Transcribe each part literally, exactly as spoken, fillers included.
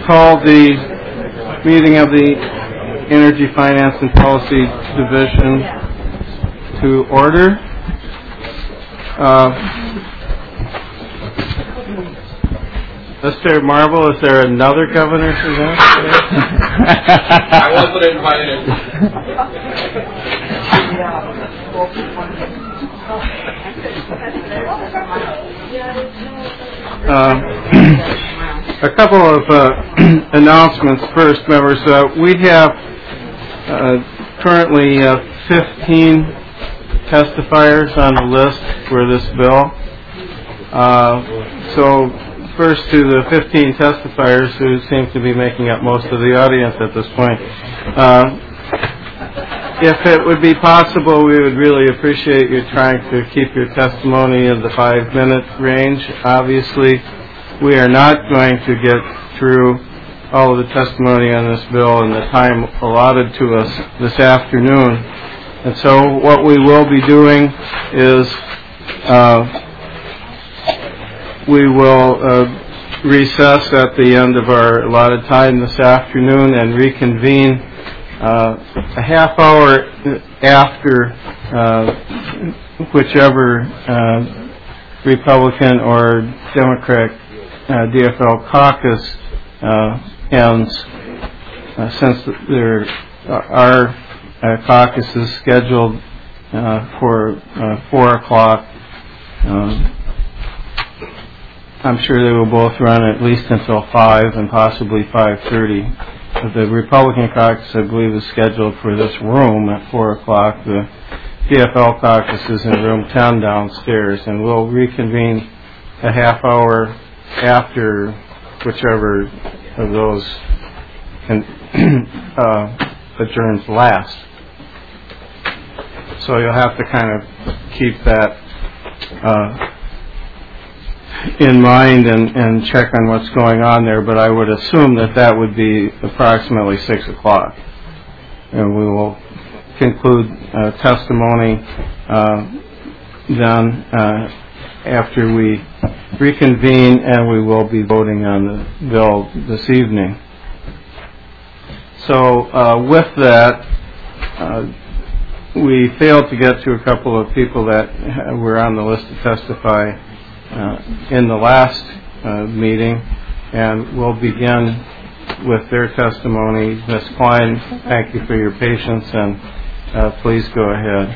call the meeting of the Energy Finance and Policy Division to order. Uh, Mister Marble, is there another governor for that? I wasn't invited. Uh, a couple of uh, announcements first, members. Uh, we have uh, currently uh, fifteen testifiers on the list for this bill. Uh, so first to the fifteen testifiers who seem to be making up most of the audience at this point. Uh, if it would be possible, we would really appreciate you trying to keep your testimony in the five-minute range. Obviously, we are not going to get through all of the testimony on this bill in the time allotted to us this afternoon. And so what we will be doing is uh, we will uh, recess at the end of our allotted time this afternoon and reconvene uh, a half hour after uh, whichever uh, Republican or Democrat uh, D F L caucus uh, ends, uh, since there are uh, caucuses scheduled uh, for uh, four o'clock. Um, I'm sure they will both run at least until five and possibly five thirty. The Republican caucus, I believe, is scheduled for this room at four o'clock. The D F L caucus is in room ten downstairs, and we'll reconvene a half hour after whichever of those can, uh, adjourns last. So you'll have to kind of keep that uh, in mind and, and check on what's going on there, but I would assume that that would be approximately six o'clock. And we will conclude uh, testimony uh, then uh, after we reconvene, and we will be voting on the bill this evening. So uh, with that, uh, we failed to get to a couple of people that were on the list to testify Uh, in the last uh, meeting, and we'll begin with their testimony. Miz Klein, thank you for your patience, and uh, please go ahead.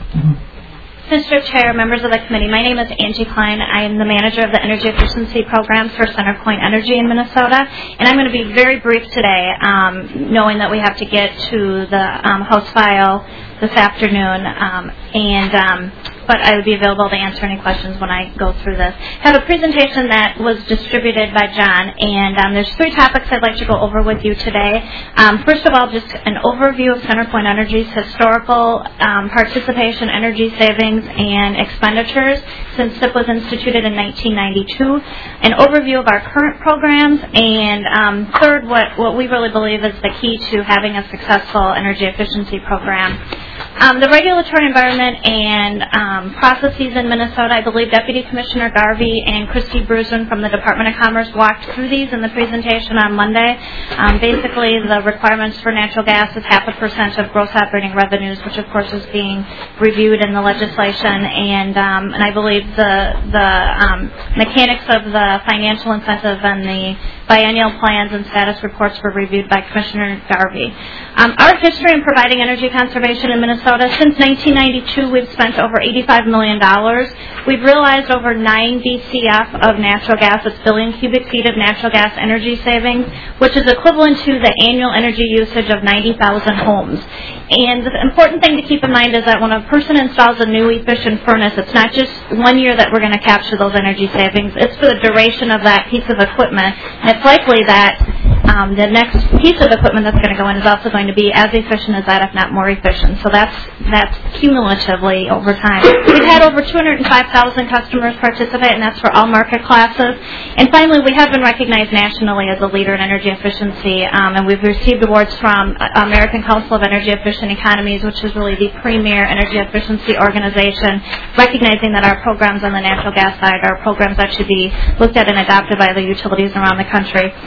Mister Chair, members of the committee, my name is Angie Klein. I am the manager of the energy efficiency programs for CenterPoint Energy in Minnesota, and I'm going to be very brief today, um, knowing that we have to get to the um, House file this afternoon, um, and um, but I would be available to answer any questions when I go through this. I have a presentation that was distributed by John, and um, there's three topics I'd like to go over with you today. Um, first of all, just an overview of CenterPoint Energy's historical um, participation, energy savings, and expenditures since C I P was instituted in nineteen ninety-two, an overview of our current programs, and um, third, what, what we really believe is the key to having a successful energy efficiency program. Um, the regulatory environment and um, processes in Minnesota, I believe Deputy Commissioner Garvey and Christy Brusen from the Department of Commerce walked through these in the presentation on Monday. Um, basically, the requirements for natural gas is half a percent of gross operating revenues, which of course is being reviewed in the legislation, and um, and I believe the the um, mechanics of the financial incentive and the biennial plans and status reports were reviewed by Commissioner Garvey. Um, our history in providing energy conservation in Minnesota, since nineteen ninety-two, we've spent over eighty-five million dollars. We've realized over nine B C F of natural gas, that's billion cubic feet of natural gas energy savings, which is equivalent to the annual energy usage of ninety thousand homes. And the important thing to keep in mind is that when a person installs a new efficient furnace, it's not just one year that we're going to capture those energy savings. It's for the duration of that piece of equipment. And it's likely that um, the next piece of equipment that's going to go in is also going to be as efficient as that, if not more efficient. So that's that's cumulatively over time. We've had over two hundred five thousand customers participate, and that's for all market classes. And finally, we have been recognized nationally as a leader in energy efficiency, um, and we've received awards from American Council of Energy Efficient Economies, which is really the premier energy efficiency organization, recognizing that our programs on the natural gas side are programs that should be looked at and adopted by the utilities around the country.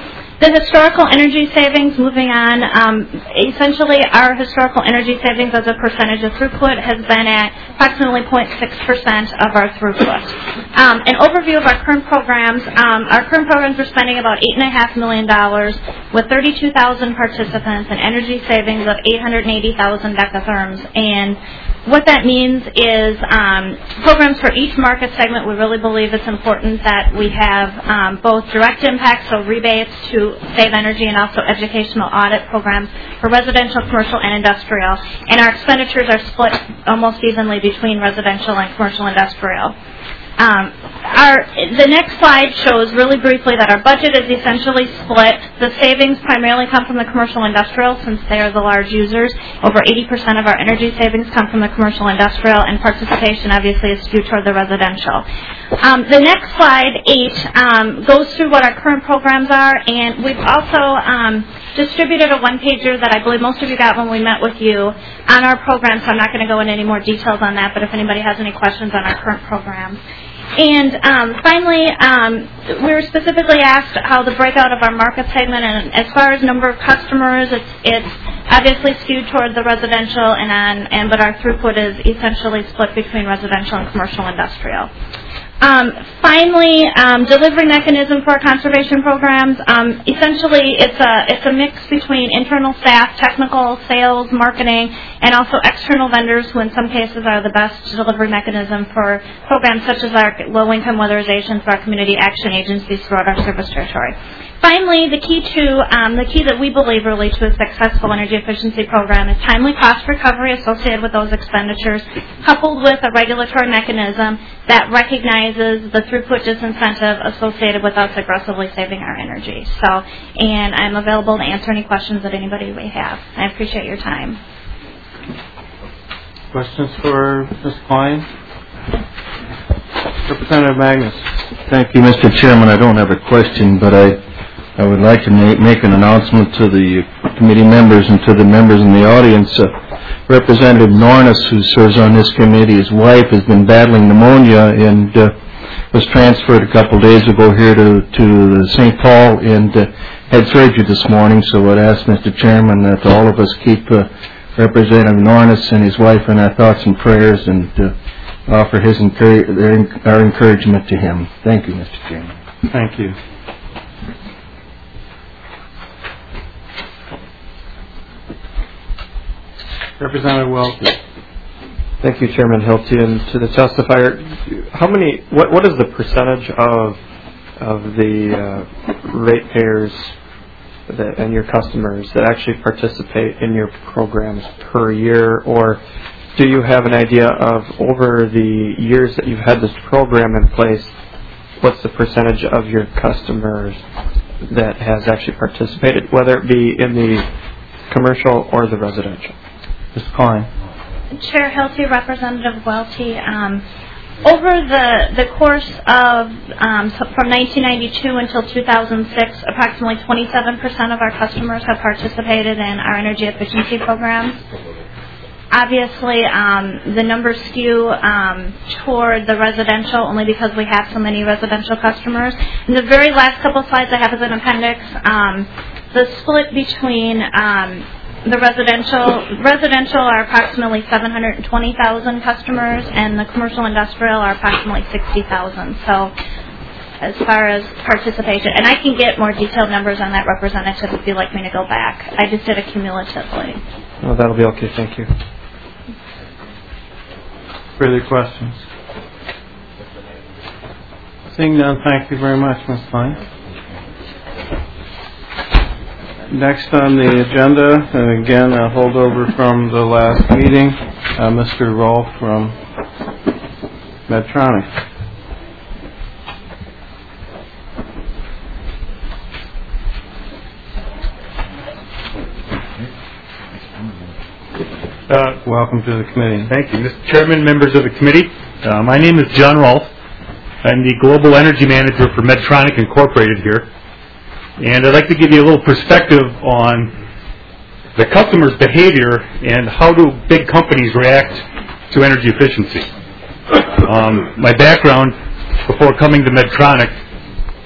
The historical energy savings, moving on, um, essentially our historical energy savings as a percentage of throughput has been at approximately zero point six percent of our throughput. Um, an overview of our current programs, um, our current programs are spending about eight point five million dollars with thirty-two thousand participants and energy savings of eight hundred eighty thousand decatherms. And what that means is um, programs for each market segment. We really believe it's important that we have um, both direct impacts, so rebates to save energy, and also educational audit programs for residential, commercial, and industrial. And our expenditures are split almost evenly between residential and commercial industrial. Um, our, the next slide shows really briefly that our budget is essentially split. The savings primarily come from the commercial industrial since they are the large users. Over eighty percent of our energy savings come from the commercial industrial, and participation obviously is skewed toward the residential. Um, the next slide, eight, um, goes through what our current programs are, and we've also um, distributed a one-pager that I believe most of you got when we met with you on our program, so I'm not going to go into any more details on that, but if anybody has any questions on our current programs. And um, finally, um, we were specifically asked how the breakout of our market segment, and as far as number of customers, it's, it's obviously skewed toward the residential, and, on, and but our throughput is essentially split between residential and commercial industrial. Um, finally, um, delivery mechanism for our conservation programs. Um, essentially, it's a it's a mix between internal staff, technical, sales, marketing, and also external vendors, who in some cases are the best delivery mechanism for programs such as our low-income weatherization for our community action agencies throughout our service territory. Finally, the key to um, the key that we believe really to a successful energy efficiency program is timely cost recovery associated with those expenditures, coupled with a regulatory mechanism that recognizes the throughput disincentive associated with us aggressively saving our energy. So, and I'm available to answer any questions that anybody may have. I appreciate your time. Questions for Miz Klein? Representative Magnus. Thank you, Mister Chairman. I don't have a question, but I I would like to make, make an announcement to the committee members and to the members in the audience. Uh, Representative Nornis, who serves on this committee, his wife has been battling pneumonia and uh, was transferred a couple days ago here to, to Saint Paul and uh, had surgery this morning. So I'd ask Mister Chairman that all of us keep uh, Representative Nornis and his wife in our thoughts and prayers, and uh, offer his encourage, our encouragement to him. Thank you, Mister Chairman. Thank you. Representative Welty. Thank you, Chairman Hilty. And to the testifier, how many? What what is the percentage of of the uh, ratepayers that, and your customers that actually participate in your programs per year, or do you have an idea of over the years that you've had this program in place, what's the percentage of your customers that has actually participated, whether it be in the commercial or the residential? Miz Klein. Chair Hilty, Representative Welty, um, over the the course of um, so from nineteen ninety-two until two thousand six, approximately twenty-seven percent of our customers have participated in our energy efficiency programs. Obviously, um, the numbers skew um, toward the residential only because we have so many residential customers. And the very last couple slides I have as an appendix, um, the split between um, the residential residential are approximately seven hundred twenty thousand customers, and the commercial industrial are approximately sixty thousand. So as far as participation, and I can get more detailed numbers on that, Representative, if you'd like me to go back. I just did it cumulatively. Oh, that'll be okay. Thank you. Further questions? Seeing none, thank you very much, Miz Klein. Next on the agenda, and again a holdover from the last meeting, uh, Mister Rolfe from Medtronic. Uh, Welcome to the committee. Thank you, Mister Chairman, members of the committee. Uh, my name is John Rolfe. I'm the Global Energy Manager for Medtronic Incorporated here. And I'd like to give you a little perspective on the customer's behavior and how do big companies react to energy efficiency. Um, my background before coming to Medtronic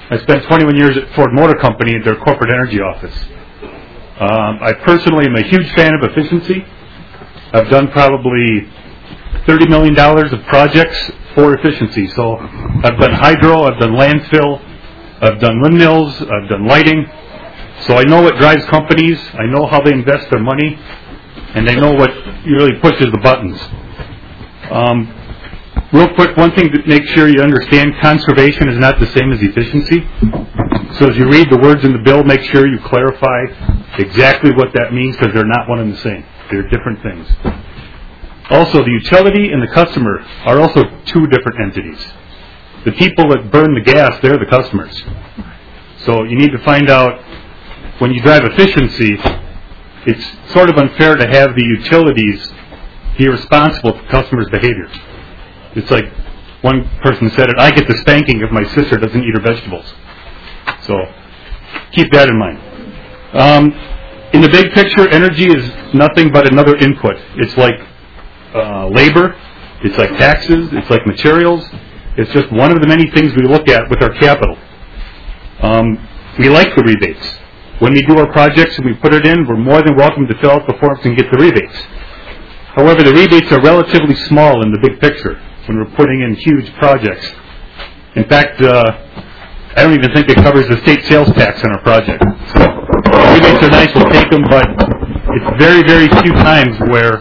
I spent twenty-one years at Ford Motor Company at their corporate energy office. Um, I personally am a huge fan of efficiency. I've done probably thirty million dollars of projects for efficiency. So I've done hydro, I've done landfill, I've done windmills, I've done lighting. So I know what drives companies, I know how they invest their money, and I know what really pushes the buttons. Um, real quick, one thing to make sure you understand, conservation is not the same as efficiency. So as you read the words in the bill, make sure you clarify exactly what that means, because they're not one and the same. They're different things. Also, the utility and the customer are also two different entities. The people that burn the gas, they're the customers. So you need to find out, when you drive efficiency, it's sort of unfair to have the utilities be responsible for customers' behavior. It's like one person said it, I get the spanking if my sister doesn't eat her vegetables. So keep that in mind. Um, in the big picture, energy is nothing but another input. It's like uh, labor, it's like taxes, it's like materials. It's just one of the many things we look at with our capital. Um, we like the rebates. When we do our projects and we put it in, we're more than welcome to fill out the forms and get the rebates. However, the rebates are relatively small in the big picture when we're putting in huge projects. In fact, uh, I don't even think it covers the state sales tax on our project. So, rebates are nice, we'll take them, but it's very, very few times where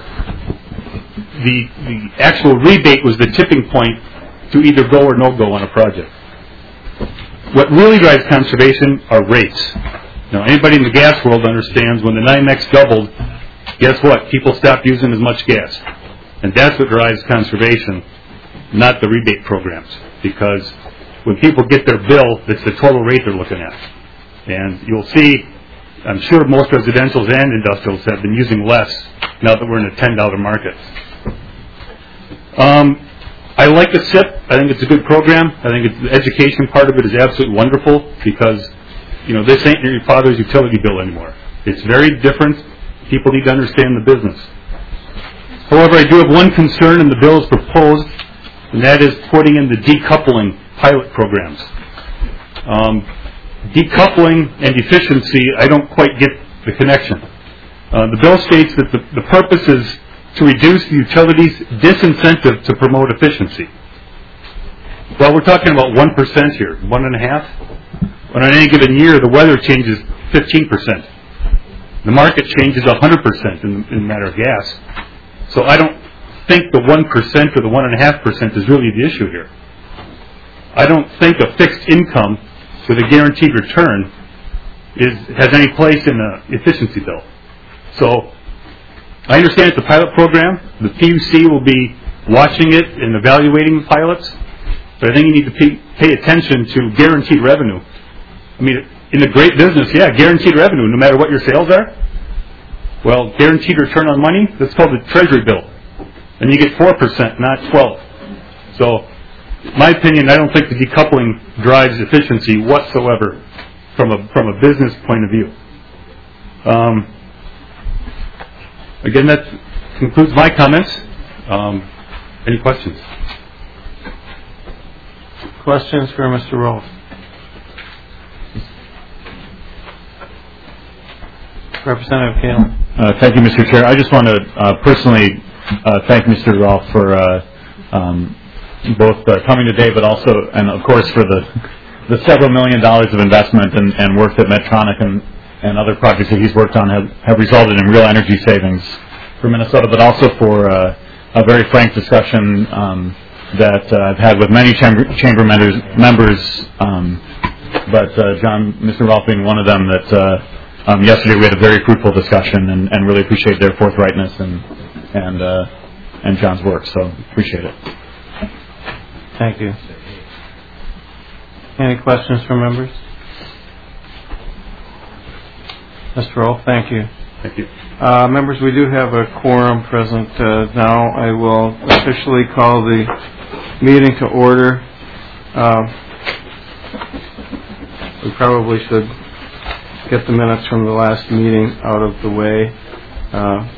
the, the actual rebate was the tipping point to either go or no go on a project. What really drives conservation are rates. Now, anybody in the gas world understands when the NYMEX doubled, guess what? People stopped using as much gas. And that's what drives conservation, not the rebate programs. Because when people get their bill, it's the total rate they're looking at. And you'll see, I'm sure most residentials and industrials have been using less now that we're in a ten dollar market. Um, I like the S I P. I think it's a good program. I think it's, the education part of it is absolutely wonderful because, you know, this ain't your father's utility bill anymore. It's very different. People need to understand the business. However, I do have one concern in the bill as proposed, and that is putting in the decoupling pilot programs. Um, decoupling and efficiency, I don't quite get the connection. Uh, the bill states that the, the purpose is to reduce the utilities' disincentive to promote efficiency. Well, we're talking about one percent here, one and a half. But on any given year, the weather changes fifteen percent. The market changes one hundred percent in, in the matter of gas. So I don't think the one percent or the one point five percent is really the issue here. I don't think a fixed income with a guaranteed return is, has any place in an efficiency bill. So I understand it's a pilot program. The P U C will be watching it and evaluating the pilots. But I think you need to pay, pay attention to guaranteed revenue. I mean, in a great business, yeah, guaranteed revenue, no matter what your sales are. Well, guaranteed return on money, that's called the Treasury bill. And you get four percent, not twelve. So, in my opinion, I don't think the decoupling drives efficiency whatsoever from a, from a business point of view. Um, again, that concludes my comments. Um, any questions? Questions for Mister Rolfe? Representative Kaler. Uh, thank you, Mister Chair. I just want to uh, personally uh, thank Mister Rolfe for uh, um, both uh, coming today, but also, and of course, for the the several million dollars of investment and, and work that Medtronic and, and other projects that he's worked on have, have resulted in real energy savings for Minnesota, but also for uh, a very frank discussion um, that uh, I've had with many chamber, chamber members, members um, but uh, John, Mister Rolfe being one of them, that uh, um, yesterday we had a very fruitful discussion and, and really appreciate their forthrightness and and uh, and John's work, so appreciate it. Thank you. Any questions from members? Mister Rolfe, thank you. Thank you. Uh, members, we do have a quorum present uh, now. I will officially call the meeting to order. Uh, we probably should get the minutes from the last meeting out of the way. Uh,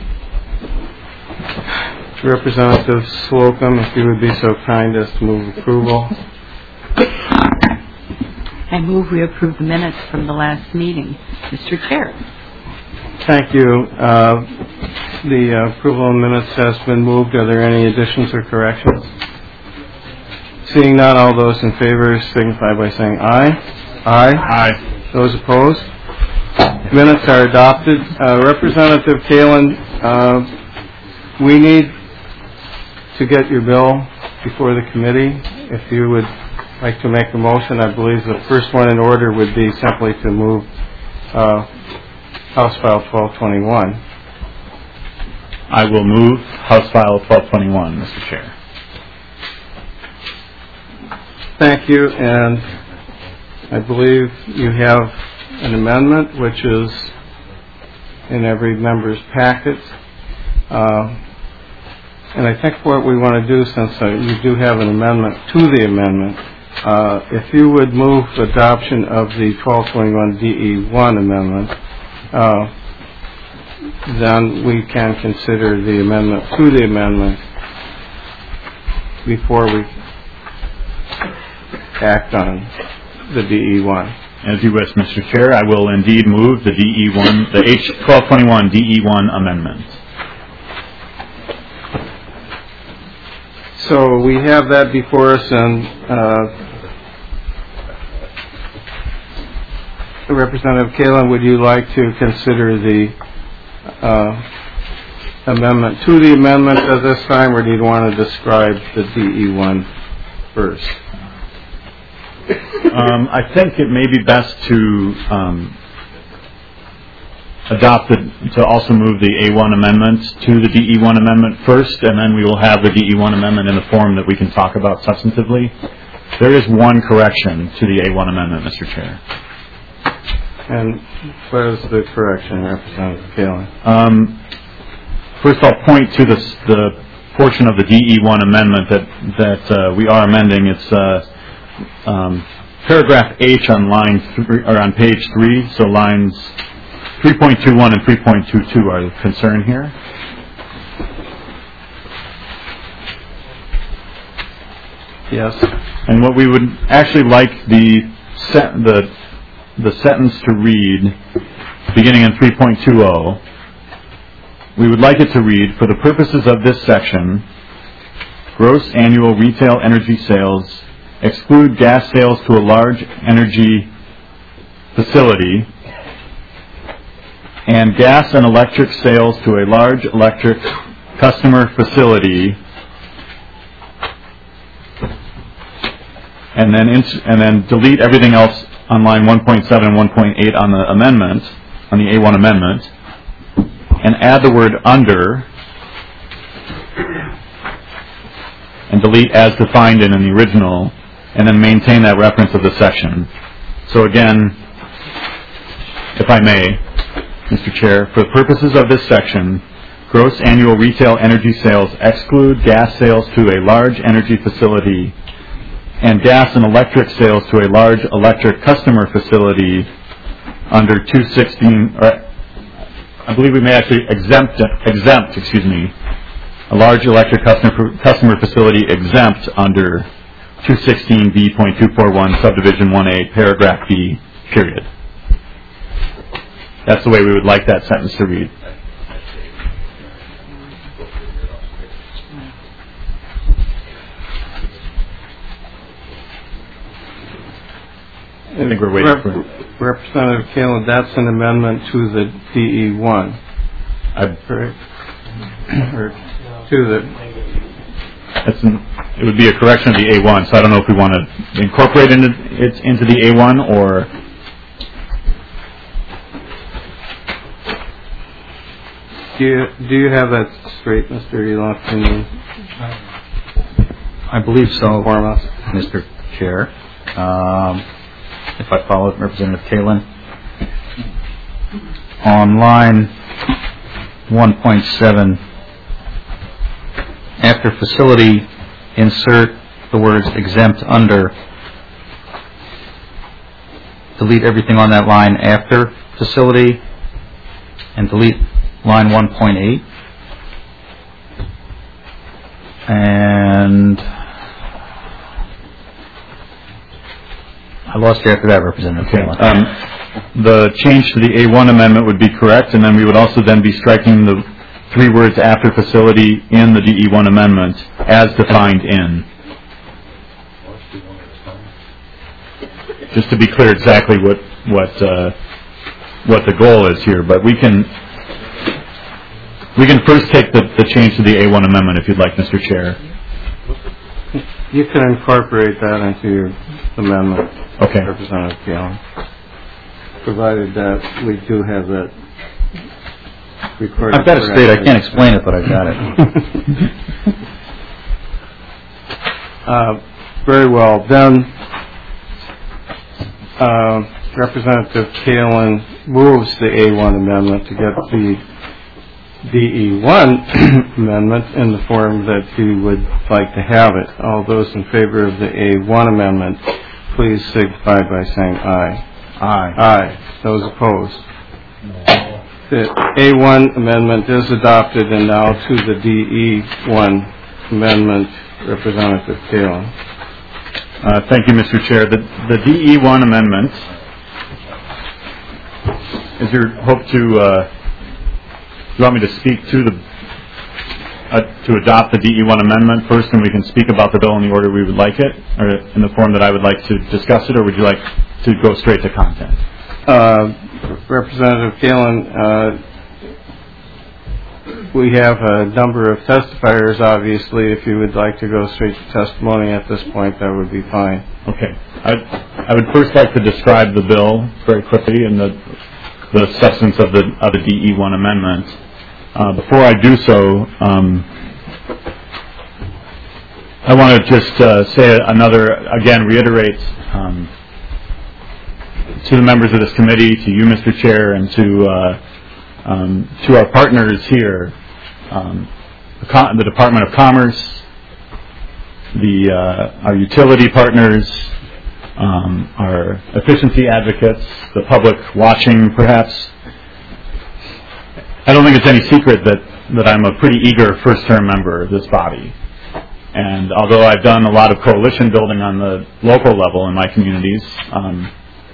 Representative Slocum, if you would be so kind as to move approval. I move we approve the minutes from the last meeting. Mister Chair. Thank you. Uh, the uh, approval of minutes has been moved. Are there any additions or corrections? Seeing none, all those in favor signify by saying aye. Aye. Aye. Those opposed? Minutes are adopted. Uh, Representative Kalin, uh, we need to get your bill before the committee. If you would like to make a motion, I believe the first one in order would be simply to move uh, House File twelve twenty-one. I will move House File twelve twenty-one, Mister Chair. Thank you, and I believe you have an amendment which is in every member's packet. Uh, and I think what we want to do, since uh, you do have an amendment to the amendment, uh, if you would move adoption of the twelve twenty-one D E one amendment, uh, then we can consider the amendment to the amendment before we act on the D E one. As you wish, Mister Chair, I will indeed move the D E one, the H twelve twenty-one D E one amendment. So we have that before us, and uh, Representative Kalin, would you like to consider the uh, amendment to the amendment at this time, or do you want to describe the D E one first? Um, I think it may be best to um, adopt it, to also move the A one amendment to the D E one amendment first, and then we will have the D E one amendment in a form that we can talk about substantively. There is one correction to the A one amendment, Mister Chair. And what is the correction, Representative Kalin? Um, first, I'll point to this, the portion of the D E one amendment that that uh, we are amending. It's uh, um, paragraph H on line three, or on page three. So lines three point two one and three point two two are the concern here. Yes. And what we would actually like the set, the the sentence to read, beginning in three point two zero, we would like it to read, for the purposes of this section, gross annual retail energy sales exclude gas sales to a large energy facility and gas and electric sales to a large electric customer facility, and then ins- and then delete everything else on line one point seven and one point eight on the amendment, on the A one amendment, and add the word under, and delete as defined in, in the original, and then maintain that reference of the section. So again, if I may, Mister Chair, for the purposes of this section, gross annual retail energy sales exclude gas sales to a large energy facility and gas and electric sales to a large electric customer facility under two sixteen, or I believe we may actually exempt, exempt, excuse me, a large electric customer customer facility exempt under two sixteen B point two four one subdivision one A paragraph B, period. That's the way we would like that sentence to read. I think we're waiting Rep- for Representative Kalin, that's an amendment to the D E one. I, Correct? Or to the... That's an, it would be a correction of the A one, so I don't know if we want to incorporate into, it into the A one or... Do you, do you have that straight, Mister Eloff? Can you I believe so, inform us? Mister Chair. Um, if I follow Representative Kalin. On line one point seven, after facility, insert the words exempt under. Delete everything on that line after facility, and delete line one point eight. And I lost you after that, Representative Kalin. Um, the change to the A one amendment would be correct, and then we would also then be striking the three words after facility in the D E one amendment as defined in. Just to be clear exactly what what uh, what the goal is here, but we can we can first take the, the change to the A one amendment if you'd like, Mister Chair. You can incorporate that into your amendment, okay, Representative Kalin, provided that we do have that recorded. I've got it straight. I can't explain it, but I've got it. uh, very well. Then uh, Representative Kalin moves the A one amendment to get the D E one amendment in the form that he would like to have it. All those in favor of the A one amendment, please signify by saying aye. Aye. Aye. Those opposed? No. The A one amendment is adopted, and now to the D E one amendment, Representative Kalin. Uh, thank you, Mister Chair. The, the D E one amendment is your hope to, uh, you want me to speak to the, uh, to adopt the D E one amendment first, and we can speak about the bill in the order we would like it, or in the form that I would like to discuss it, or would you like to go straight to content? Uh, Representative Kalin, uh, we have a number of testifiers, obviously. If you would like to go straight to testimony at this point, that would be fine. Okay. I, I would first like to describe the bill very quickly and the, the substance of the, of the D E one amendment. Uh, before I do so, um, I want to just uh, say another, again, reiterate um, to the members of this committee, to you, Mister Chair, and to uh, um, to our partners here, um, the, Co- the Department of Commerce, the uh, our utility partners, um, our efficiency advocates, the public watching, perhaps. I don't think it's any secret that, that I'm a pretty eager first-term member of this body. And although I've done a lot of coalition building on the local level in my communities, um,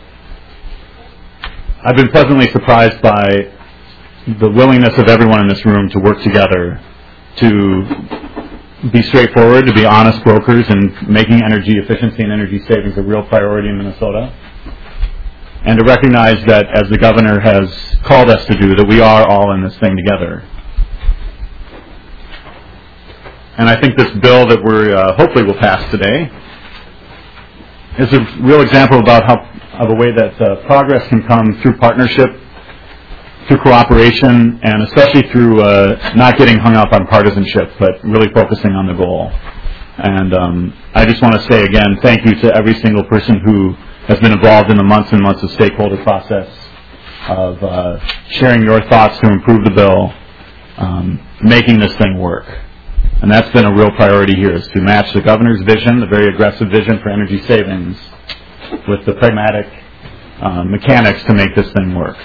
I've been pleasantly surprised by the willingness of everyone in this room to work together, to be straightforward, to be honest brokers in making energy efficiency and energy savings a real priority in Minnesota, and to recognize that, as the governor has called us to do, that we are all in this thing together. And I think this bill that we're uh, hopefully will pass today is a real example about how of a way that uh, progress can come through partnership, through cooperation, and especially through uh, not getting hung up on partisanship, but really focusing on the goal. And um, I just want to say again, thank you to every single person who has been involved in the months and months of stakeholder process of uh, sharing your thoughts to improve the bill, um, making this thing work. And that's been a real priority here, is to match the governor's vision, the very aggressive vision for energy savings, with the pragmatic uh, mechanics to make this thing work.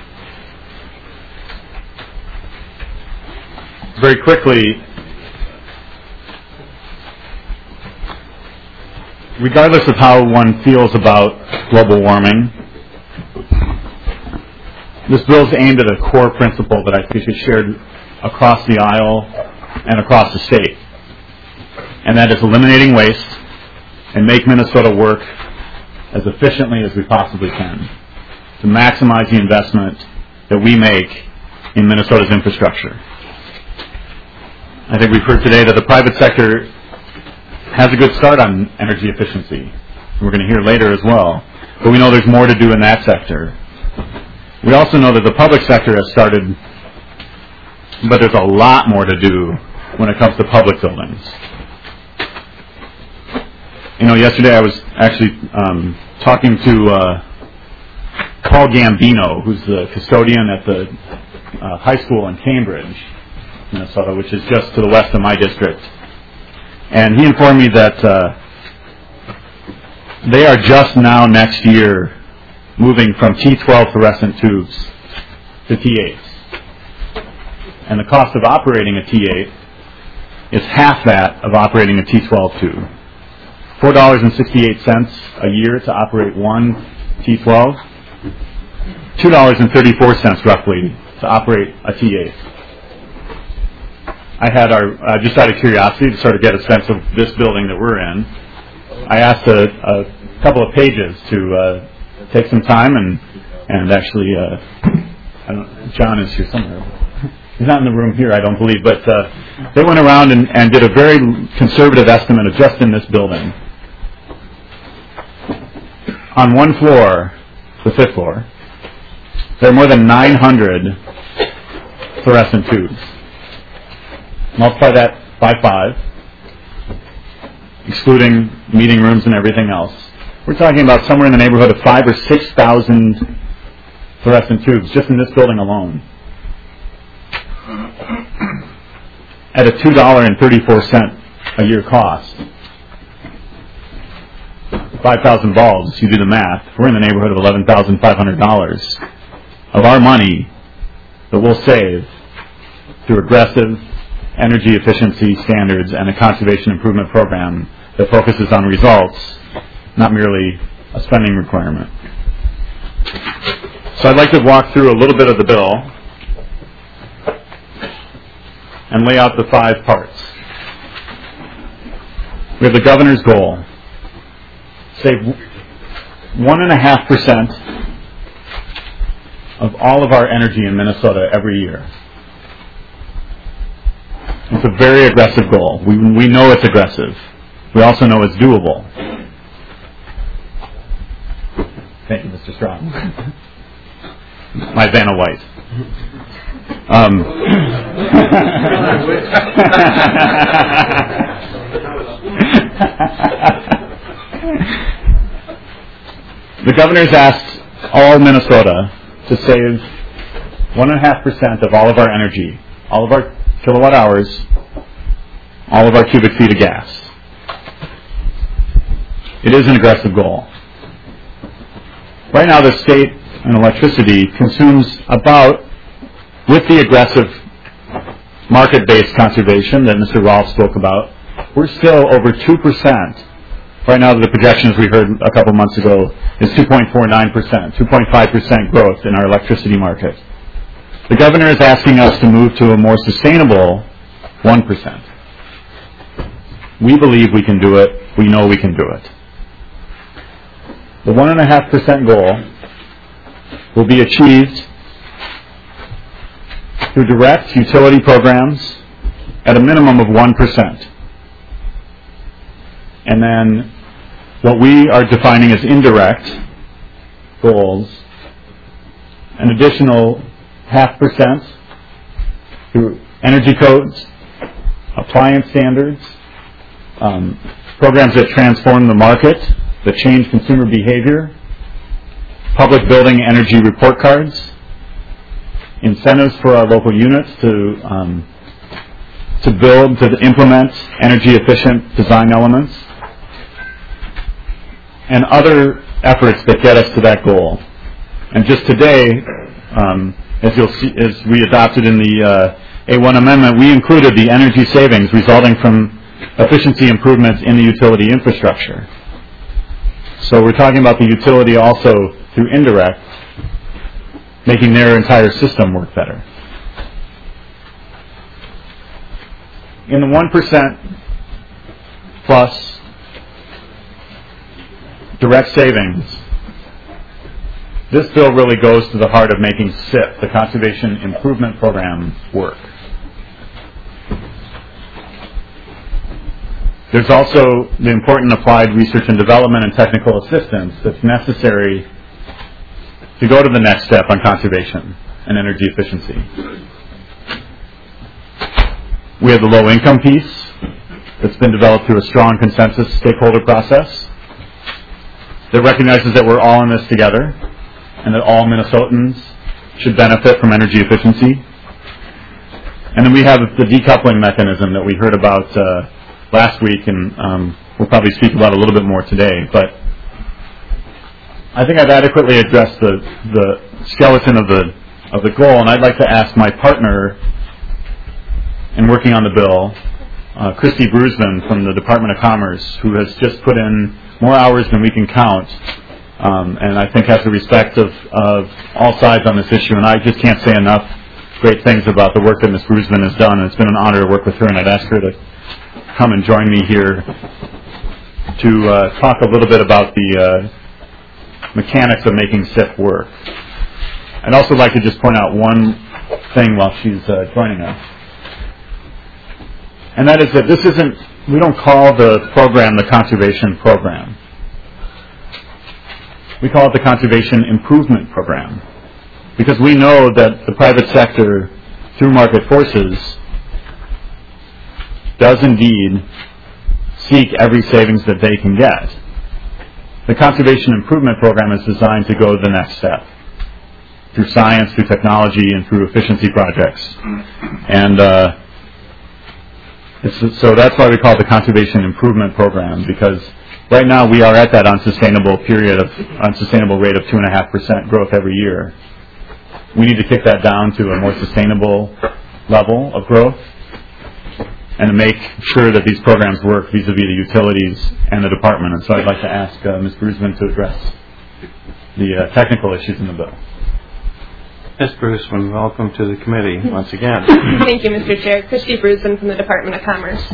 Very quickly, regardless of how one feels about global warming, this bill is aimed at a core principle that I think is shared across the aisle and across the state, and that is eliminating waste and make Minnesota work as efficiently as we possibly can to maximize the investment that we make in Minnesota's infrastructure. I think we've heard today that the private sector has a good start on energy efficiency. We're going to hear later as well. But we know there's more to do in that sector. We also know that the public sector has started, but there's a lot more to do when it comes to public buildings. You know, yesterday I was actually um, talking to uh, Paul Gambino, who's the custodian at the uh, high school in Cambridge, Minnesota, which is just to the west of my district. And he informed me that uh, they are just now next year moving from T twelve fluorescent tubes to T eights. And the cost of operating a T eight is half that of operating a T twelve tube. four dollars and sixty-eight cents a year to operate one T twelve, two dollars and thirty-four cents roughly to operate a T eight. I had our, uh, just out of curiosity to sort of get a sense of this building that we're in, I asked a, a couple of pages to uh, take some time and, and actually, uh, I don't, John is here somewhere. He's not in the room here, I don't believe, but uh, they went around and, and did a very conservative estimate of just in this building. On one floor, the fifth floor, there are more than nine hundred fluorescent tubes. Multiply that by five, excluding meeting rooms and everything else. We're talking about somewhere in the neighborhood of five or six thousand fluorescent tubes just in this building alone. At a two dollars and thirty-four cents a year cost. five thousand bulbs, you do the math, we're in the neighborhood of eleven thousand five hundred dollars of our money that we'll save through aggressive energy efficiency standards and a conservation improvement program that focuses on results, not merely a spending requirement. So I'd like to walk through a little bit of the bill and lay out the five parts. We have the governor's goal. Save one and a half percent of all of our energy in Minnesota every year. It's a very aggressive goal. We, we know it's aggressive. We also know it's doable. Thank you, Mister Strong. My Vanna White. Um, the governor's asked all Minnesota to save one and a half percent of all of our energy, all of our kilowatt hours, all of our cubic feet of gas. It is an aggressive goal. Right now, the state in electricity consumes about, with the aggressive market-based conservation that Mister Rolfe spoke about, we're still over two percent. Right now, the projections we heard a couple months ago is two point four nine percent, two point five percent growth in our electricity market. The governor is asking us to move to a more sustainable one percent. We believe we can do it. We know we can do it. The one point five percent goal will be achieved through direct utility programs at a minimum of one percent. And then what we are defining as indirect goals, an additional half percent through energy codes, appliance standards, um, programs that transform the market, that change consumer behavior, public building energy report cards, incentives for our local units to um, to build, to implement energy efficient design elements, and other efforts that get us to that goal. And just today, um, as you'll see, as we adopted in the uh, A one amendment, we included the energy savings resulting from efficiency improvements in the utility infrastructure. So we're talking about the utility also through indirect, making their entire system work better. In the one percent plus direct savings, this bill really goes to the heart of making S I P, the Conservation Improvement Program, work. There's also the important applied research and development and technical assistance that's necessary to go to the next step on conservation and energy efficiency. We have the low-income piece that's been developed through a strong consensus stakeholder process that recognizes that we're all in this together and that all Minnesotans should benefit from energy efficiency. And then we have the decoupling mechanism that we heard about uh, last week, and um, we'll probably speak about a little bit more today. But I think I've adequately addressed the, the skeleton of the of the goal, and I'd like to ask my partner in working on the bill, uh, Christy Brusman from the Department of Commerce, who has just put in more hours than we can count, um, and I think has the respect of, of all sides on this issue. And I just can't say enough great things about the work that Miz Brusman has done. And it's been an honor to work with her, and I'd ask her to come and join me here to uh, talk a little bit about the uh, mechanics of making S I P work. I'd also like to just point out one thing while she's uh, joining us. And that is that this isn't, we don't call the program the Conservation Program. We call it the Conservation Improvement Program. Because we know that the private sector, through market forces, does indeed seek every savings that they can get. The Conservation Improvement Program is designed to go the next step, through science, through technology, and through efficiency projects. And uh, it's, so that's why we call it the Conservation Improvement Program, because right now we are at that unsustainable period of unsustainable rate of two and a half percent growth every year. We need to kick that down to a more sustainable level of growth, and to make sure that these programs work vis-a-vis the utilities and the department. And so I'd like to ask uh, Miz Brusman to address the uh, technical issues in the bill. Miz Brusman, welcome to the committee once again. Thank you, Mister Chair. Christy Brusman from the Department of Commerce.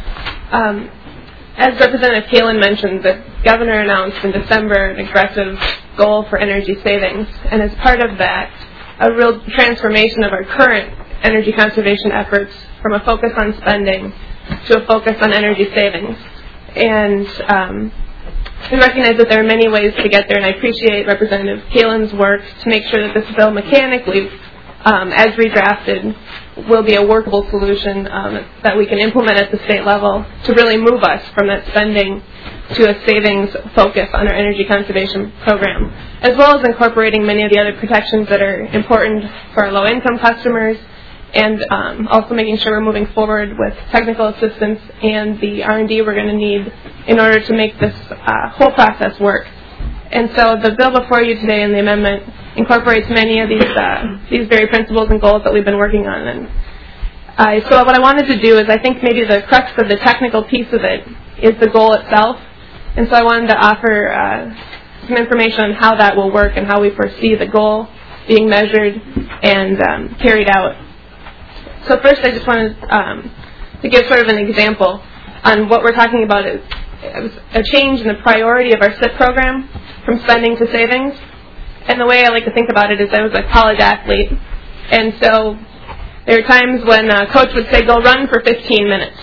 Um, as Representative Kalin mentioned, the governor announced in December an aggressive goal for energy savings, and as part of that, a real transformation of our current energy conservation efforts from a focus on spending to a focus on energy savings. And um, we recognize that there are many ways to get there, and I appreciate Representative Kalin's work to make sure that this bill mechanically, um, as redrafted, will be a workable solution um, that we can implement at the state level to really move us from that spending to a savings focus on our energy conservation program, as well as incorporating many of the other protections that are important for our low-income customers, and um, also making sure we're moving forward with technical assistance and the R and D we're going to need in order to make this uh, whole process work. And so the bill before you today and the amendment incorporates many of these uh, these very principles and goals that we've been working on. And uh, so what I wanted to do is, I think maybe the crux of the technical piece of it is the goal itself. And so I wanted to offer uh, some information on how that will work and how we foresee the goal being measured and um, carried out. So first, I just wanted um, to give sort of an example on what we're talking about is a change in the priority of our S I P program from spending to savings. And the way I like to think about it is I was a college athlete, and so there are times when a coach would say, go run for fifteen minutes.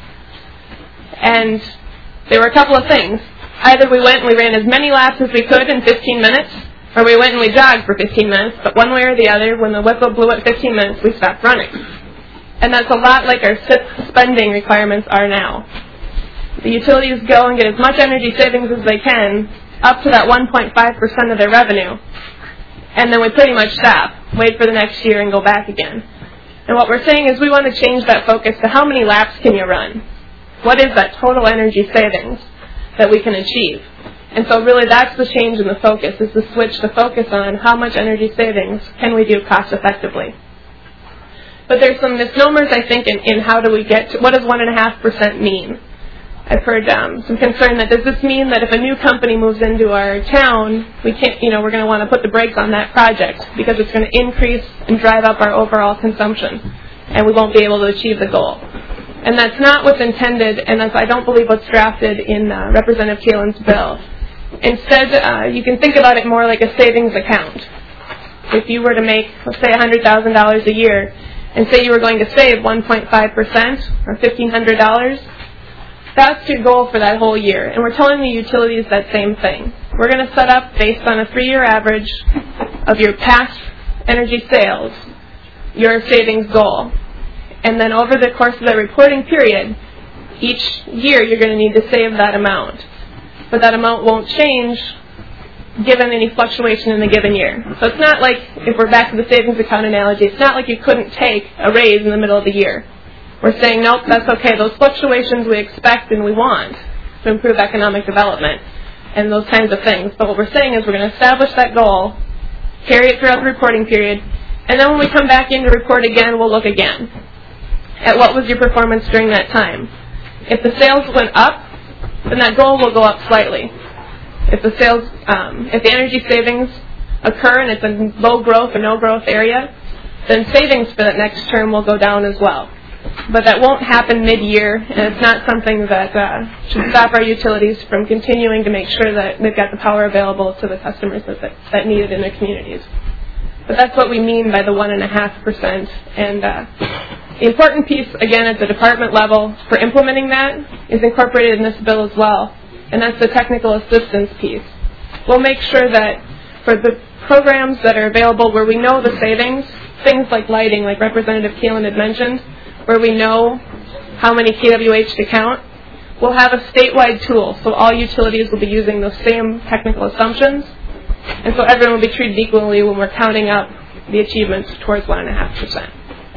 And there were a couple of things. Either we went and we ran as many laps as we could in fifteen minutes, or we went and we jogged for fifteen minutes, but one way or the other, when the whistle blew at fifteen minutes, we stopped running. And that's a lot like our S I P spending requirements are now. The utilities go and get as much energy savings as they can, up to that one point five percent of their revenue, and then we pretty much stop, wait for the next year, and go back again. And what we're saying is we want to change that focus to how many laps can you run? What is that total energy savings that we can achieve? And so really that's the change in the focus, is the switch to focus on how much energy savings can we do cost effectively. But there's some misnomers, I think, in, in how do we get to, what does one point five percent mean? I've heard um, some concern that does this mean that if a new company moves into our town, we can't, you know, we're going to want to put the brakes on that project because it's going to increase and drive up our overall consumption, and we won't be able to achieve the goal. And that's not what's intended, and that's, I don't believe, what's drafted in uh, Representative Kalin's bill. Instead, uh, you can think about it more like a savings account. If you were to make, let's say, one hundred thousand dollars a year, and say you were going to save one point five percent, or fifteen hundred dollars, that's your goal for that whole year. And we're telling the utilities that same thing. We're going to set up, based on a three-year average of your past energy sales, your savings goal. And then over the course of the reporting period, each year you're going to need to save that amount. But that amount won't change given any fluctuation in the given year. So it's not like, if we're back to the savings account analogy, it's not like you couldn't take a raise in the middle of the year. We're saying, nope, that's okay. Those fluctuations we expect and we want to improve economic development and those kinds of things. But what we're saying is we're going to establish that goal, carry it throughout the reporting period, and then when we come back in to report again, we'll look again. at what was your performance during that time. If the sales went up, then that goal will go up slightly. If the sales, um, if the energy savings occur and it's a low growth or no growth area, then savings for that next term will go down as well. But that won't happen mid-year, and it's not something that uh, should stop our utilities from continuing to make sure that they've got the power available to the customers that, that, that need it in their communities. But that's what we mean by the one and a half percent. And uh, the important piece, again, at the department level for implementing that is incorporated in this bill as well, and that's the technical assistance piece. We'll make sure that for the programs that are available where we know the savings, things like lighting, like Representative Kaelin had mentioned, where we know how many K W H to count, we'll have a statewide tool, so all utilities will be using those same technical assumptions, and so everyone will be treated equally when we're counting up the achievements towards one and a half percent.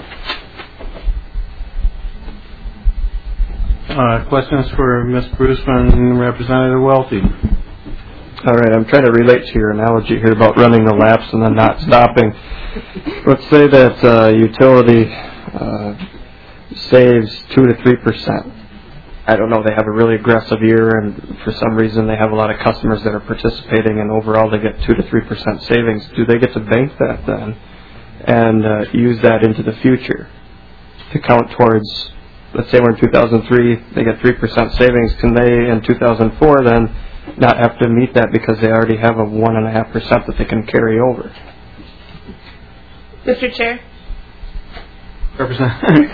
Uh, questions for Miz Bruceman and Representative Welty? All right, I'm trying to relate to your analogy here about running the laps and then not stopping. Let's say that uh, utility uh, saves two to three percent. I don't know, they have a really aggressive year, and for some reason they have a lot of customers that are participating, and overall they get two to three percent savings. Do they get to bank that then and uh, use that into the future to count towards, let's say we're in two thousand three, they get three percent savings. Can they in two thousand four then not have to meet that because they already have a one and a half percent that they can carry over? Mister Chair? Representative.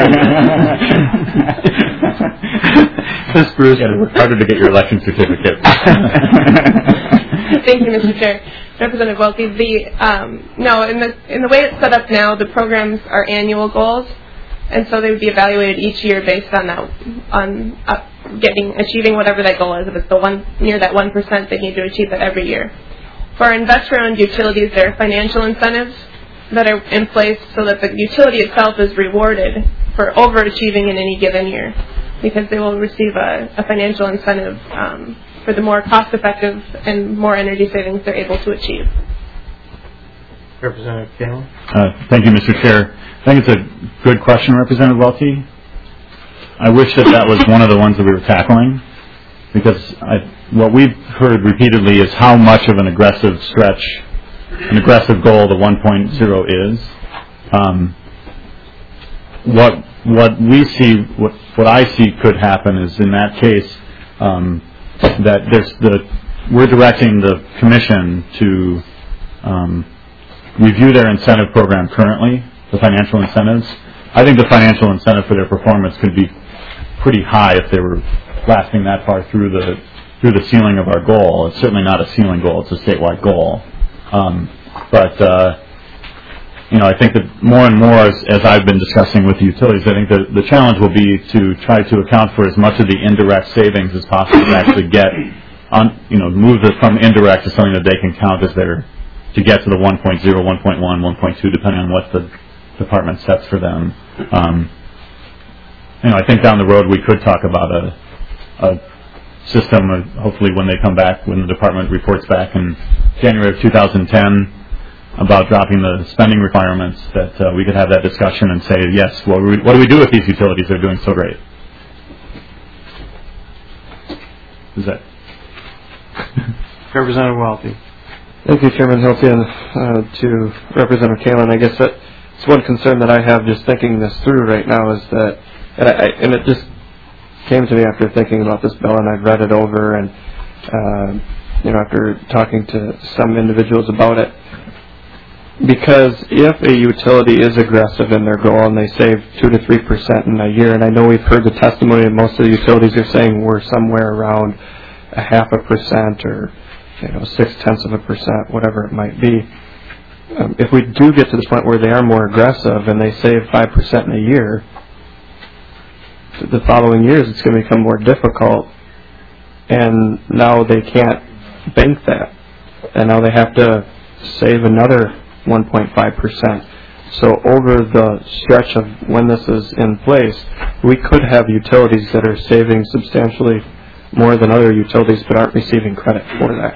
Miz Bruce. Yeah, it's harder to get your election certificate. Thank you, Mister Chair. Representative Welty, the um, no, in the in the way it's set up now, the programs are annual goals, and so they would be evaluated each year based on that, on uh, getting achieving whatever that goal is. If it's the one near that one percent, they need to achieve that every year. For our investor-owned utilities, there are financial incentives that are in place so that the utility itself is rewarded for overachieving in any given year, because they will receive a, a financial incentive um, for the more cost-effective and more energy savings they're able to achieve. Representative Kaelin. Uh, thank you, Mister Chair. I think it's a good question, Representative Welty. I wish that that was one of the ones that we were tackling, because I, what we've heard repeatedly is how much of an aggressive stretch, an aggressive goal the one point oh is. Um, what what we see, what what I see could happen is in that case um, that there's the we're directing the commission to um, review their incentive program currently, the financial incentives. I think the financial incentive for their performance could be pretty high if they were lasting that far through the through the ceiling of our goal. It's certainly not a ceiling goal; it's a statewide goal. Um, but uh, you know, I think that more and more, as, as I've been discussing with the utilities, I think that the challenge will be to try to account for as much of the indirect savings as possible to actually get on, you know, move it from indirect to something that they can count as their to get to the one point oh, one point one, one point two, depending on what the department sets for them. Um, you know, I think down the road we could talk about a, a system, of hopefully when they come back, when the department reports back in January of two thousand ten about dropping the spending requirements, that uh, we could have that discussion and say, yes, what do, we, what do we do with these utilities? They're doing so great. Is that? Representative Welty. Thank you, Chairman Hilty, and uh, to Representative Kaelin. I guess that's one concern that I have just thinking this through right now is that, and, I, and it just came to me after thinking about this bill, and I've read it over, and uh, you know, after talking to some individuals about it, because if a utility is aggressive in their goal and they save two to three percent in a year, and I know we've heard the testimony, and most of the utilities are saying we're somewhere around a half a percent or you know six tenths of a percent, whatever it might be. Um, if we do get to the point where they are more aggressive and they save five percent in a year, the following years it's going to become more difficult, and now they can't bank that, and now they have to save another one point five percent. So over the stretch of when this is in place, we could have utilities that are saving substantially more than other utilities but aren't receiving credit for that.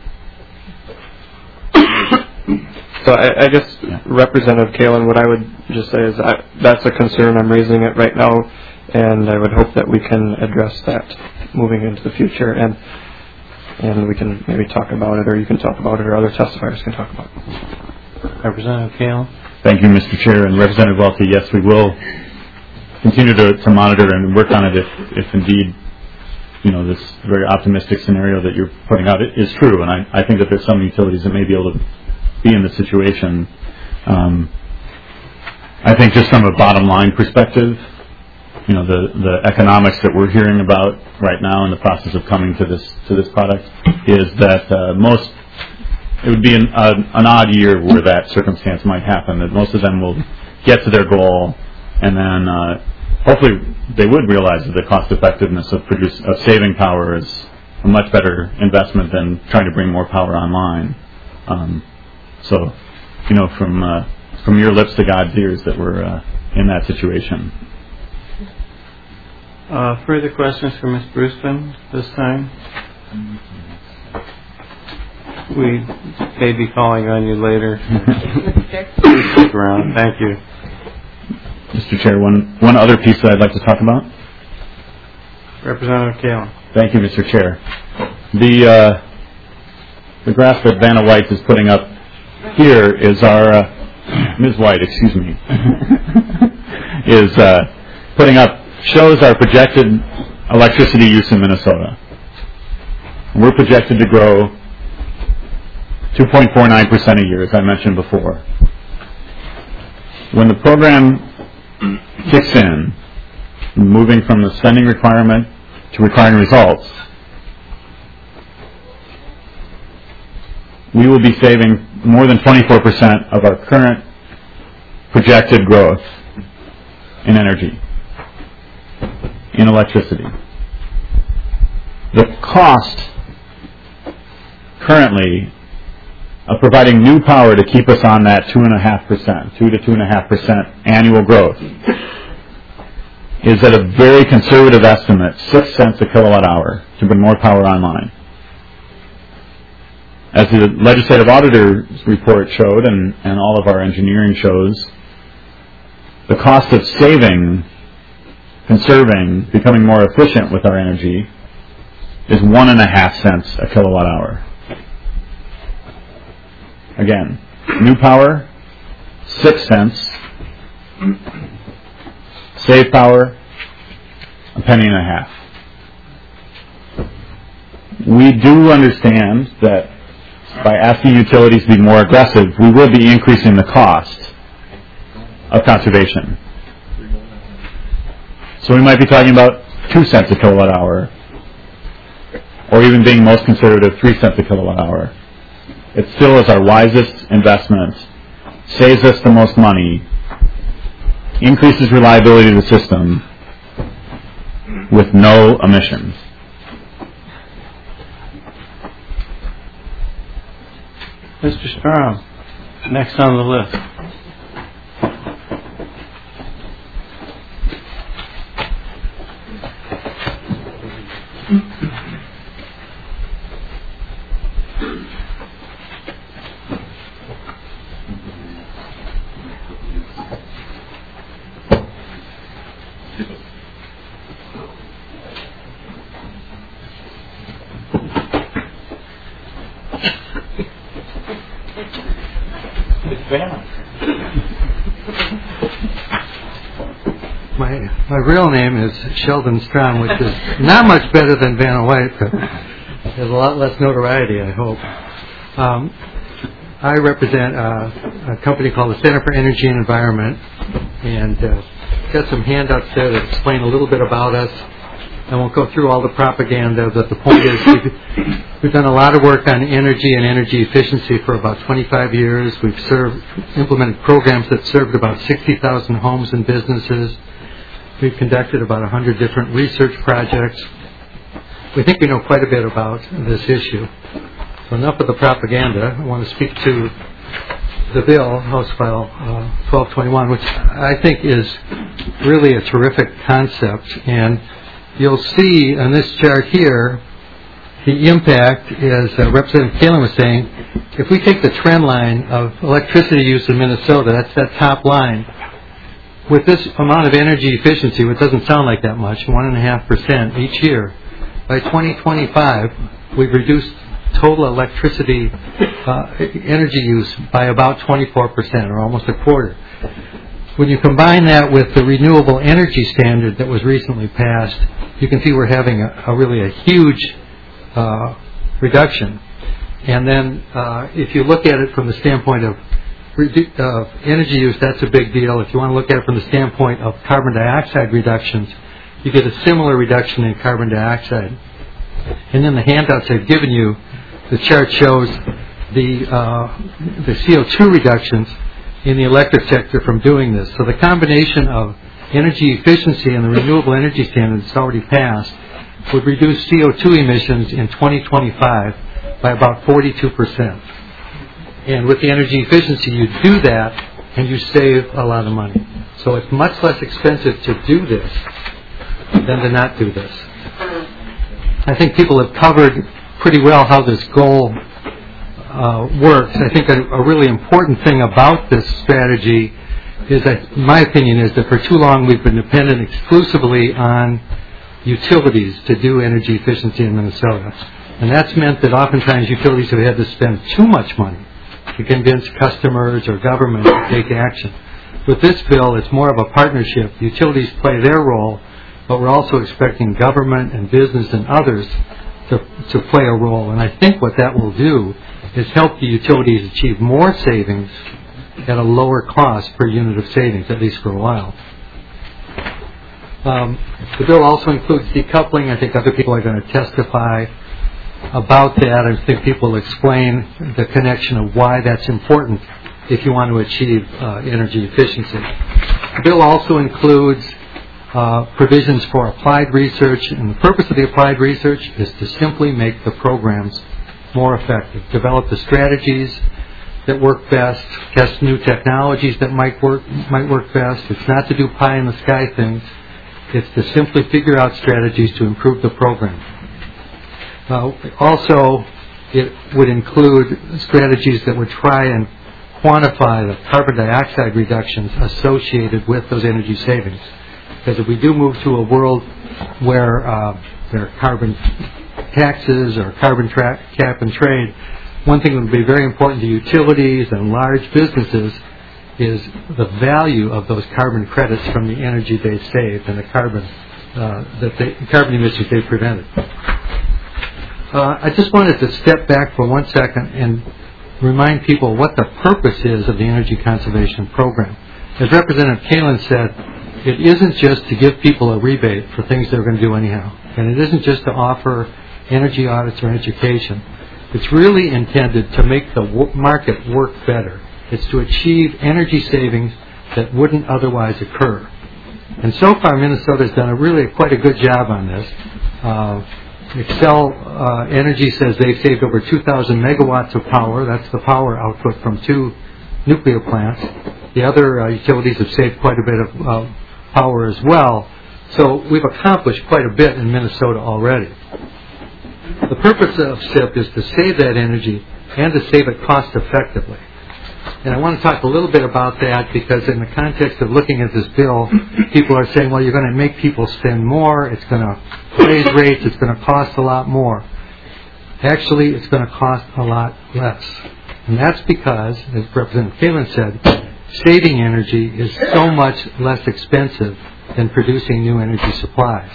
So I, I guess, Representative Kaelin, what I would just say is I, that's a concern. I'm raising it right now, and I would hope that we can address that moving into the future, and and we can maybe talk about it, or you can talk about it, or other testifiers can talk about it. Representative Kalen. Thank you, Mister Chair. And Representative Welty, yes, we will continue to, to monitor and work on it if, if indeed, you know, this very optimistic scenario that you're putting out is true. And I, I think that there's some utilities that may be able to be in this situation. Um, I think just from a bottom line perspective, you know, the, the economics that we're hearing about right now in the process of coming to this to this product is that uh, most, it would be an, uh, an odd year where that circumstance might happen, that most of them will get to their goal, and then uh, hopefully they would realize that the cost effectiveness of produce of saving power is a much better investment than trying to bring more power online. Um, so, you know, from uh, from your lips to God's ears that we're uh, in that situation. Uh, further questions for Miz Brewston this time? We may be calling on you later. Please stick around. Thank you. Mister Chair, one, one other piece that I'd like to talk about. Representative Kalen. Thank you, Mister Chair. The uh, the graph that Vanna White is putting up here is our uh, Miz White, excuse me, is uh, putting up shows our projected electricity use in Minnesota. We're projected to grow two point four nine percent a year, as I mentioned before. When the program kicks in, moving from the spending requirement to requiring results, we will be saving more than twenty-four percent of our current projected growth in energy, in electricity. The cost currently of providing new power to keep us on that two and a half percent, two to two and a half percent annual growth, is at a very conservative estimate, six cents a kilowatt hour to bring more power online. As the legislative auditor's report showed, and, and all of our engineering shows, the cost of saving, conserving, becoming more efficient with our energy is one and a half cents a kilowatt hour. Again, new power, six cents. Save power, a penny and a half. We do understand that by asking utilities to be more aggressive, we will be increasing the cost of conservation. So we might be talking about two cents a kilowatt hour, or even being most conservative, three cents a kilowatt hour. It still is our wisest investment, saves us the most money, increases reliability of the system with no emissions. Mister Strom, next on the list. My my real name is Sheldon Strom, which is not much better than Vanna White, but has a lot less notoriety, I hope. Um, I represent uh, a company called the Center for Energy and Environment, and uh, got some handouts there that explain a little bit about us. I won't go through all the propaganda, but the point is we've, we've done a lot of work on energy and energy efficiency for about twenty-five years. We've served, implemented programs that served about sixty thousand homes and businesses. We've conducted about one hundred different research projects. We think we know quite a bit about this issue. So enough of the propaganda. I want to speak to the bill, House File uh, twelve twenty-one, which I think is really a terrific concept. And you'll see on this chart here, the impact, as uh, Representative Kalen was saying, if we take the trend line of electricity use in Minnesota, that's that top line, with this amount of energy efficiency, which doesn't sound like that much, one and a half percent each year, by twenty twenty-five, we've reduced total electricity uh, energy use by about twenty-four percent, or almost a quarter. When you combine that with the renewable energy standard that was recently passed, you can see we're having a, a really a huge uh, reduction. And then uh, if you look at it from the standpoint of redu- uh, energy use, that's a big deal. If you want to look at it from the standpoint of carbon dioxide reductions, you get a similar reduction in carbon dioxide. And in the handouts I've given you, the chart shows the uh, the C O two reductions in the electric sector from doing this. So the combination of energy efficiency and the renewable energy standard that's already passed would reduce C O two emissions in twenty twenty-five by about forty-two percent. And with the energy efficiency, you do that and you save a lot of money. So it's much less expensive to do this than to not do this. I think people have covered pretty well how this goal uh, works. I think a, a really important thing about this strategy is that, my opinion is that for too long we've been dependent exclusively on utilities to do energy efficiency in Minnesota. And that's meant that oftentimes utilities have had to spend too much money to convince customers or government to take action. With this bill, it's more of a partnership. Utilities play their role, but we're also expecting government and business and others to, to play a role. And I think what that will do is help the utilities achieve more savings at a lower cost per unit of savings, at least for a while. Um, the bill also includes decoupling. I think other people are going to testify about that. I think people will explain the connection of why that's important if you want to achieve uh, energy efficiency. The bill also includes uh, provisions for applied research, and the purpose of the applied research is to simply make the programs more effective, develop the strategies that work best, test new technologies that might work might work best. It's not to do pie in the sky things. It's to simply figure out strategies to improve the program. Uh, also, it would include strategies that would try and quantify the carbon dioxide reductions associated with those energy savings. Because if we do move to a world where uh, there are carbon taxes or carbon tra- cap and trade, one thing that would be very important to utilities and large businesses is the value of those carbon credits from the energy they saved and the carbon uh, that they, carbon emissions they prevented. Uh, I just wanted to step back for one second and remind people what the purpose is of the Energy Conservation Program. As Representative Kalin said, it isn't just to give people a rebate for things they're going to do anyhow, and it isn't just to offer energy audits or education. It's really intended to make the w- market work better. It's to achieve energy savings that wouldn't otherwise occur. And so far, Minnesota has done a really quite a good job on this. Uh, Xcel uh, Energy says they've saved over two thousand megawatts of power. That's the power output from two nuclear plants. The other uh, utilities have saved quite a bit of uh, power as well. So we've accomplished quite a bit in Minnesota already. The purpose of S I P is to save that energy and to save it cost effectively. And I want to talk a little bit about that because in the context of looking at this bill, people are saying, well, you're going to make people spend more, it's going to raise rates, it's going to cost a lot more. Actually, it's going to cost a lot less. And that's because, as Representative Kalin said, saving energy is so much less expensive than producing new energy supplies.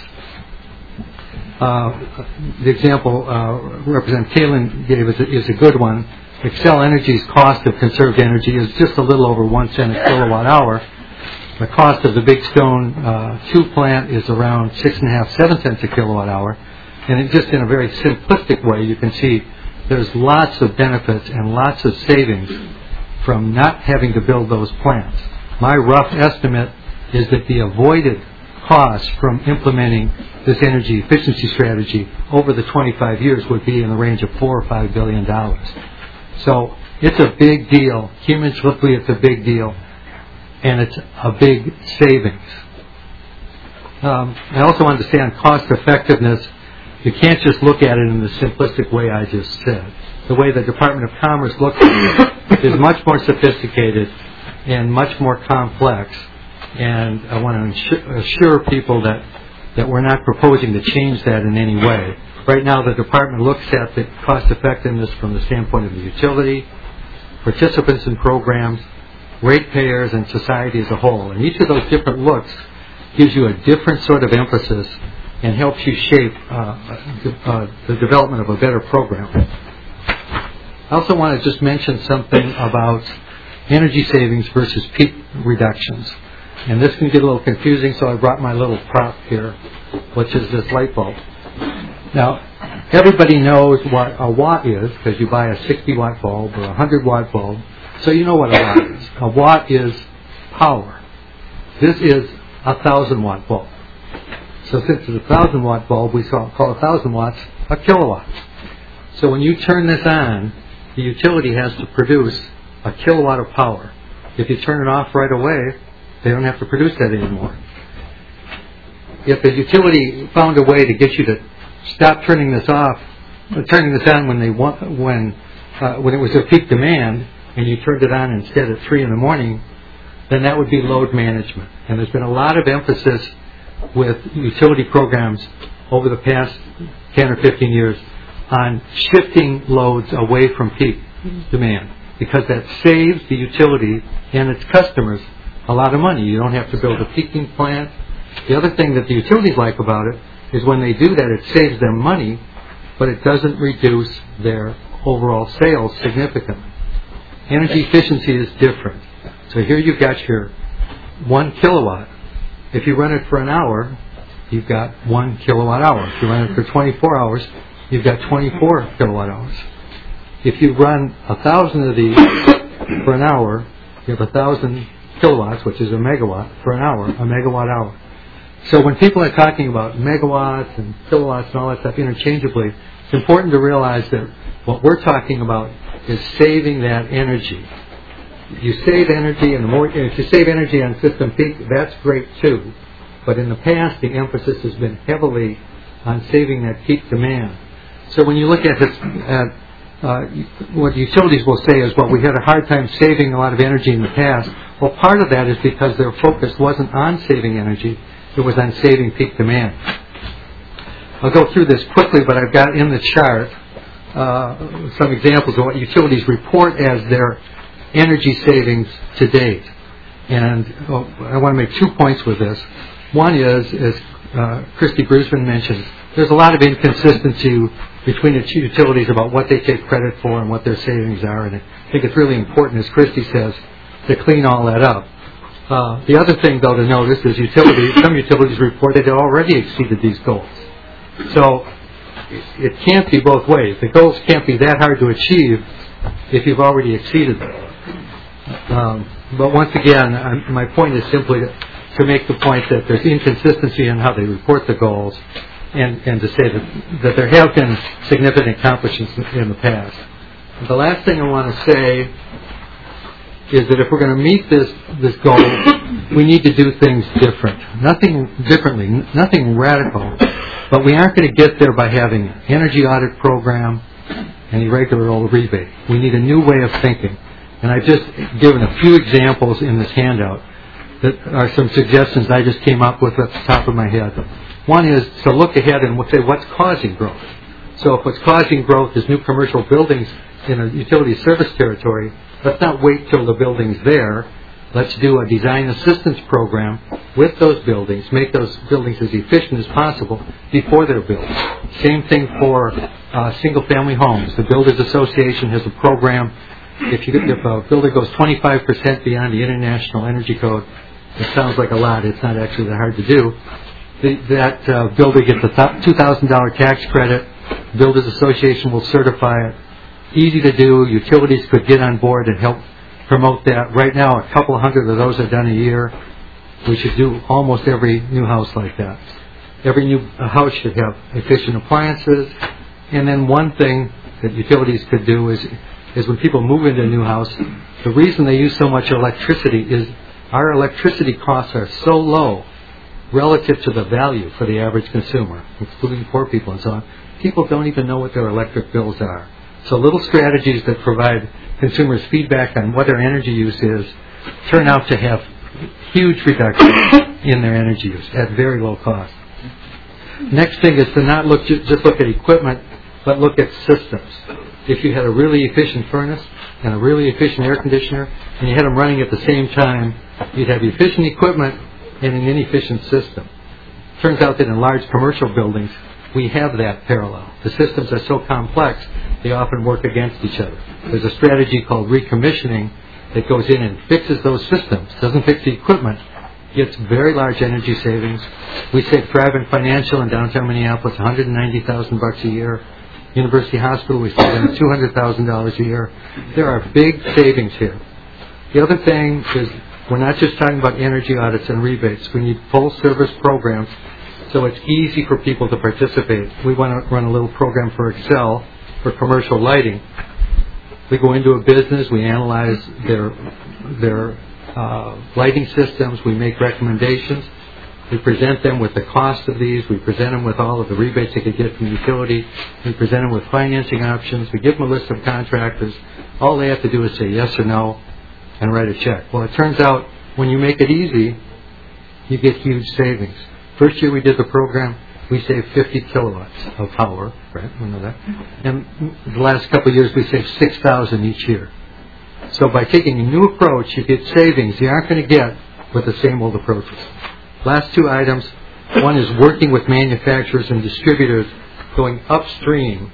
Uh, the example uh, Representative Kalin gave is a, is a good one. Xcel Energy's cost of conserved energy is just a little over one cent a kilowatt hour. The cost of the Big Stone uh, two plant is around six and a half, seven cents a kilowatt hour. And it just in a very simplistic way, you can see there's lots of benefits and lots of savings from not having to build those plants. My rough estimate is that the avoided costs from implementing this energy efficiency strategy over the twenty-five years would be in the range of four or five billion dollars. So it's a big deal. Cumulatively, it's a big deal, and it's a big savings. Um, I also understand cost effectiveness. You can't just look at it in the simplistic way I just said. The way the Department of Commerce looks at it is much more sophisticated and much more complex. And I want to assure, assure people that, that we're not proposing to change that in any way. Right now, the department looks at the cost effectiveness from the standpoint of the utility, participants in programs, ratepayers, and society as a whole. And each of those different looks gives you a different sort of emphasis and helps you shape uh, uh, the development of a better program. I also want to just mention something about energy savings versus peak reductions. And this can get a little confusing, so I brought my little prop here, which is this light bulb. Now, everybody knows what a watt is because you buy a sixty watt bulb or a one hundred watt bulb, so you know what a watt is. A watt is power. This is a one thousand watt bulb. So since it's a one thousand watt bulb, we call one thousand watts a kilowatt. So when you turn this on, the utility has to produce a kilowatt of power. If you turn it off right away, they don't have to produce that anymore. If the utility found a way to get you to stop turning this off, uh, turning this on when they want, when uh, when it was a peak demand, and you turned it on instead at three in the morning, then that would be load management. And there's been a lot of emphasis with utility programs over the past ten or fifteen years on shifting loads away from peak demand, because that saves the utility and its customers a lot of money. You don't have to build a peaking plant. The other thing that the utilities like about it is when they do that, it saves them money, but it doesn't reduce their overall sales significantly. Energy efficiency is different. So here you've got your one kilowatt. If you run it for an hour, you've got one kilowatt hour. If you run it for twenty-four hours, you've got twenty-four kilowatt hours. If you run a thousand of these for an hour, you have a thousand kilowatts, which is a megawatt, for an hour, a megawatt hour. So when people are talking about megawatts and kilowatts and all that stuff interchangeably, it's important to realize that what we're talking about is saving that energy. You save energy, and the more if you save energy on system peak, that's great too. But in the past, the emphasis has been heavily on saving that peak demand. So when you look at this, at uh, what utilities will say is, well, we had a hard time saving a lot of energy in the past. Well, part of that is because their focus wasn't on saving energy. It was on saving peak demand. I'll go through this quickly, but I've got in the chart uh, some examples of what utilities report as their energy savings to date. And oh, I want to make two points with this. One is, as uh, Christy Brusman mentioned, there's a lot of inconsistency between the two utilities about what they take credit for and what their savings are. And I think it's really important, as Christy says, to clean all that up. Uh, the other thing, though, to notice is utilities, some utilities report that they already exceeded these goals. So it can't be both ways. The goals can't be that hard to achieve if you've already exceeded them. Um, but once again, I'm, my point is simply to, to make the point that there's inconsistency in how they report the goals, and, and to say that, that there have been significant accomplishments in, in the past. The last thing I want to say is that if we're going to meet this this goal, we need to do things different. Nothing differently, nothing radical, but we aren't going to get there by having an energy audit program and a regular old rebate. We need a new way of thinking. And I've just given a few examples in this handout that are some suggestions I just came up with at the top of my head. One is to look ahead and say what's causing growth. So if what's causing growth is new commercial buildings in a utility service territory, let's not wait till the building's there. Let's do a design assistance program with those buildings, make those buildings as efficient as possible before they're built. Same thing for uh, single-family homes. The Builders Association has a program. If, you, if a builder goes twenty-five percent beyond the International Energy Code, it sounds like a lot. It's not actually that hard to do. The, that uh, builder gets a two thousand dollars tax credit. Builders Association will certify it. Easy to do. Utilities could get on board and help promote that. Right now, a couple hundred of those are done a year. We should do almost every new house like that. Every new house should have efficient appliances. And then one thing that utilities could do is, is when people move into a new house, the reason they use so much electricity is our electricity costs are so low relative to the value for the average consumer, including poor people and so on. People don't even know what their electric bills are. So little strategies that provide consumers feedback on what their energy use is turn out to have huge reduction in their energy use at very low cost. Next thing is to not look just look at equipment, but look at systems. If you had a really efficient furnace and a really efficient air conditioner, and you had them running at the same time, you'd have efficient equipment and an inefficient system. Turns out that in large commercial buildings, we have that parallel. The systems are so complex, they often work against each other. There's a strategy called recommissioning that goes in and fixes those systems, doesn't fix the equipment, gets very large energy savings. We save Thrivent Financial in downtown Minneapolis one hundred ninety thousand bucks a year. University Hospital, we save them two hundred thousand dollars a year. There are big savings here. The other thing is we're not just talking about energy audits and rebates. We need full service programs so it's easy for people to participate. We want to run a little program for Excel for commercial lighting. We go into a business, we analyze their their uh, lighting systems, we make recommendations, we present them with the cost of these, we present them with all of the rebates they could get from the utility, we present them with financing options, we give them a list of contractors. All they have to do is say yes or no and write a check. Well, it turns out when you make it easy, you get huge savings. First year we did the program, we saved fifty kilowatts of power, right? We know that. And the last couple of years we saved six thousand each year. So by taking a new approach, you get savings you aren't going to get with the same old approaches. Last two items, one is working with manufacturers and distributors going upstream.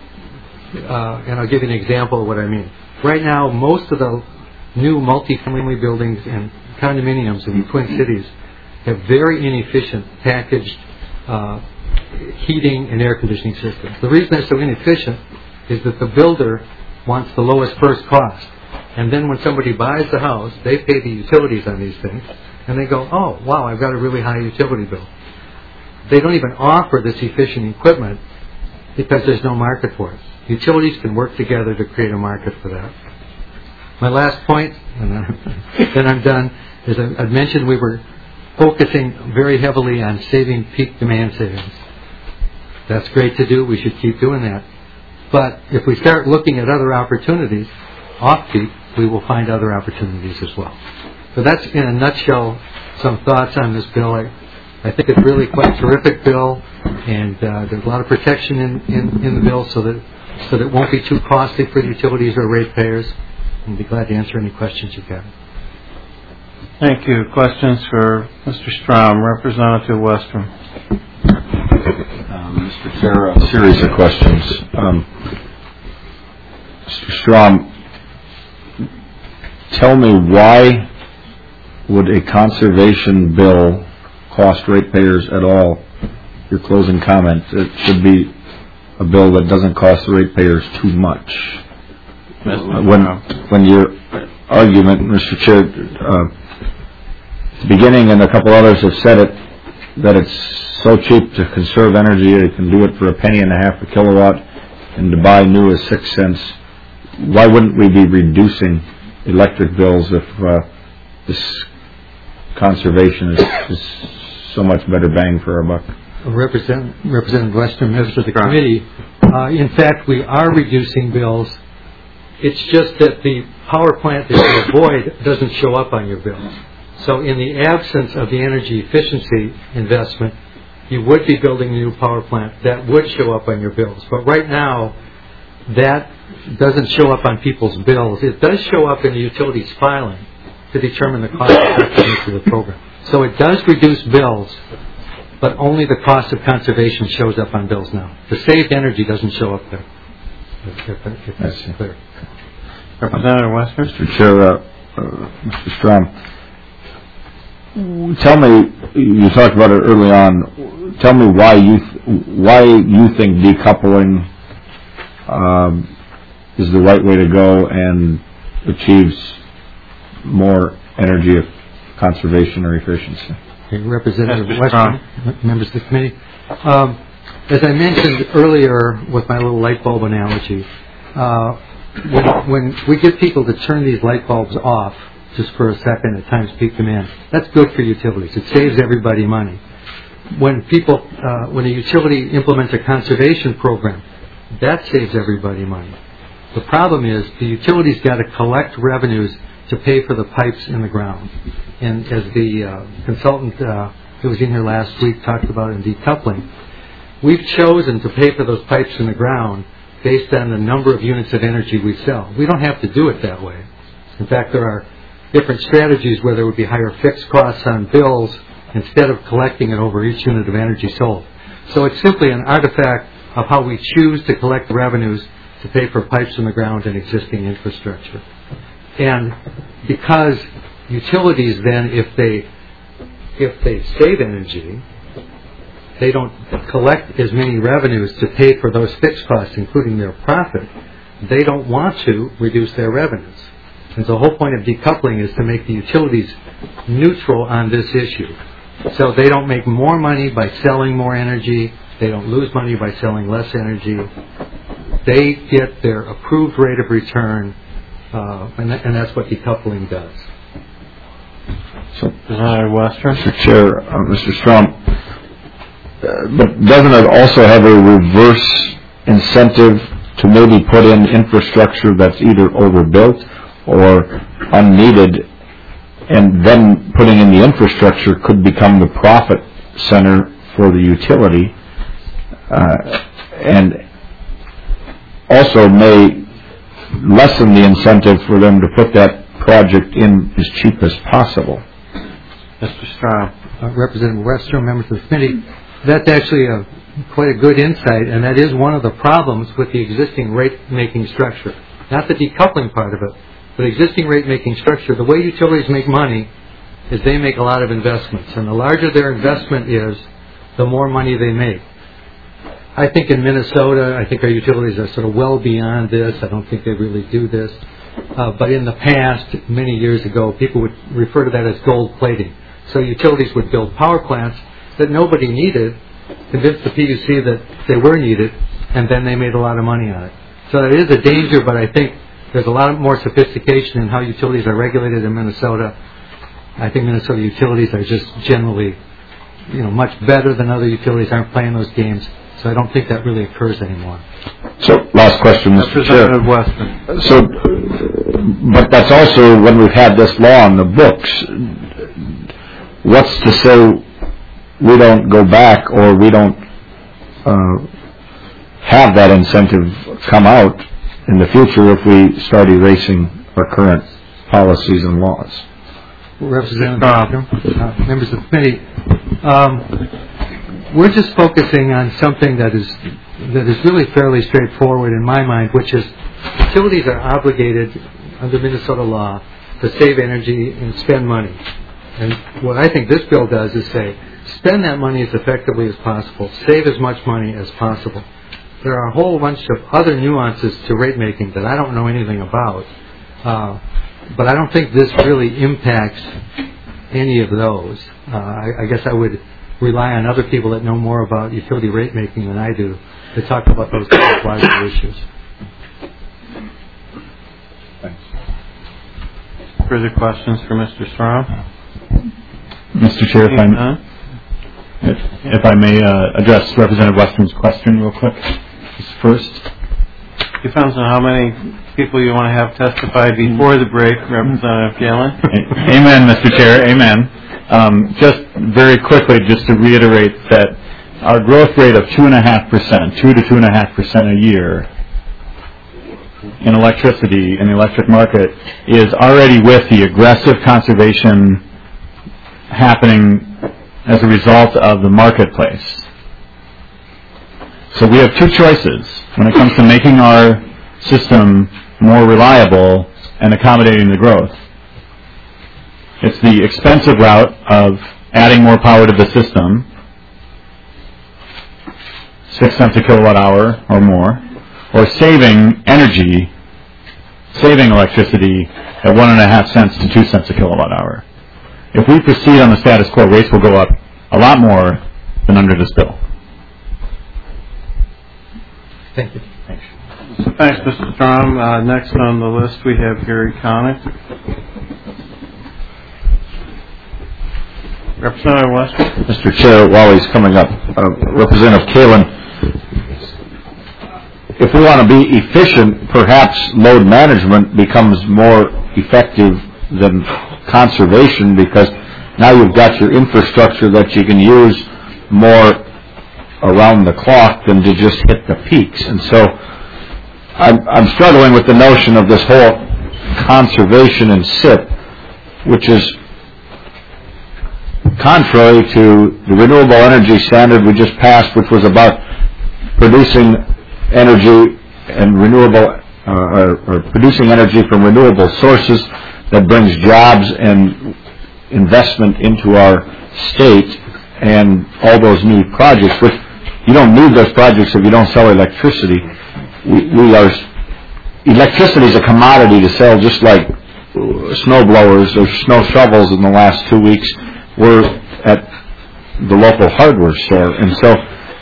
Uh, and I'll give you an example of what I mean. Right now, most of the new multifamily buildings and condominiums in the Twin Cities have very inefficient packaged uh, heating and air conditioning systems. The reason they're so inefficient is that the builder wants the lowest first cost. And then when somebody buys the house, they pay the utilities on these things. And they go, oh, wow, I've got a really high utility bill. They don't even offer this efficient equipment because there's no market for it. Utilities can work together to create a market for that. My last point, and then I'm done, is I mentioned we were focusing very heavily on saving peak demand savings. That's great to do. We should keep doing that. But if we start looking at other opportunities, off-peak, we will find other opportunities as well. So that's, in a nutshell, some thoughts on this bill. I, I think it's really quite a terrific bill, and uh, there's a lot of protection in, in, in the bill so that so that it won't be too costly for the utilities or ratepayers. I'd be glad to answer any questions you've got. Thank you. Questions for Mister Strom, Representative Westrom. Um, Mister Chair, a series of questions. Um, Mister Strom, tell me why would a conservation bill cost ratepayers at all? Your closing comment. It should be a bill that doesn't cost the ratepayers too much. When when your argument, Mister Chair, uh, at the beginning and a couple others have said it, that it's so cheap to conserve energy, you can do it for a penny and a half a kilowatt, and to buy new is six cents. Why wouldn't we be reducing electric bills if uh, this conservation is, is so much better bang for our buck? Represent, Representative Westrom, members of the committee, uh, in fact, we are reducing bills. It's just that the power plant that you avoid doesn't show up on your bills. So in the absence of the energy efficiency investment, you would be building a new power plant that would show up on your bills. But right now, that doesn't show up on people's bills. It does show up in the utilities filing to determine the cost effectiveness of the program. So it does reduce bills, but only the cost of conservation shows up on bills now. The saved energy doesn't show up there. If, if, if that's clear. Representative Western. Mister Chair, uh, uh, Mister Strom, tell me, you talked about it early on, tell me why you th- why you think decoupling um, is the right way to go and achieves more energy conservation or efficiency. Okay, Representative Western, members of the committee. Um, as I mentioned earlier with my little light bulb analogy, uh, when, when we get people to turn these light bulbs off just for a second at times peak demand, that's good for utilities. It saves everybody money. When people, uh, when a utility implements a conservation program, that saves everybody money. The problem is the utility's got to collect revenues to pay for the pipes in the ground. And as the uh, consultant uh, who was in here last week talked about in decoupling, we've chosen to pay for those pipes in the ground based on the number of units of energy we sell. We don't have to do it that way. In fact, there are different strategies where there would be higher fixed costs on bills instead of collecting it over each unit of energy sold. So it's simply an artifact of how we choose to collect revenues to pay for pipes in the ground and existing infrastructure. And because utilities then, if they if they save energy, they don't collect as many revenues to pay for those fixed costs, including their profit. They don't want to reduce their revenues. And so the whole point of decoupling is to make the utilities neutral on this issue. So they don't make more money by selling more energy. They don't lose money by selling less energy. They get their approved rate of return, uh, and, th- and that's what decoupling does. So, Representative Western. Mister Chair, uh, Mister Strom, uh, but doesn't it also have a reverse incentive to maybe put in infrastructure that's either overbuilt or unneeded, and then putting in the infrastructure could become the profit center for the utility, uh, and also may lessen the incentive for them to put that project in as cheap as possible. Mister Strom. Uh, Representative Westrom, members of the committee, that's actually a, quite a good insight, and that is one of the problems with the existing rate-making structure. Not the decoupling part of it, but existing rate-making structure. The way utilities make money is they make a lot of investments, and the larger their investment is, the more money they make. I think in Minnesota, I think our utilities are sort of well beyond this. I don't think they really do this. Uh, but in the past, many years ago, people would refer to that as gold plating. So utilities would build power plants that nobody needed, convince the P U C that they were needed, and then they made a lot of money on it. So it is a danger, but I think there's a lot more sophistication in how utilities are regulated in Minnesota. I think Minnesota utilities are just generally, you know, much better than other utilities, aren't playing those games. So I don't think that really occurs anymore. So, last question, Mister Chair. Representative Western. So, but that's also when we've had this law on the books. What's to say we don't go back or we don't uh, have that incentive come out in the future if we start erasing our current policies and laws? Representative uh, members of the committee, um, we're just focusing on something that is that is really fairly straightforward in my mind, which is utilities are obligated under Minnesota law to save energy and spend money. And what I think this bill does is say, spend that money as effectively as possible, save as much money as possible. There are a whole bunch of other nuances to rate making that I don't know anything about, uh, but I don't think this really impacts any of those. Uh, I, I guess I would rely on other people that know more about utility rate making than I do to talk about those larger issues. Thanks. Further questions for Mister Strom? Mister Chair, if I, if, if I may uh, address Representative Western's question real quick. First. Depends on how many people you want to have testify before the break, Representative Galen. Amen, Mister Chair. Amen. Um, just very quickly, just to reiterate that our growth rate of two and a half percent, two to two and a half percent a year in electricity in the electric market is already with the aggressive conservation happening as a result of the marketplace. So we have two choices when it comes to making our system more reliable and accommodating the growth. It's the expensive route of adding more power to the system, six cents a kilowatt hour or more, or saving energy, saving electricity at one and a half cents to two cents a kilowatt hour. If we proceed on the status quo, rates will go up a lot more than under this bill. Thank you. Thanks. So thanks, Mister Strom. Uh, next on the list we have Gary Connick. Representative Western. Mister Chair, while he's coming up, uh, Representative Kalin, if we want to be efficient, perhaps load management becomes more effective than conservation, because now you've got your infrastructure that you can use more around the clock than to just hit the peaks. And so I'm, I'm struggling with the notion of this whole conservation and S I P, which is contrary to the renewable energy standard we just passed, which was about producing energy and renewable uh, or, or producing energy from renewable sources that brings jobs and investment into our state, and all those new projects, which you don't need those projects if you don't sell electricity. We, we are, electricity is a commodity to sell, just like snow blowers or snow shovels. In the last two weeks were at the local hardware store. And so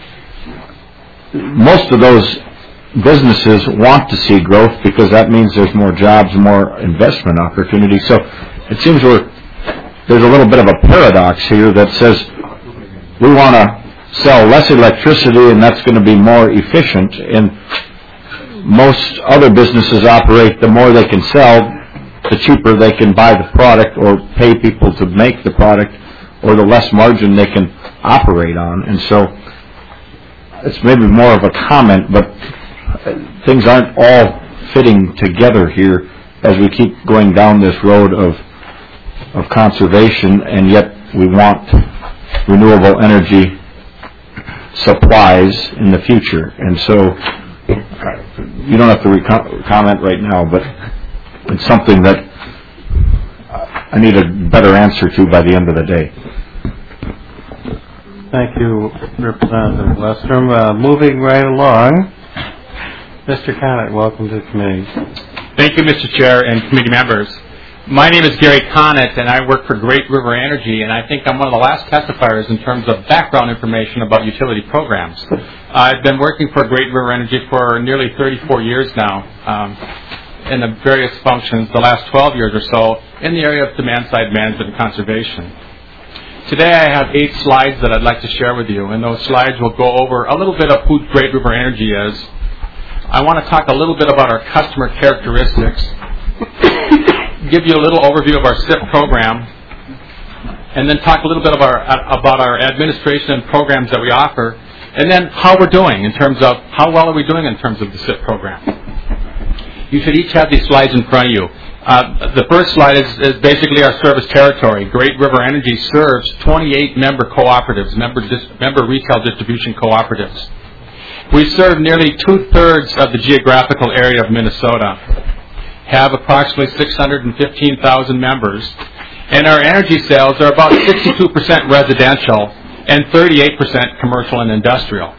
most of those businesses want to see growth because that means there's more jobs, more investment opportunities. So it seems we're, there's a little bit of a paradox here that says we want to sell less electricity and that's going to be more efficient. And most other businesses operate, the more they can sell, the cheaper they can buy the product or pay people to make the product, or the less margin they can operate on. And so it's maybe more of a comment, but things aren't all fitting together here as we keep going down this road of of conservation, and yet we want renewable energy supplies in the future. And so you don't have to re- comment right now, but it's something that I need a better answer to by the end of the day. Thank you, Representative Westrom. Uh, moving right along, Mister Conant, welcome to the committee. Thank you, Mister Chair and committee members. My name is Gary Conant, and I work for Great River Energy, and I think I'm one of the last testifiers in terms of background information about utility programs. I've been working for Great River Energy for nearly thirty-four years now, um, in the various functions, the last twelve years or so, in the area of demand-side management and conservation. Today I have eight slides that I'd like to share with you, and those slides will go over a little bit of who Great River Energy is. I want to talk a little bit about our customer characteristics, give you a little overview of our S I P program, and then talk a little bit about our, about our administration and programs that we offer, and then how we're doing in terms of how well are we doing in terms of the S I P program. You should each have these slides in front of you. Uh, the first slide is, is basically our service territory. Great River Energy serves twenty-eight member cooperatives, member, dis, member retail distribution cooperatives. We serve nearly two-thirds of the geographical area of Minnesota, have approximately six hundred fifteen thousand members, and our energy sales are about sixty-two percent residential and thirty-eight percent commercial and industrial.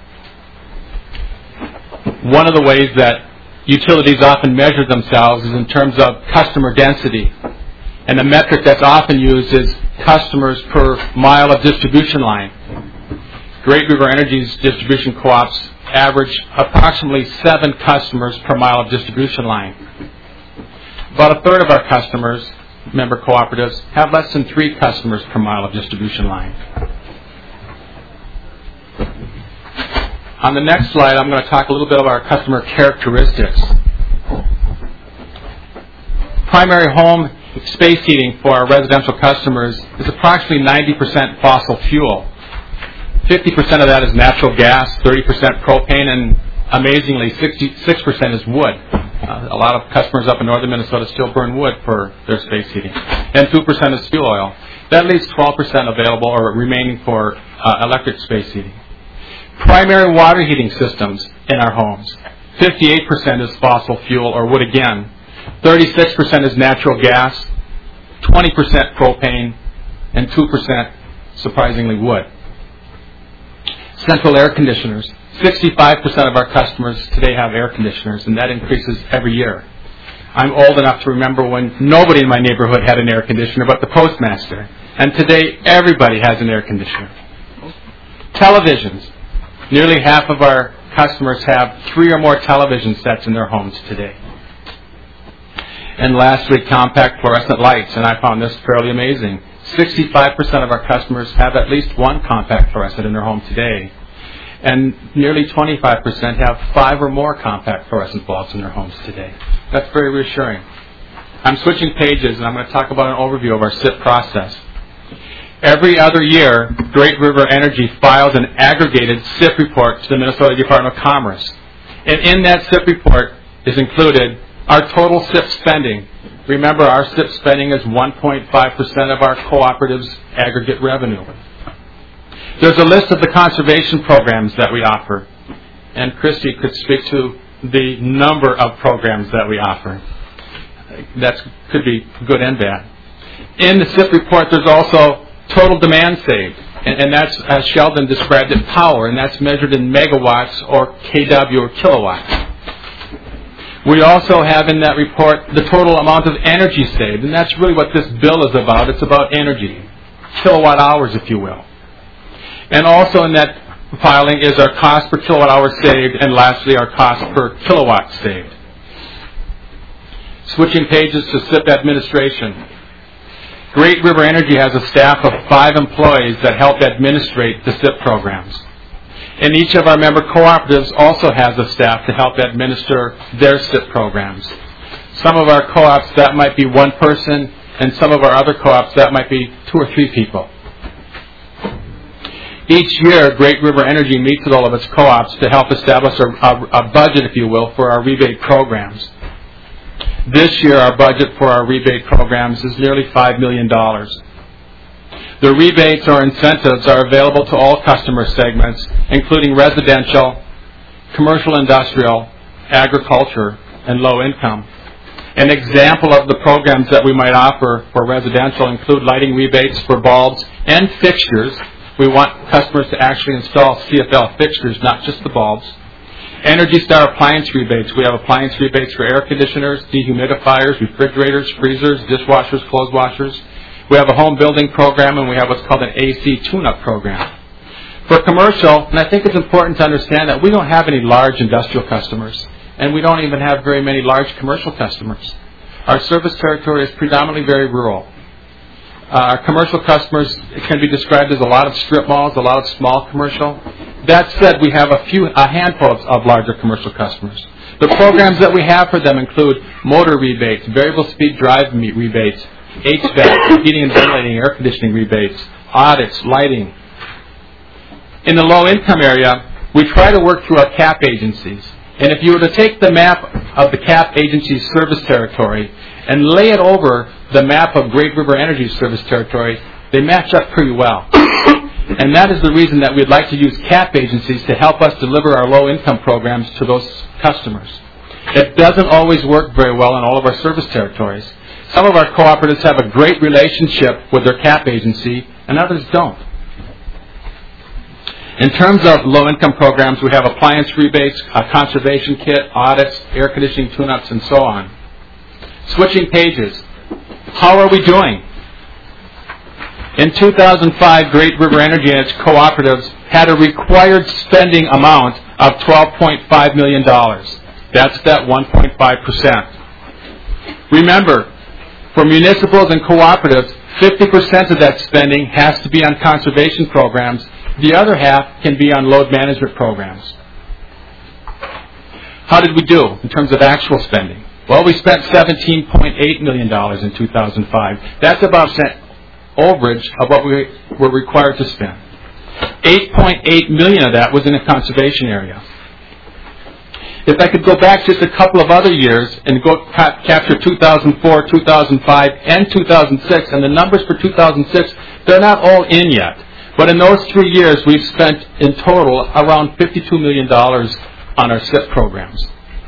One of the ways that utilities often measure themselves is in terms of customer density, and the metric that's often used is customers per mile of distribution line. Great River Energy's distribution co-ops average approximately seven customers per mile of distribution line. About a third of our customers, member cooperatives, have less than three customers per mile of distribution line. On the next slide, I'm going to talk a little bit about our customer characteristics. Primary home space heating for our residential customers is approximately ninety percent fossil fuel. fifty percent of that is natural gas, thirty percent propane, and amazingly, sixty-six percent is wood. Uh, a lot of customers up in northern Minnesota still burn wood for their space heating. And two percent is fuel oil. That leaves twelve percent available or remaining for uh, electric space heating. Primary water heating systems in our homes. fifty-eight percent is fossil fuel or wood again. thirty-six percent is natural gas, twenty percent propane, and two percent, surprisingly, wood. Central air conditioners. sixty-five percent of our customers today have air conditioners, and that increases every year. I'm old enough to remember when nobody in my neighborhood had an air conditioner but the postmaster. And today, everybody has an air conditioner. Televisions. Nearly half of our customers have three or more television sets in their homes today. And lastly, compact fluorescent lights, and I found this fairly amazing. sixty-five percent of our customers have at least one compact fluorescent in their home today. And nearly twenty-five percent have five or more compact fluorescent bulbs in their homes today. That's very reassuring. I'm switching pages, and I'm going to talk about an overview of our S I P process. Every other year, Great River Energy files an aggregated S I P report to the Minnesota Department of Commerce. And in that S I P report is included our total S I P spending. Remember, our S I P spending is one point five percent of our cooperative's aggregate revenue. There's a list of the conservation programs that we offer. And Christy could speak to the number of programs that we offer. That could be good and bad. In the S I P report, there's also total demand saved. And, and that's, as Sheldon described it, power. And that's measured in megawatts or K W or kilowatts. We also have in that report the total amount of energy saved, and that's really what this bill is about. It's about energy, kilowatt hours, if you will. And also in that filing is our cost per kilowatt hour saved, and lastly, our cost per kilowatt saved. Switching pages to S I P administration. Great River Energy has a staff of five employees that help administrate the S I P programs. And each of our member cooperatives also has a staff to help administer their S I P programs. Some of our co-ops, that might be one person, and some of our other co-ops, that might be two or three people. Each year, Great River Energy meets with all of its co-ops to help establish a, a, a budget, if you will, for our rebate programs. This year, our budget for our rebate programs is nearly five million dollars. The rebates or incentives are available to all customer segments, including residential, commercial industrial, agriculture, and low income. An example of the programs that we might offer for residential include lighting rebates for bulbs and fixtures. We want customers to actually install C F L fixtures, not just the bulbs. Energy Star appliance rebates. We have appliance rebates for air conditioners, dehumidifiers, refrigerators, freezers, dishwashers, clothes washers. We have a home building program, and we have what's called an A C tune-up program. For commercial, and I think it's important to understand that we don't have any large industrial customers, and we don't even have very many large commercial customers. Our service territory is predominantly very rural. Uh, our commercial customers can be described as a lot of strip malls, a lot of small commercial. That said, we have a few, a handful of, of larger commercial customers. The programs that we have for them include motor rebates, variable speed drive rebates, H V A C, heating and ventilating, air conditioning rebates, audits, lighting. In the low-income area, we try to work through our C A P agencies. And if you were to take the map of the C A P agency's service territory and lay it over the map of Great River Energy's service territory, they match up pretty well. And that is the reason that we'd like to use C A P agencies to help us deliver our low-income programs to those customers. It doesn't always work very well in all of our service territories. Some of our cooperatives have a great relationship with their C A P agency, and others don't. In terms of low-income programs, we have appliance rebates, a conservation kit, audits, air conditioning tune-ups, and so on. Switching pages. How are we doing? In two thousand five, Great River Energy and its cooperatives had a required spending amount of twelve point five million dollars. That's that one point five percent. Remember, for municipals and cooperatives, fifty percent of that spending has to be on conservation programs. The other half can be on load management programs. How did we do in terms of actual spending? Well, we spent seventeen point eight million dollars in two thousand five. That's about overage of what we were required to spend. eight point eight million dollars of that was in the conservation area. If I could go back just a couple of other years and go ca- capture two thousand four, two thousand five, and two thousand six, and the numbers for two thousand six, they're not all in yet. But in those three years, we've spent in total around fifty-two million dollars on our S I P programs.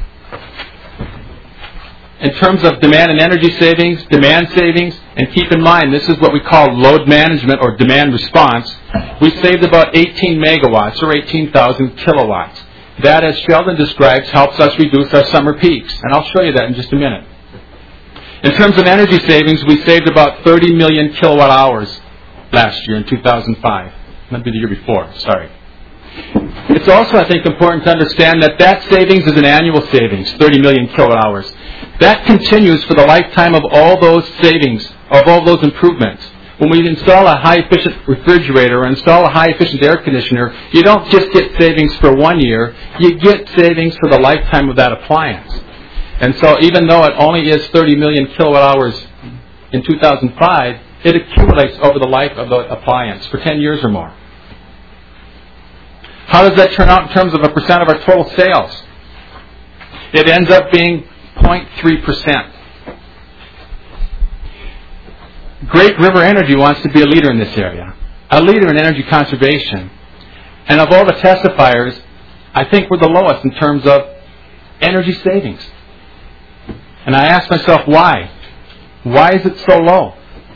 In terms of demand and energy savings, demand savings, and keep in mind, this is what we call load management or demand response. We saved about eighteen megawatts or eighteen thousand kilowatts. That, as Sheldon describes, helps us reduce our summer peaks. And I'll show you that in just a minute. In terms of energy savings, we saved about thirty million kilowatt hours last year in two thousand five. Maybe the year before, sorry. It's also, I think, important to understand that that savings is an annual savings, thirty million kilowatt hours. That continues for the lifetime of all those savings, of all those improvements. When we install a high-efficient refrigerator or install a high-efficient air conditioner, you don't just get savings for one year, you get savings for the lifetime of that appliance. And so even though it only is thirty million kilowatt hours in two thousand five, it accumulates over the life of the appliance for ten years or more. How does that turn out in terms of a percent of our total sales? It ends up being zero point three percent. Great River Energy wants to be a leader in this area, a leader in energy conservation. And of all the testifiers, I think we're the lowest in terms of energy savings. And I ask myself, why? Why is it so low?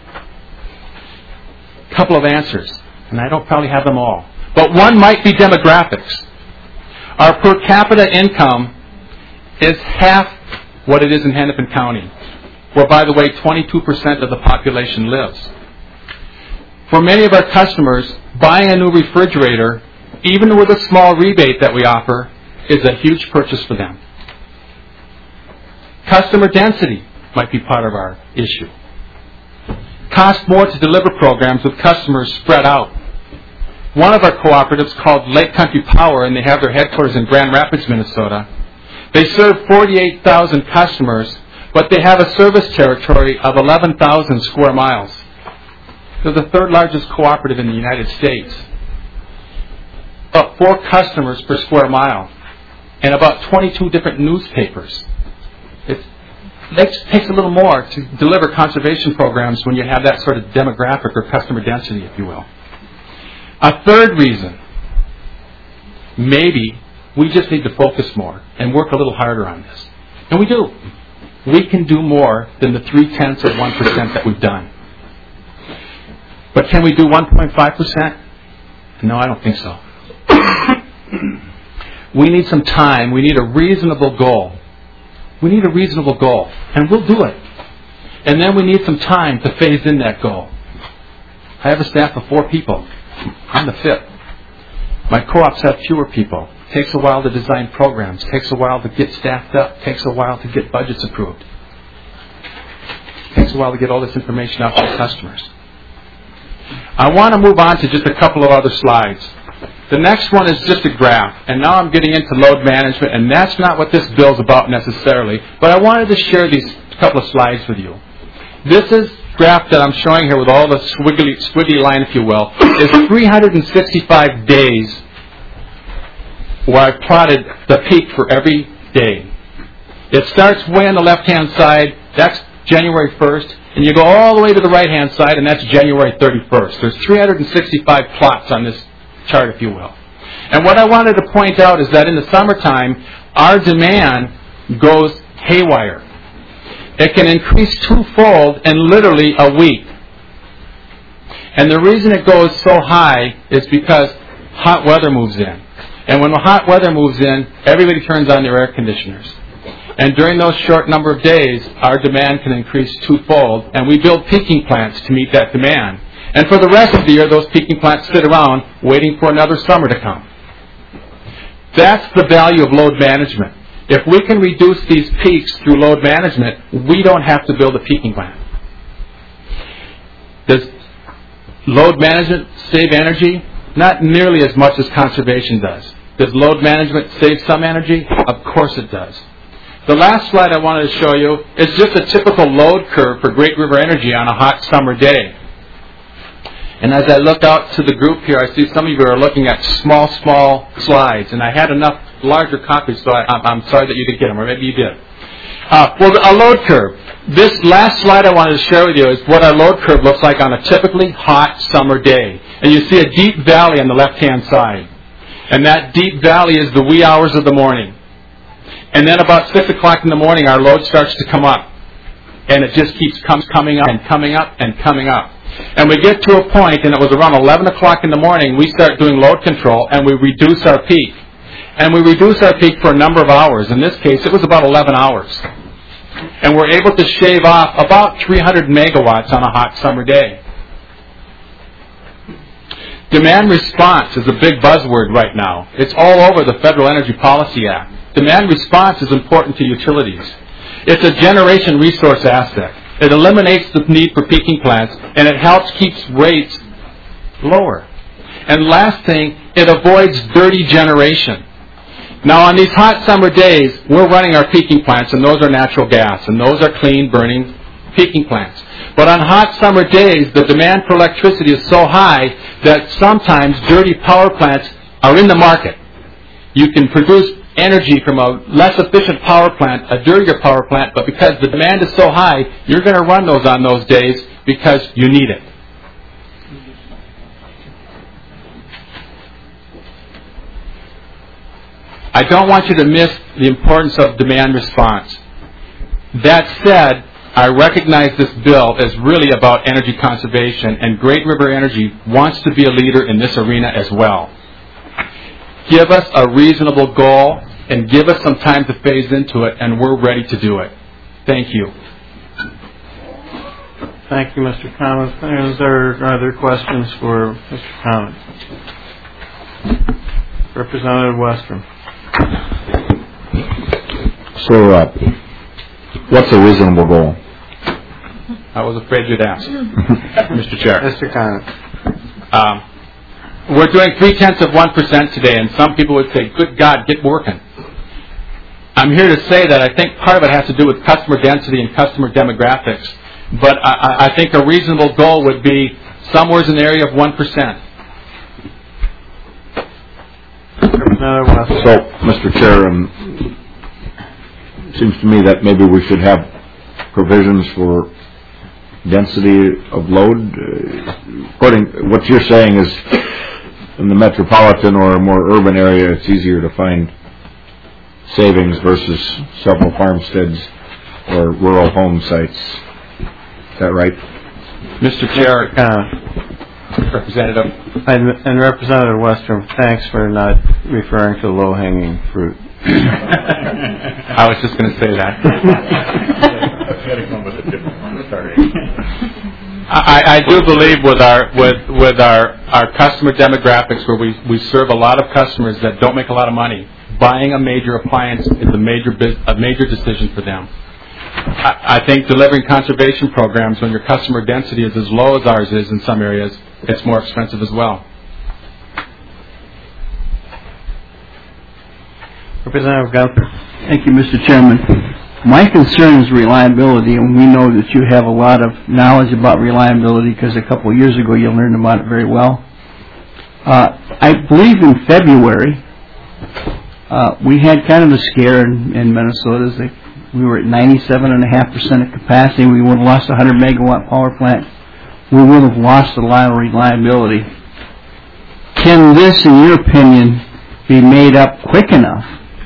A couple of answers, and I don't probably have them all. But one might be demographics. Our per capita income is half what it is in Hennepin County, where, by the way, twenty-two percent of the population lives. For many of our customers, buying a new refrigerator, even with a small rebate that we offer, is a huge purchase for them. Customer density might be part of our issue. Cost more to deliver programs with customers spread out. One of our cooperatives, called Lake Country Power, and they have their headquarters in Grand Rapids, Minnesota, they serve forty-eight thousand customers, but they have a service territory of eleven thousand square miles. They're the third largest cooperative in the United States. About four customers per square mile, and about twenty-two different newspapers. It takes a little more to deliver conservation programs when you have that sort of demographic or customer density, if you will. A third reason, maybe we just need to focus more and work a little harder on this. And we do. We can do more than the three-tenths of one percent that we've done. But can we do one point five percent? No, I don't think so. We need some time. We need a reasonable goal. We need a reasonable goal, and we'll do it. And then we need some time to phase in that goal. I have a staff of four people. I'm the fifth. My co-ops have fewer people. It takes a while to design programs. It takes a while to get staffed up. It takes a while to get budgets approved. It takes a while to get all this information out to the customers. I want to move on to just a couple of other slides. The next one is just a graph, and now I'm getting into load management, and that's not what this bill's about necessarily, but I wanted to share these couple of slides with you. This is graph that I'm showing here with all the squiggly, squiggly line, if you will, is three hundred sixty-five days where I plotted the peak for every day. It starts way on the left-hand side, that's January first, and you go all the way to the right-hand side, and that's January thirty-first. There's three hundred sixty-five plots on this chart, if you will. And what I wanted to point out is that in the summertime, our demand goes haywire. It can increase twofold in literally a week. And the reason it goes so high is because hot weather moves in. And when the hot weather moves in, everybody turns on their air conditioners. And during those short number of days, our demand can increase twofold, and we build peaking plants to meet that demand. And for the rest of the year, those peaking plants sit around waiting for another summer to come. That's the value of load management. If we can reduce these peaks through load management, we don't have to build a peaking plant. Does load management save energy? Not nearly as much as conservation does. Does load management save some energy? Of course it does. The last slide I wanted to show you is just a typical load curve for Great River Energy on a hot summer day. And as I look out to the group here, I see some of you are looking at small, small slides. And I had enough larger copies, so I, I'm sorry that you didn't get them, or maybe you did. Uh, well, a load curve. This last slide I wanted to share with you is what our load curve looks like on a typically hot summer day. And you see a deep valley on the left-hand side. And that deep valley is the wee hours of the morning. And then about six o'clock in the morning, our load starts to come up. And it just keeps com- coming up and coming up and coming up. And we get to a point, and it was around eleven o'clock in the morning, we start doing load control, and we reduce our peak. And we reduce our peak for a number of hours. In this case, it was about eleven hours. And we're able to shave off about three hundred megawatts on a hot summer day. Demand response is a big buzzword right now. It's all over the Federal Energy Policy Act. Demand response is important to utilities. It's a generation resource asset. It eliminates the need for peaking plants, and it helps keep rates lower. And last thing, it avoids dirty generation. Now, on these hot summer days, we're running our peaking plants, and those are natural gas, and those are clean burning peaking plants. But on hot summer days, the demand for electricity is so high that sometimes dirty power plants are in the market. You can produce energy from a less efficient power plant, a dirtier power plant, but because the demand is so high, you're going to run those on those days because you need it. I don't want you to miss the importance of demand response. That said, I recognize this bill is really about energy conservation, and Great River Energy wants to be a leader in this arena as well. Give us a reasonable goal and give us some time to phase into it, and we're ready to do it. Thank you. Thank you, Mister Conant. Is there other questions for Mister Conant? Representative Westrom. So, uh, what's a reasonable goal? I was afraid you'd ask, Mister Chair. Mister Conant. Um, we're doing three-tenths of one percent today, and some people would say, good God, get working. I'm here to say that I think part of it has to do with customer density and customer demographics, but I, I think a reasonable goal would be somewhere in the area of one percent. So, Mister Chair, um, it seems to me that maybe we should have provisions for density of load. Uh, according what you're saying is, in the metropolitan or a more urban area, it's easier to find savings versus several farmsteads or rural home sites. Is that right? Mister Chair, uh, Representative. And, and Representative Westrom, thanks for not referring to low-hanging fruit. I was just going to say that. I, I do believe with our with with our, our customer demographics, where we, we serve a lot of customers that don't make a lot of money, buying a major appliance is a major a major decision for them. I, I think delivering conservation programs when your customer density is as low as ours is in some areas, it's more expensive as well. Representative Gunther. Thank you, Mister Chairman. My concern is reliability, and we know that you have a lot of knowledge about reliability because a couple of years ago you learned about it very well. Uh, I believe in February uh, we had kind of a scare in, in Minnesota. That we were at ninety-seven point five percent of capacity. We would have lost a one hundred megawatt power plant. We would have lost a lot of reliability. Can this, in your opinion, be made up quick enough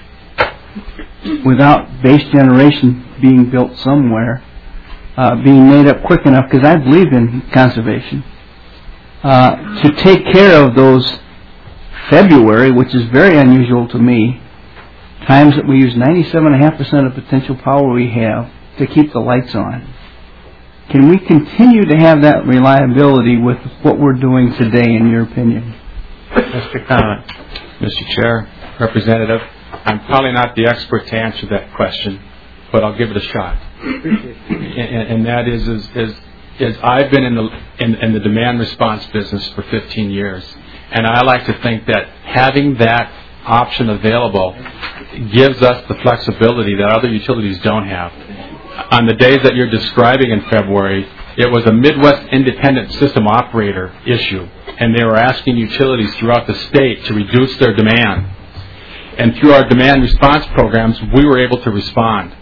without base generation being built somewhere, uh, being made up quick enough, because I believe in conservation, uh, to take care of those February, which is very unusual to me, times that we use ninety-seven point five percent of potential power we have to keep the lights on. Can we continue to have that reliability with what we're doing today, in your opinion? Mister Conant. Mister Chair, Representative, I'm probably not the expert to answer that question, but I'll give it a shot. And, and that is, is, is, is I've been in the in, in the demand response business for fifteen years, and I like to think that having that option available gives us the flexibility that other utilities don't have. On the days that you're describing in February, it was a Midwest Independent System Operator issue, and they were asking utilities throughout the state to reduce their demand. And through our demand response programs, we were able to respond.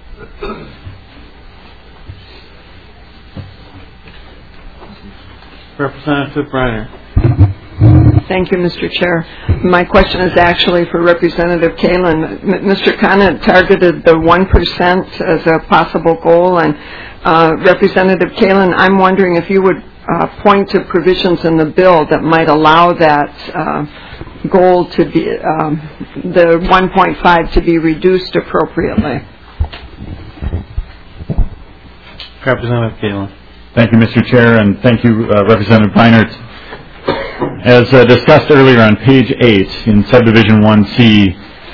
Representative Brenner. Thank you, Mister Chair. My question is actually for Representative Kalin. M- Mister Conant targeted the one percent as a possible goal, and uh, Representative Kalin, I'm wondering if you would uh, point to provisions in the bill that might allow that uh, goal to be, um, the one point five to be reduced appropriately. Representative Kalin. Thank you, Mister Chair, and thank you, uh, Representative Beinert. As uh, discussed earlier on page eight in subdivision one C,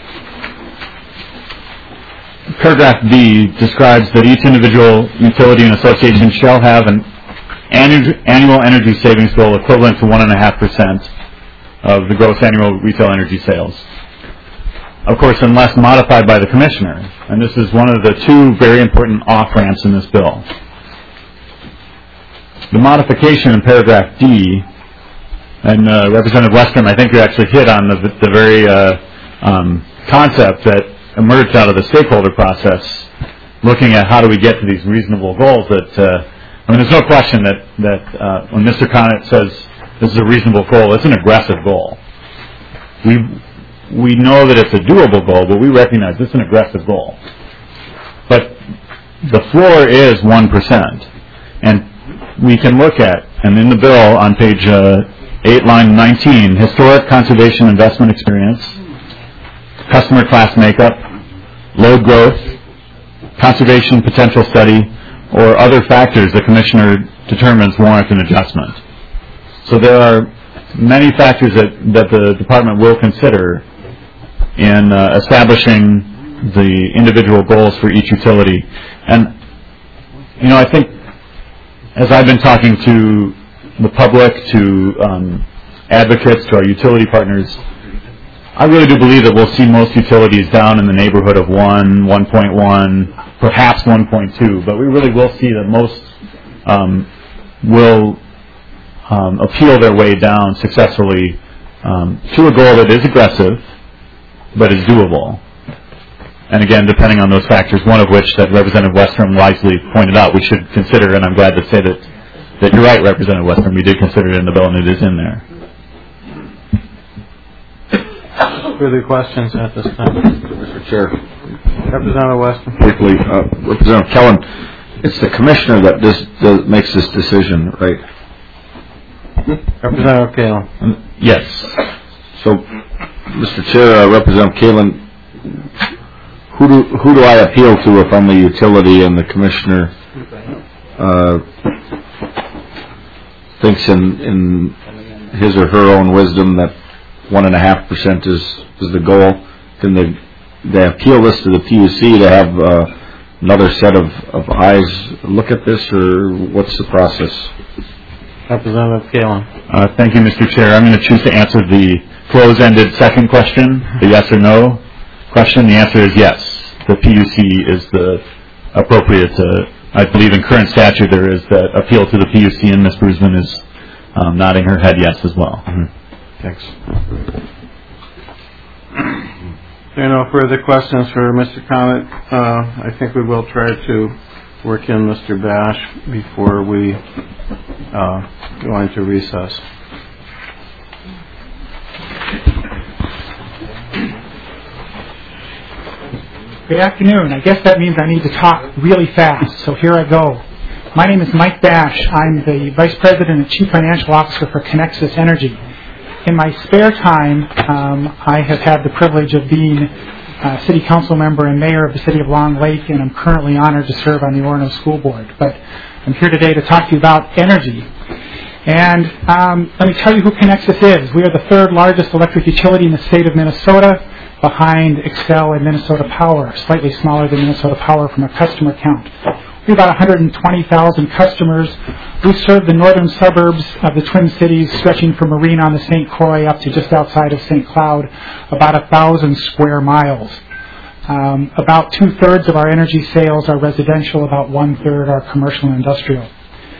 paragraph B describes that each individual utility and association shall have an annu- annual energy savings goal equivalent to one point five percent of the gross annual retail energy sales. of course, unless modified by the Commissioner. And this is one of the two very important off-ramps in this bill. The modification in paragraph D, and uh, Representative Westrom, I think you actually hit on the, the very uh, um, concept that emerged out of the stakeholder process, looking at how do we get to these reasonable goals that, uh, I mean, there's no question that, that uh, when Mister Conant says this is a reasonable goal, it's an aggressive goal. We, we know that it's a doable goal, but we recognize it's an aggressive goal. But the floor is one percent. And we can look at, and in the bill on page uh, eight, line nineteen, historic conservation investment experience, customer class makeup, load growth, conservation potential study, or other factors the Commissioner determines warrant an adjustment. So there are many factors that, that the Department will consider in uh, establishing the individual goals for each utility. And, you know, I think as I've been talking to the public, to um, advocates, to our utility partners, I really do believe that we'll see most utilities down in the neighborhood of one, one point one, perhaps one point two, but we really will see that most um, will um, appeal their way down successfully um, to a goal that is aggressive, but is doable. And again, depending on those factors, one of which that Representative Westrom wisely pointed out we should consider, and I'm glad to say that, that you're right, Representative Westrom, we did consider it in the bill and it is in there. Further questions at this time? Mister Chair. Representative Westrom. Quickly, uh, Representative Kellen, it's the Commissioner that this, that makes this decision, right? Representative Kalen. Yes. So, Mister Chair, uh, Representative Kalen, who do who do I appeal to if I'm a utility and the Commissioner uh, thinks in in his or her own wisdom that one and a half percent is is the goal? Can they they appeal this to the P U C to have uh, another set of, of eyes look at this, or what's the process? Representative Kalen. Uh, thank you, Mister Chair. I'm going to choose to answer the close-ended second question, the yes or no question. The answer is yes. The P U C is the appropriate, uh, I believe in current statute there is that appeal to the P U C, and Miz Brusman is um, nodding her head yes as well. Mm-hmm. Thanks. There are no further questions for Mister Conant. Uh, I think we will try to work in Mister Bash before we uh, go into recess. Good afternoon. I guess that means I need to talk really fast, so here I go. My name is Mike Bash. I'm the Vice President and Chief Financial Officer for Connexus Energy. In my spare time, um, I have had the privilege of being a City Council member and Mayor of the City of Long Lake, and I'm currently honored to serve on the Orono School Board. But I'm here today to talk to you about energy. And um, let me tell you who Connexus is. We are the third largest electric utility in the state of Minnesota, behind Xcel and Minnesota Power, slightly smaller than Minnesota Power from a customer count. We have about one hundred twenty thousand customers. We serve the northern suburbs of the Twin Cities, stretching from Marine on the Saint Croix up to just outside of Saint Cloud, about a thousand square miles. Um, about two-thirds of our energy sales are residential, about one-third are commercial and industrial.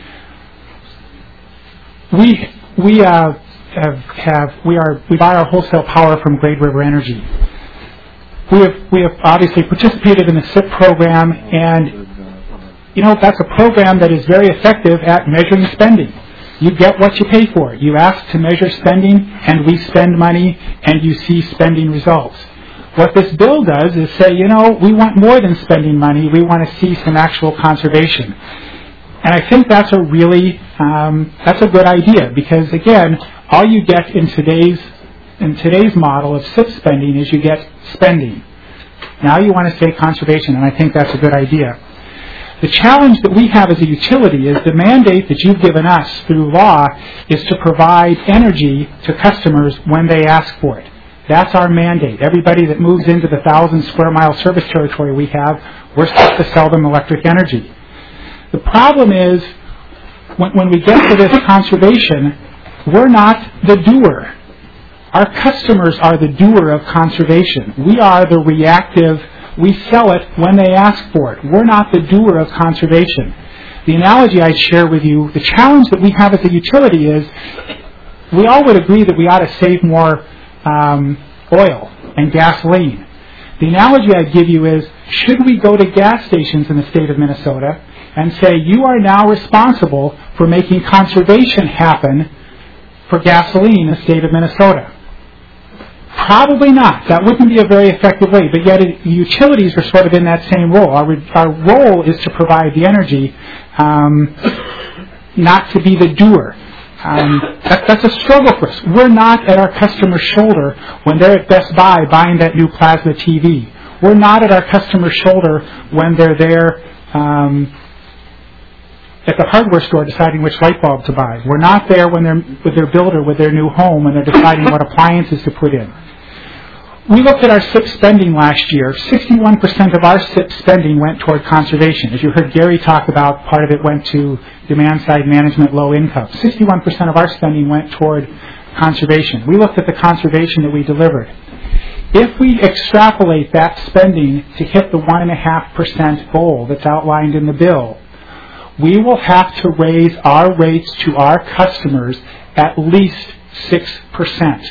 We we uh, have, have we are we buy our wholesale power from Great River Energy. We have we have obviously participated in the S I P program, and you know that's a program that is very effective at measuring spending. You get what you pay for. You ask to measure spending, and we spend money, and you see spending results. What this bill does is say, you know, we want more than spending money. We want to see some actual conservation. And I think that's a really, um, that's a good idea, because again, all you get in today's, in today's model of S I P spending is you get spending. Now you want to say conservation, and I think that's a good idea. The challenge that we have as a utility is the mandate that you've given us through law is to provide energy to customers when they ask for it. That's our mandate. Everybody that moves into the thousand square mile service territory we have, we're supposed to sell them electric energy. The problem is, when, when we get to this conservation, we're not the doer. Our customers are the doer of conservation. We are the reactive. We sell it when they ask for it. We're not the doer of conservation. The analogy I'd share with you, the challenge that we have as a utility is we all would agree that we ought to save more um, oil and gasoline. The analogy I'd give you is, should we go to gas stations in the state of Minnesota and say, you are now responsible for making conservation happen for gasoline in the state of Minnesota? Probably not. That wouldn't be a very effective way, but yet it, utilities are sort of in that same role. Our, our role is to provide the energy, um, not to be the doer. Um, that, that's a struggle for us. We're not at our customer's shoulder when they're at Best Buy buying that new plasma T V. We're not at our customer's shoulder when they're there um, at the hardware store deciding which light bulb to buy. We're not there when they're with their builder with their new home when they're deciding what appliances to put in. We looked at our S I P spending last year. sixty-one percent of our S I P spending went toward conservation. As you heard Gary talk about, part of it went to demand-side management, low income. sixty-one percent of our spending went toward conservation. We looked at the conservation that we delivered. If we extrapolate that spending to hit the one point five percent goal that's outlined in the bill, we will have to raise our rates to our customers at least six percent.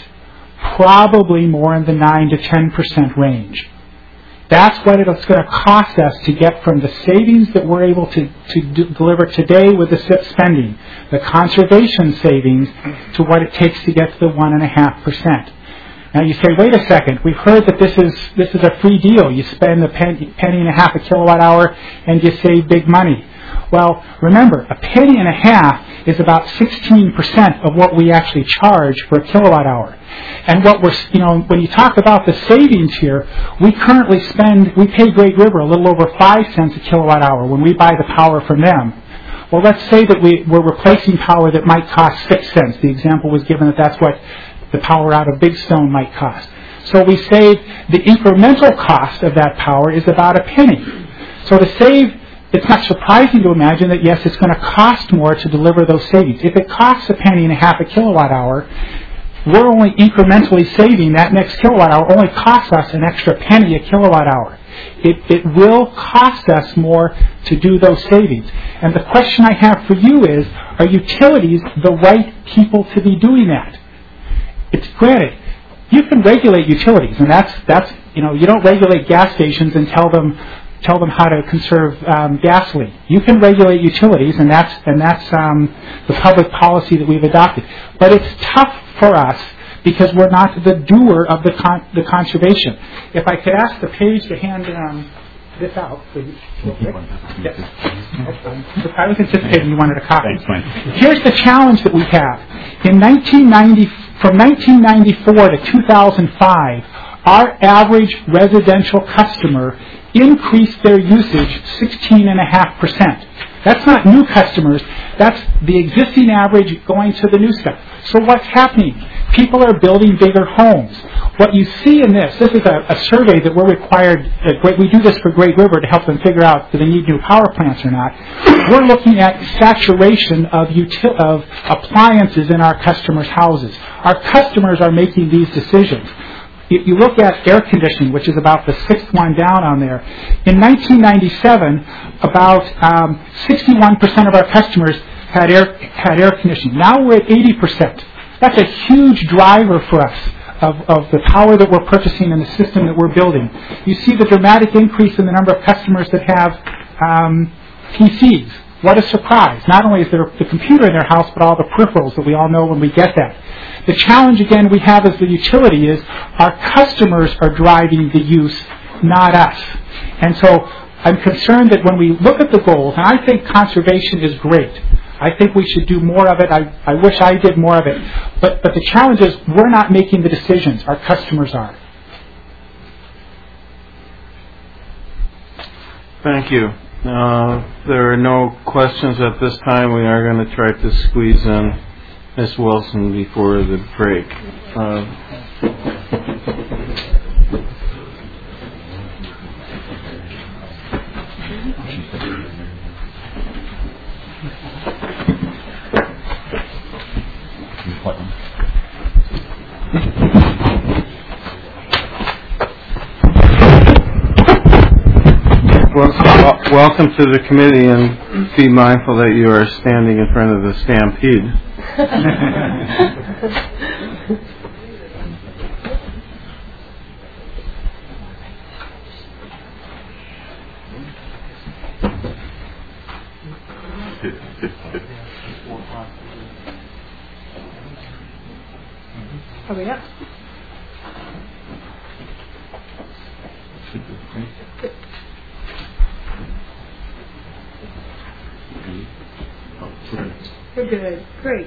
Probably more in the nine to ten percent range. That's what it's going to cost us to get from the savings that we're able to, to d- deliver today with the S I P spending, the conservation savings, to what it takes to get to the one point five percent. Now you say, wait a second, we've heard that this is this is a free deal. You spend a penny, penny and a half a kilowatt hour and you save big money. Well, remember, a penny and a half is about sixteen percent of what we actually charge for a kilowatt hour. And what we're, you know, when you talk about the savings here, we currently spend, we pay Great River a little over five cents a kilowatt hour when we buy the power from them. Well, let's say that we, we're replacing power that might cost six cents. The example was given that that's what the power out of Big Stone might cost. So we save, the incremental cost of that power is about a penny. So to save, it's not surprising to imagine that, yes, it's going to cost more to deliver those savings. If it costs a penny and a half a kilowatt hour, we're only incrementally saving that next kilowatt hour only costs us an extra penny a kilowatt hour. It, it will cost us more to do those savings. And the question I have for you is, are utilities the right people to be doing that? It's granted, you can regulate utilities, and that's, that's you know, you don't regulate gas stations and tell them tell them how to conserve um, gasoline. You can regulate utilities, and that's and that's um, the public policy that we've adopted. But it's tough for us because we're not the doer of the con- the conservation. If I could ask the page to hand um, this out, please. Yes. I was anticipating you wanted a copy. Thanks, Mike. Here's the challenge that we have. In nineteen ninety, from nineteen ninety-four to two thousand five, our average residential customer increased their usage sixteen point five percent. That's not new customers. That's the existing average going to the new stuff. So what's happening? People are building bigger homes. What you see in this, this is a, a survey that we're required, uh, we do this for Great River to help them figure out do they need new power plants or not. We're looking at saturation of, util- of appliances in our customers' houses. Our customers are making these decisions. You look at air conditioning, which is about the sixth one down on there. In nineteen ninety-seven, about um, sixty-one percent of our customers had air had air conditioning. Now we're at eighty percent. That's a huge driver for us of, of the power that we're purchasing and the system that we're building. You see the dramatic increase in the number of customers that have um, P Cs. What a surprise. Not only is there the computer in their house, but all the peripherals that we all know when we get that. The challenge, again, we have as the utility is our customers are driving the use, not us. And so I'm concerned that when we look at the goals, and I think conservation is great. I think we should do more of it. I, I wish I did more of it. But, but the challenge is we're not making the decisions. Our customers are. Thank you. Uh, there are no questions at this time. We are going to try to squeeze in Miz Wilson before the break. Uh, welcome to the committee, and be mindful that you are standing in front of the stampede. Are we up? We're good. Great.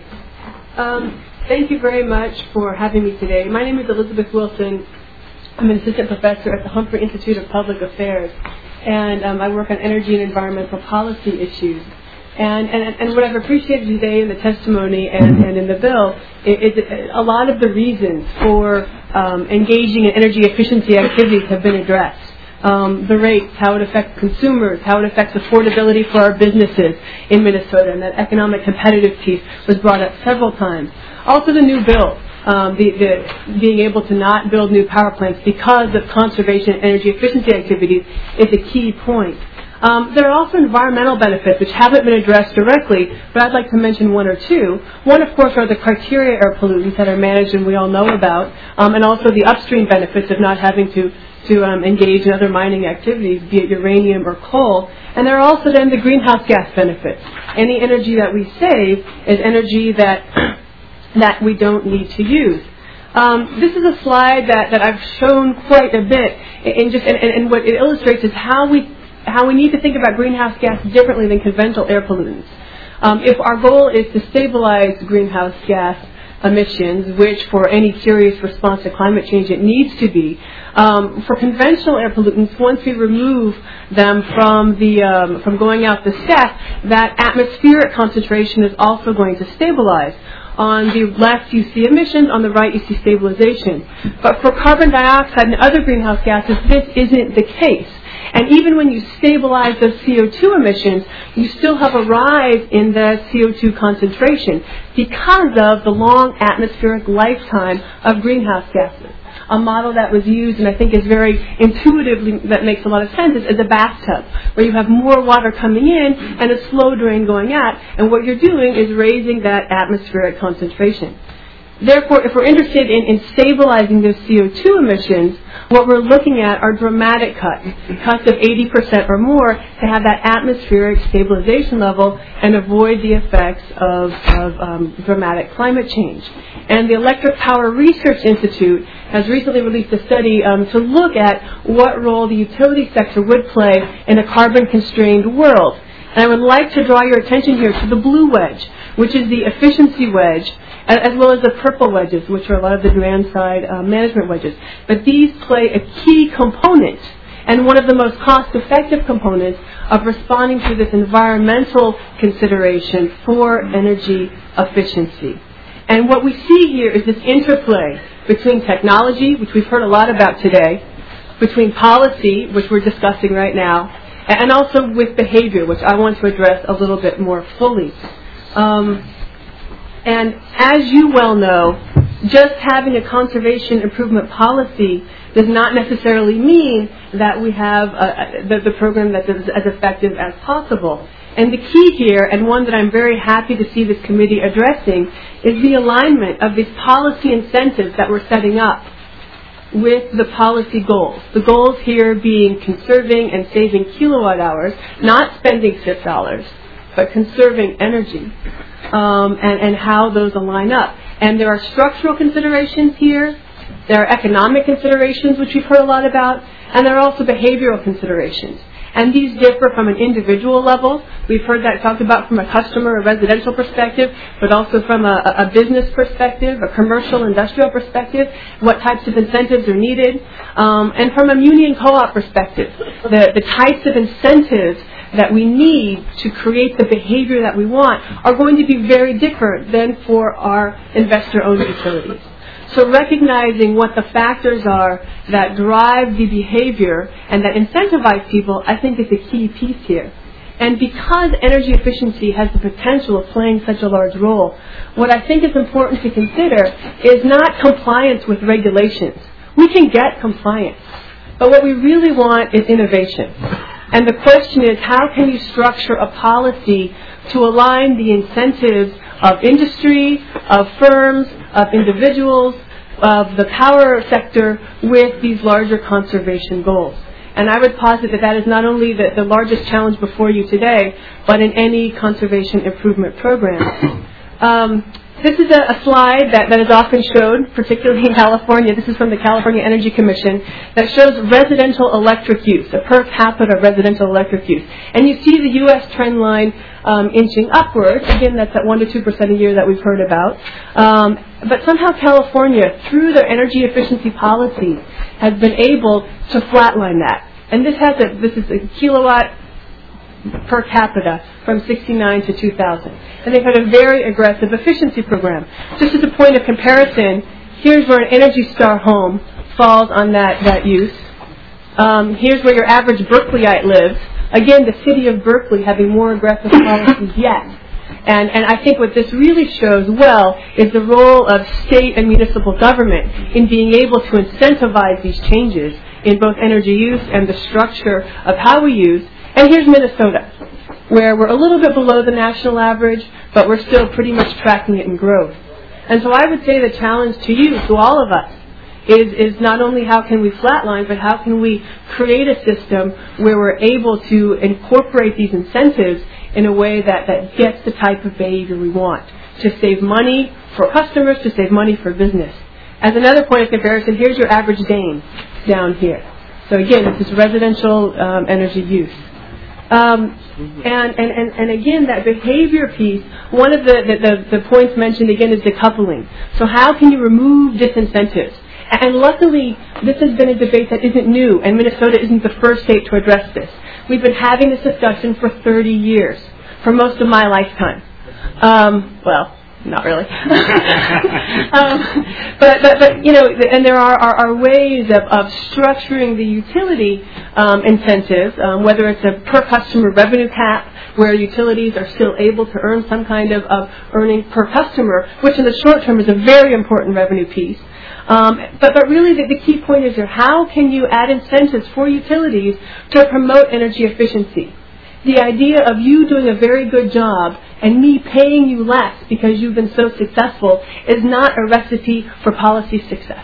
Um, thank you very much for having me today. My name is Elizabeth Wilson. I'm an assistant professor at the Humphrey Institute of Public Affairs, and um, I work on energy and environmental policy issues. And, and, and what I've appreciated today in the testimony and, and in the bill is, is a lot of the reasons for um, engaging in energy efficiency activities have been addressed. Um, the rates, how it affects consumers, how it affects affordability for our businesses in Minnesota, and that economic competitive piece was brought up several times. Also the new bill, um, the, the, being able to not build new power plants because of conservation and energy efficiency activities is a key point. Um, there are also environmental benefits which haven't been addressed directly, but I'd like to mention one or two. One, of course, are the criteria air pollutants that are managed and we all know about, um, and also the upstream benefits of not having to, to um, engage in other mining activities, be it uranium or coal. And there are also then the greenhouse gas benefits. Any energy that we save is energy that, that we don't need to use. Um, this is a slide that, that I've shown quite a bit, in just, and, and what it illustrates is how we how we need to think about greenhouse gas differently than conventional air pollutants. Um, if our goal is to stabilize greenhouse gas emissions, which for any serious response to climate change it needs to be, um, for conventional air pollutants, once we remove them from the um, from going out the stack, that atmospheric concentration is also going to stabilize. On the left you see emissions, on the right you see stabilization. But for carbon dioxide and other greenhouse gases, this isn't the case. And even when you stabilize those C O two emissions, you still have a rise in the C O two concentration because of the long atmospheric lifetime of greenhouse gases. A model that was used and I think is very intuitively, that makes a lot of sense, is, is a bathtub, where you have more water coming in and a slow drain going out, and what you're doing is raising that atmospheric concentration. Therefore, if we're interested in, in stabilizing those C O two emissions, what we're looking at are dramatic cuts, cuts of eighty percent or more to have that atmospheric stabilization level and avoid the effects of, of um, dramatic climate change. And the Electric Power Research Institute has recently released a study um, to look at what role the utility sector would play in a carbon-constrained world. And I would like to draw your attention here to the blue wedge, which is the efficiency wedge, as well as the purple wedges, which are a lot of the demand-side uh, management wedges. But these play a key component and one of the most cost-effective components of responding to this environmental consideration for energy efficiency. And what we see here is this interplay between technology, which we've heard a lot about today, between policy, which we're discussing right now, and also with behavior, which I want to address a little bit more fully. Um, And as you well know, just having a conservation improvement policy does not necessarily mean that we have a, the, the program that's as, as effective as possible. And the key here, and one that I'm very happy to see this committee addressing, is the alignment of these policy incentives that we're setting up with the policy goals. The goals here being conserving and saving kilowatt hours, not spending S I P dollars, but conserving energy. Um, and, and how those align up. And there are structural considerations here, there are economic considerations, which we've heard a lot about, and there are also behavioral considerations. And these differ from an individual level. We've heard that talked about from a customer, a residential perspective, but also from a, a business perspective, a commercial, industrial perspective, what types of incentives are needed, um, and from a muni and co-op perspective, the, the types of incentives that we need to create the behavior that we want are going to be very different than for our investor-owned utilities. So recognizing what the factors are that drive the behavior and that incentivize people, I think, is a key piece here. And because energy efficiency has the potential of playing such a large role, what I think is important to consider is not compliance with regulations. We can get compliance, but what we really want is innovation. And the question is, how can you structure a policy to align the incentives of industry, of firms, of individuals, of the power sector with these larger conservation goals? And I would posit that that is not only the, the largest challenge before you today, but in any conservation improvement program. Um, this is a, a slide that, that is often showed, particularly in California. This is from the California Energy Commission, that shows residential electric use, a per capita residential electric use. And you see the U S trend line um, inching upwards. Again, that's at one to two percent a year that we've heard about. Um, but somehow California, through their energy efficiency policies, has been able to flatline that. And this has a, this is a kilowatt per capita from sixty-nine to two thousand. And they've had a very aggressive efficiency program. Just as a point of comparison, here's where an Energy Star home falls on that, that use. Um, here's where your average Berkeleyite lives. Again, the city of Berkeley having more aggressive policies yet. And, and I think what this really shows well is the role of state and municipal government in being able to incentivize these changes in both energy use and the structure of how we use. And here's Minnesota, where we're a little bit below the national average, but we're still pretty much tracking it in growth. And so I would say the challenge to you, to all of us, is, is not only how can we flatline, but how can we create a system where we're able to incorporate these incentives in a way that, that gets the type of behavior we want, to save money for customers, to save money for business. As another point of comparison, here's your average Dane down here. So again, this is residential um, energy use. Um, and, and, and, and again, that behavior piece, one of the, the, the, the points mentioned again is decoupling. So how can you remove disincentives? And luckily, this has been a debate that isn't new, and Minnesota isn't the first state to address this. We've been having this discussion for thirty years, for most of my lifetime. Um, well, not really. um, but, but, but, you know, and there are, are, are ways of, of structuring the utility um, incentives, um, whether it's a per customer revenue cap, where utilities are still able to earn some kind of, of earning per customer, which in the short term is a very important revenue piece. Um, but, but really the, the key point is here, how can you add incentives for utilities to promote energy efficiency? The idea of you doing a very good job and me paying you less because you've been so successful is not a recipe for policy success.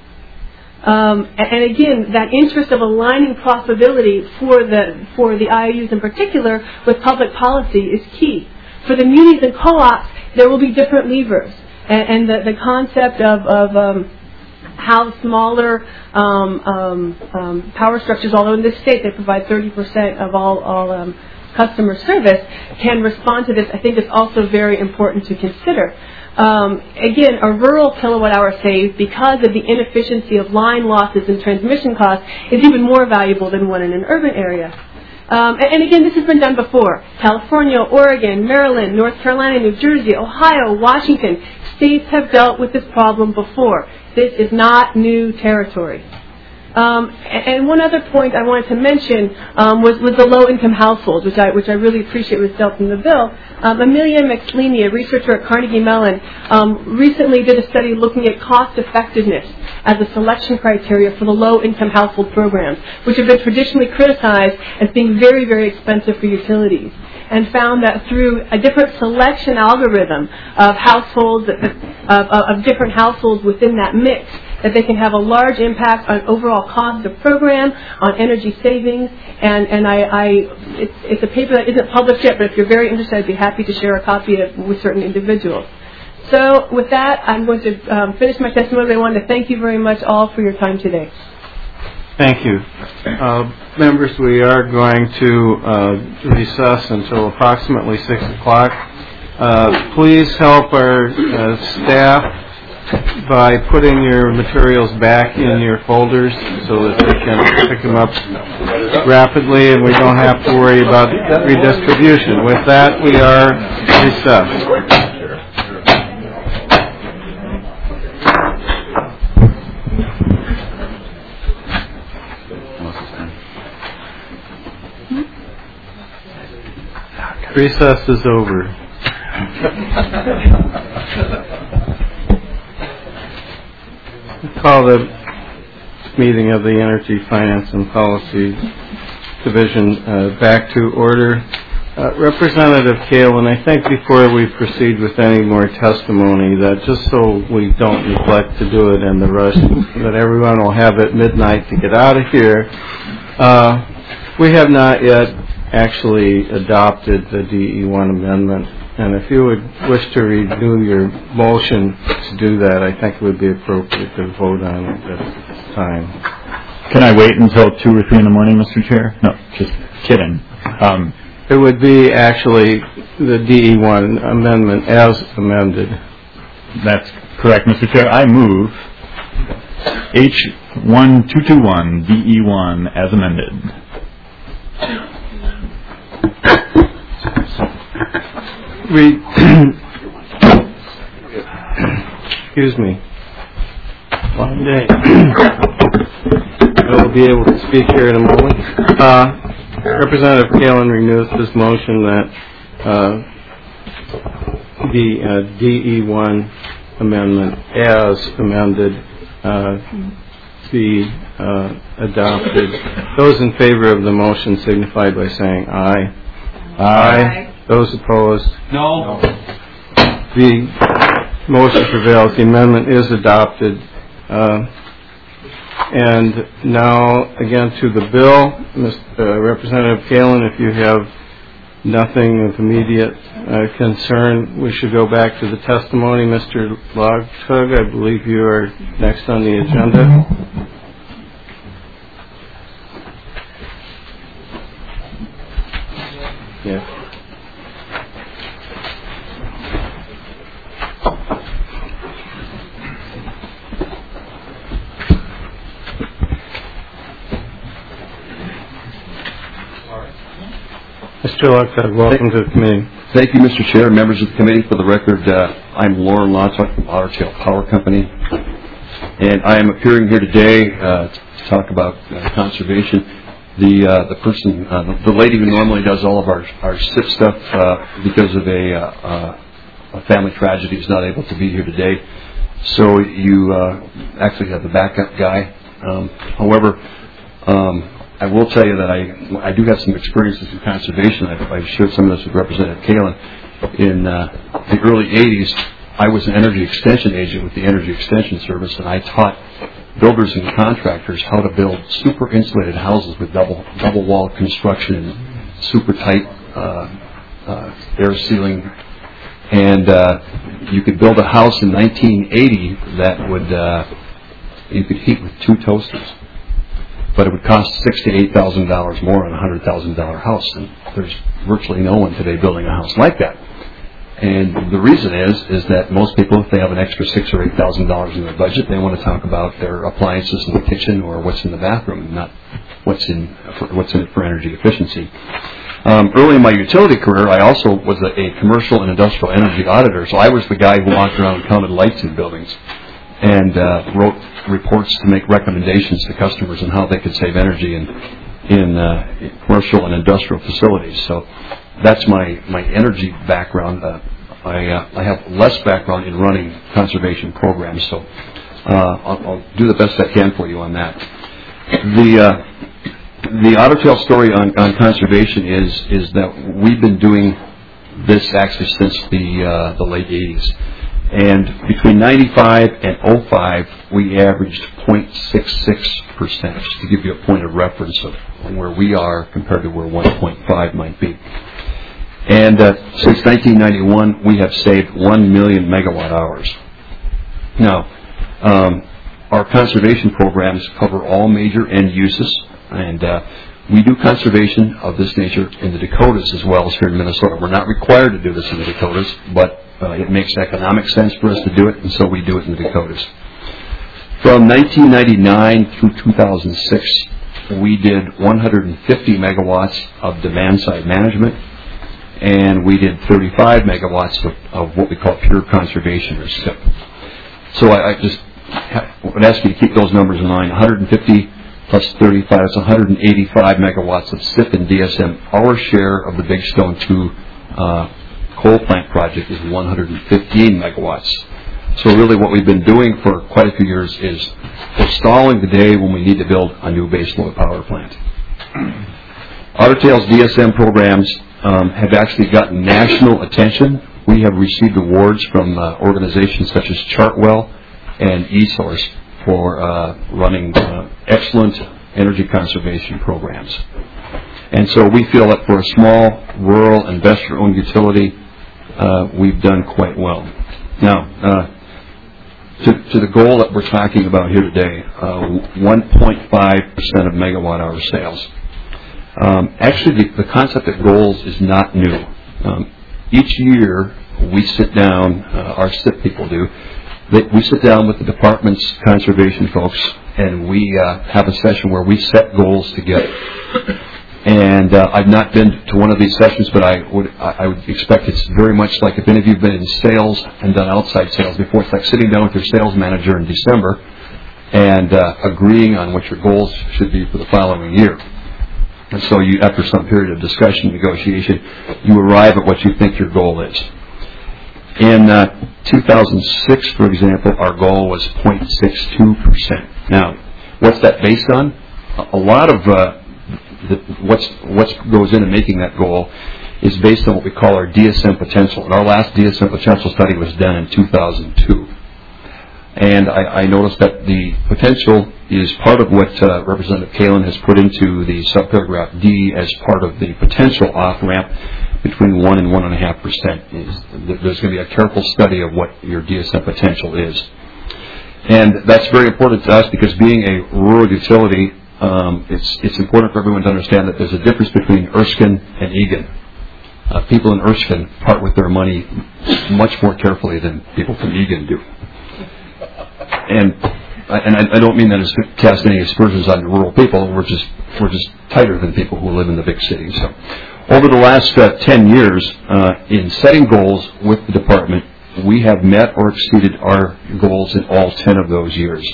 Um, and, and again, that interest of aligning profitability for the, for the I O Us in particular with public policy is key. For the munis and co-ops, there will be different levers. And, and the, the concept of, of um, how smaller um, um, um, power structures, although in this state they provide thirty percent of all, all um, customer service, can respond to this, I think is also very important to consider. Um, again, a rural kilowatt hour saved because of the inefficiency of line losses and transmission costs is even more valuable than one in an urban area. Um, and, and again, this has been done before. California, Oregon, Maryland, North Carolina, New Jersey, Ohio, Washington. States have dealt with this problem before. This is not new territory. Um, and, and one other point I wanted to mention um, was, was the low-income households, which I, which I really appreciate was dealt in the bill. Um, Amelia McSleany, a researcher at Carnegie Mellon, um, recently did a study looking at cost-effectiveness as a selection criteria for the low-income household programs, which have been traditionally criticized as being very, very expensive for utilities, and found that through a different selection algorithm of households, of, of different households within that mix, that they can have a large impact on overall cost of program, on energy savings, and, and I, I it's, it's a paper that isn't published yet, but if you're very interested, I'd be happy to share a copy of, with certain individuals. So with that, I'm going to um, finish my testimony. I wanted to thank you very much all for your time today. Thank you. Uh, members, we are going to uh, recess until approximately six o'clock. Uh, please help our uh, staff by putting your materials back in your folders so that they can pick them up rapidly and we don't have to worry about redistribution. With that, we are recessed. Recess is over. Call the meeting of the Energy, Finance, and Policy Division uh, back to order. Uh, Representative Kalin, I think before we proceed with any more testimony, that just so we don't neglect to do it in the rush, that everyone will have at midnight to get out of here, uh, we have not yet actually adopted the D E one amendment. And if you would wish to renew your motion to do that, I think it would be appropriate to vote on it at this time. Can I wait until two or three in the morning, Mister Chair? No, just kidding. Um, It would be actually the D E one amendment as amended. That's correct, Mister Chair. I move H one two two one D E one as amended. We, excuse me, long day. I will be able to speak here in a moment. Uh, Representative Kalin renews his motion that uh, the uh, D E one amendment as amended uh, be uh, adopted. Those in favor of the motion signify by saying aye. Aye. Aye. Those opposed? No. The motion prevails. The amendment is adopted. Uh, And now, again, to the bill. Mister Uh, Representative Kalin, if you have nothing of immediate uh, concern, we should go back to the testimony. Mister Logtug, I believe you are next on the agenda. Yeah. Mister Logtug, welcome to the committee. Thank you, Mister Chair, members of the committee. For the record, uh, I'm Lauren Logtug from Otter Tail Power Company, and I am appearing here today uh, to talk about uh, conservation. The uh, the person, uh, the, the lady who normally does all of our our S I P stuff uh, because of a, uh, uh, a family tragedy is not able to be here today. So you uh, actually have the backup guy. Um, however, um, I will tell you that I I do have some experiences in conservation. I've, I've shared some of this with Representative Kalin. In uh, the early eighties, I was an energy extension agent with the Energy Extension Service, and I taught builders and contractors how to build super insulated houses with double double wall construction and super tight uh, uh, air sealing. And uh, you could build a house in nineteen eighty that would uh, you could heat with two toasters, but it would cost six to eight thousand dollars more on a hundred thousand dollar house. And there's virtually no one today building a house like that. And the reason is is that most people, if they have an extra six or eight thousand dollars in their budget, they want to talk about their appliances in the kitchen or what's in the bathroom, and not what's in for, what's in it for energy efficiency. Um, early in my utility career, I also was a, a commercial and industrial energy auditor, so I was the guy who walked around and counted lights in buildings and uh, wrote reports to make recommendations to customers on how they could save energy in in uh, commercial and industrial facilities. So that's my, my energy background. Uh, I, uh, I have less background in running conservation programs, so uh, I'll, I'll do the best I can for you on that. The uh, the Otter Tail story on, on conservation is is that we've been doing this actually since the uh, the late eighties, and between ninety-five and oh five we averaged zero point six six percent, just to give you a point of reference of where we are compared to where one point five might be. And uh, since nineteen ninety-one, we have saved one million megawatt hours. Now, um, our conservation programs cover all major end uses, and uh, we do conservation of this nature in the Dakotas as well as here in Minnesota. We're not required to do this in the Dakotas, but uh, it makes economic sense for us to do it, and so we do it in the Dakotas. From nineteen ninety-nine through two thousand six, we did one hundred fifty megawatts of demand-side management, and we did thirty-five megawatts of, of what we call pure conservation, or S I P. So I, I just ha- would ask you to keep those numbers in mind. one hundred fifty plus thirty-five, that's one hundred eighty-five megawatts of S I P and D S M. Our share of the Big Stone two uh, coal plant project is one hundred fifteen megawatts. So really what we've been doing for quite a few years is forestalling the day when we need to build a new baseload power plant. Otter Tail's D S M programs um, have actually gotten national attention. We have received awards from uh, organizations such as Chartwell and eSource for uh, running uh, excellent energy conservation programs. And so we feel that for a small, rural, investor-owned utility, uh, we've done quite well. Now, uh, to, to the goal that we're talking about here today, uh, one point five percent of megawatt-hour sales. Um, actually, the, the concept of goals is not new. Um, each year, we sit down, uh, our S I P people do, they, we sit down with the department's conservation folks, and we uh, have a session where we set goals together. And uh, I've not been to one of these sessions, but I would I would expect it's very much like if any of you have been in sales and done outside sales before. It's like sitting down with your sales manager in December and uh, agreeing on what your goals should be for the following year. And so you, after some period of discussion, negotiation, you arrive at what you think your goal is. In uh, two thousand six, for example, our goal was zero point six two percent. Now, what's that based on? A lot of uh, the, what's what goes into making that goal is based on what we call our D S M potential. And our last D S M potential study was done in two thousand two. And I, I noticed that the potential is part of what uh, Representative Kalin has put into the subparagraph D as part of the potential off-ramp between one and one and a half percent. There's going to be a careful study of what your D S M potential is. And that's very important to us because being a rural utility, um, it's, it's important for everyone to understand that there's a difference between Erskine and Egan. Uh, people in Erskine part with their money much more carefully than people from Egan do. And and I, I don't mean that as to cast any aspersions on rural people. We're just we're just tighter than people who live in the big cities. So, over the last uh, ten years, uh, in setting goals with the department, we have met or exceeded our goals in all ten of those years.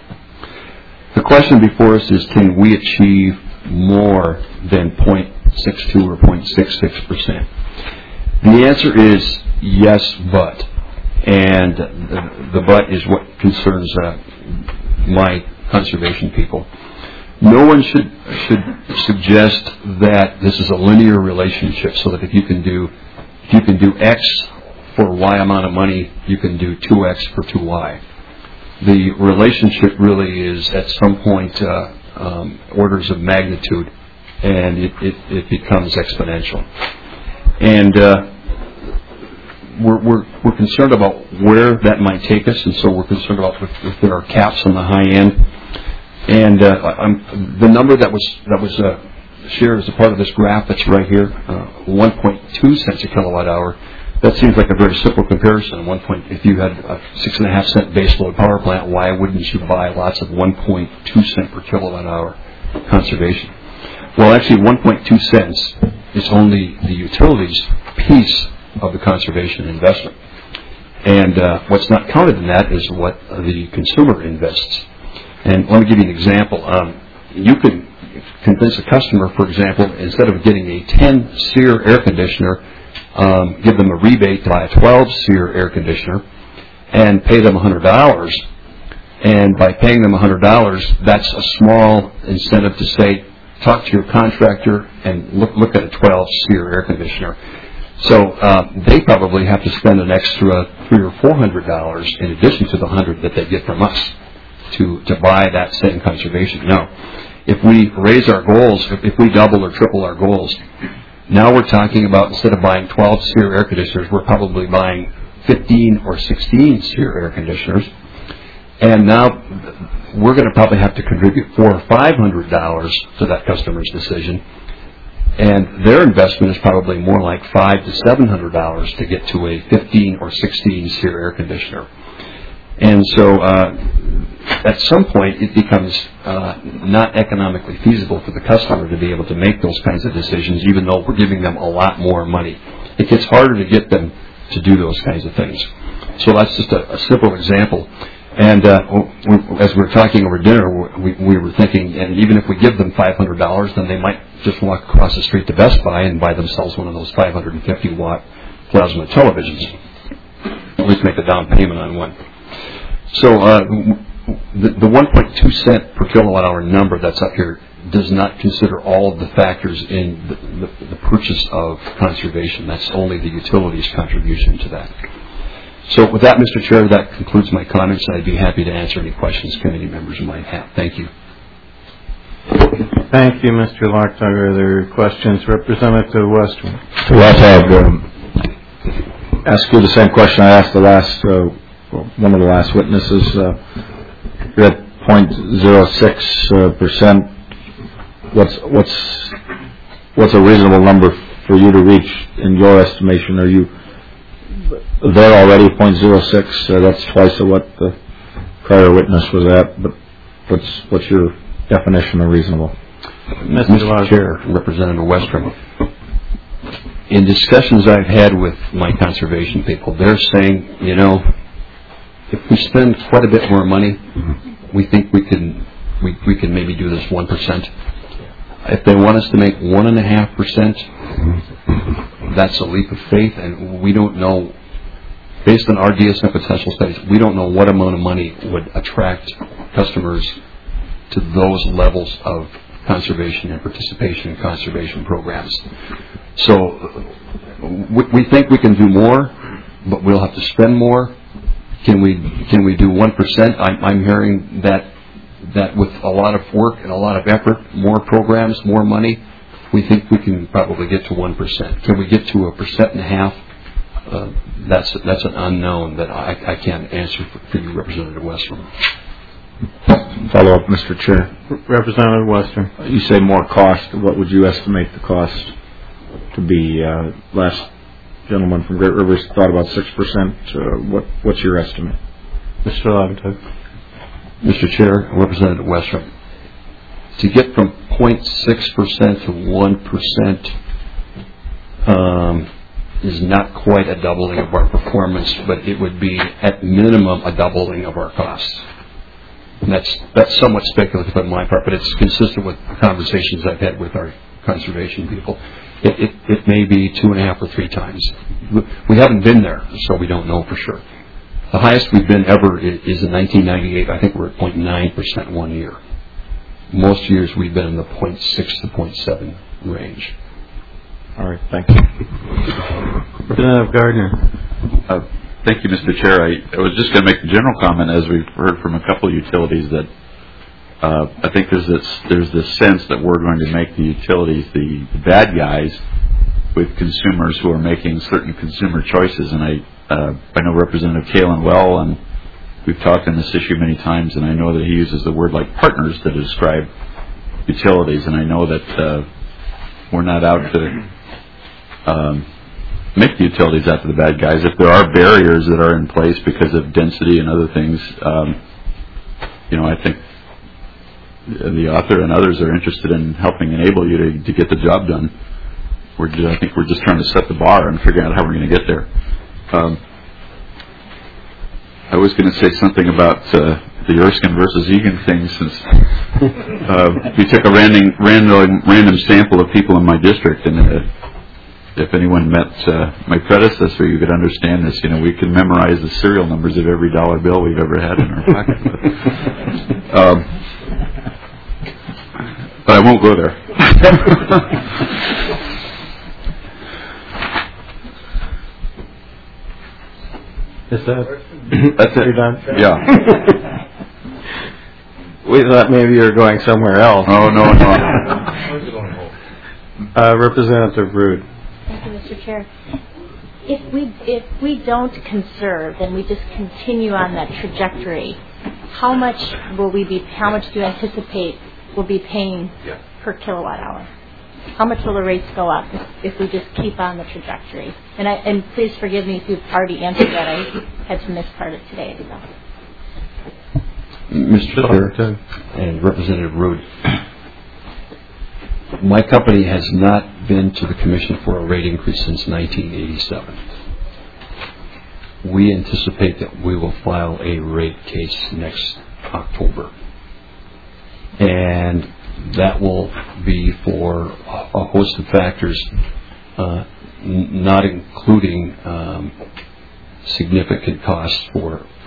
The question before us is, can we achieve more than zero point six two or zero point six six percent? The answer is yes, but. And the, the but is what concerns uh, my conservation people. No one should should suggest that this is a linear relationship, so that if you can do if you can do X for Y amount of money, you can do two X for two Y. The relationship really is at some point uh, um, orders of magnitude, and it, it, it becomes exponential. And uh, We're, we're, we're concerned about where that might take us, and so we're concerned about if, if there are caps on the high end. And uh, I'm, the number that was that was uh, shared as a part of this graph that's right here, uh, one point two cents a kilowatt hour. That seems like a very simple comparison. One point, if you had a six and a half cent baseload power plant, why wouldn't you buy lots of one point two cent per kilowatt hour conservation? Well, actually, one point two cents is only the utilities piece of the conservation investment. And uh, what's not counted in that is what the consumer invests. And let me give you an example. Um, you can convince a customer, for example, instead of getting a ten SEER air conditioner, um, give them a rebate to buy a twelve SEER air conditioner and pay them one hundred dollars. And by paying them one hundred dollars, that's a small incentive to say, talk to your contractor and look, look at a twelve SEER air conditioner. So uh, they probably have to spend an extra three or four hundred dollars in addition to the hundred that they get from us to to buy that same conservation. Now, if we raise our goals, if, if we double or triple our goals, now we're talking about instead of buying twelve SEER air conditioners, we're probably buying fifteen or sixteen SEER air conditioners, and now we're going to probably have to contribute four or five hundred dollars to that customer's decision. And their investment is probably more like five to seven hundred dollars to get to a fifteen or sixteen SEER air conditioner. And so, uh, at some point, it becomes uh, not economically feasible for the customer to be able to make those kinds of decisions, even though we're giving them a lot more money. It gets harder to get them to do those kinds of things. So that's just a, a simple example. And uh, as we were talking over dinner, we, we were thinking, and even if we give them five hundred dollars, then they might just walk across the street to Best Buy and buy themselves one of those five hundred fifty watt plasma televisions. At least make a down payment on one. So uh, the, the one point two cent per kilowatt hour number that's up here does not consider all of the factors in the, the, the purchase of conservation. That's only the utilities' contribution to that. So with that, Mister Chair, that concludes my comments. I'd be happy to answer any questions committee members might have. Thank you. Thank you, Mister Lochner. Are there questions? Representative Western. Well, I'd um, ask you the same question I asked the last, uh, one of the last witnesses. Uh, you're at zero point zero six percent. What's what's what's a reasonable number for you to reach in your estimation? Are you there already? zero point zero six. Uh, that's twice of what the prior witness was at. But what's what's your definition of reasonable? Mister Chair, Representative Westrom, in discussions I've had with my conservation people, they're saying, you know, if we spend quite a bit more money, we think we can we, we can maybe do this one percent. If they want us to make one and a half percent, that's a leap of faith, and we don't know. Based on our D S M potential studies, we don't know what amount of money would attract customers to those levels of conservation and participation in conservation programs. So we think we can do more, but we'll have to spend more. Can we can we do one percent? I'm, I'm hearing that that with a lot of work and a lot of effort, more programs, more money, we think we can probably get to one percent. Can we get to a percent and a half? Uh, that's that's an unknown that I, I can't answer for, for you, Representative Western. Follow up, Mister Chair. Representative Western. You say more cost. What would you estimate the cost to be? Uh, last gentleman from Great Rivers thought about six percent. Uh, what what's your estimate, Mister Levitard? Mister Chair, Representative Western, to get from zero point six percent to one percent um, is not quite a doubling of our performance, but it would be at minimum a doubling of our costs. And that's that's somewhat speculative on my part, but it's consistent with conversations I've had with our conservation people. It, it, it may be two and a half or three times. We haven't been there, so we don't know for sure. The highest we've been ever is in nineteen ninety-eight. I think we're at zero point nine percent one year. Most years we've been in the zero point six to zero point seven range. All right, thank you. Representative Gardner. Uh, thank you, Mister Chair. I, I was just going to make a general comment, as we've heard from a couple of utilities, that uh, I think there's this there's this sense that we're going to make the utilities the, the bad guys with consumers who are making certain consumer choices. And I uh, I know Representative Kalen well, and we've talked on this issue many times, and I know that he uses the word like partners to describe utilities, and I know that uh, we're not out to um, make the utilities after the bad guys. If there are barriers that are in place because of density and other things, um, you know, I think the author and others are interested in helping enable you to, to get the job done. We're just, I think we're just trying to set the bar and figure out how we're going to get there. Um, I was going to say something about uh, the Erskine versus Egan thing, since uh, we took a random, random, random sample of people in my district, and uh, if anyone met uh, my predecessor, you could understand this. You know, we can memorize the serial numbers of every dollar bill we've ever had in our pocket. But, um, but I won't go there. Is that that's it? You're done? Yeah. We thought maybe you were going somewhere else. Oh no, no. uh, Representative Rood. Thank you, Mister Chair. If we if we don't conserve and we just continue on that trajectory, how much will we be? How much do you anticipate we'll be paying yeah. per kilowatt hour? How much will the rates go up if, if we just keep on the trajectory? And I, and please forgive me if you've already answered that. I had to miss part of today. So. Mister Chair and Representative Rood, my company has not been to the Commission for a rate increase since nineteen eighty-seven. We anticipate that we will file a rate case next October. And that will be for a host of factors, uh, n- not including um, significant costs for, for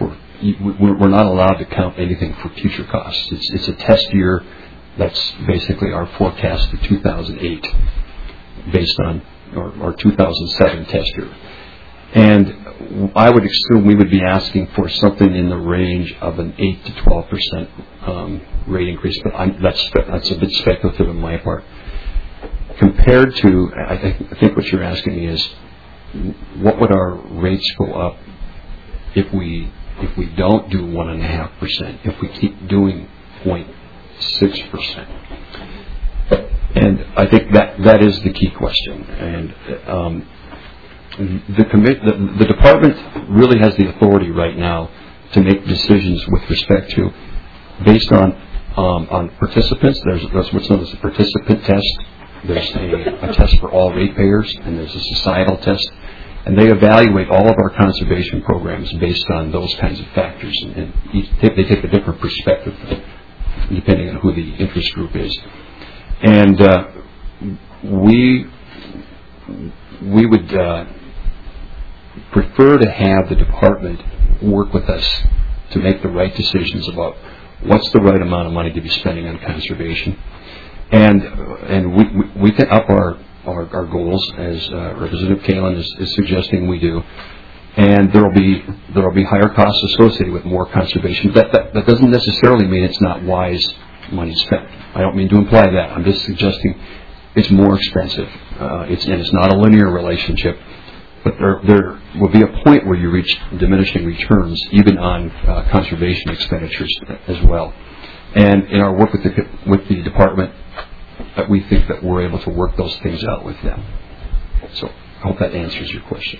we're not allowed to count anything for future costs. It's, it's a test year. That's basically our forecast for two thousand eight, based on our, our two thousand seven test year. And I would assume we would be asking for something in the range of an eight to twelve percent um, rate increase, but I'm, that's that's a bit speculative on my part. Compared to, I think, I think what you're asking me is, what would our rates go up if we if we don't do one and a half percent? If we keep doing point six percent? And I think that that is the key question. And um, the, commit, the the department really has the authority right now to make decisions with respect to, based on um, on participants. There's, there's what's known as a participant test. There's a, a test for all ratepayers, and there's a societal test. And they evaluate all of our conservation programs based on those kinds of factors. And, and each, they take a different perspective depending on who the interest group is. And uh, we we would uh, prefer to have the department work with us to make the right decisions about what's the right amount of money to be spending on conservation. And and we, we, we can up our, our, our goals, as uh, Representative Kalin is, is suggesting we do. And there will be there will be higher costs associated with more conservation. That, that that doesn't necessarily mean it's not wise money spent. I don't mean to imply that. I'm just suggesting it's more expensive. Uh, it's and it's not a linear relationship. But there there will be a point where you reach diminishing returns, even on uh, conservation expenditures as well. And in our work with the with the department, uh, we think that we're able to work those things out with them. So I hope that answers your question.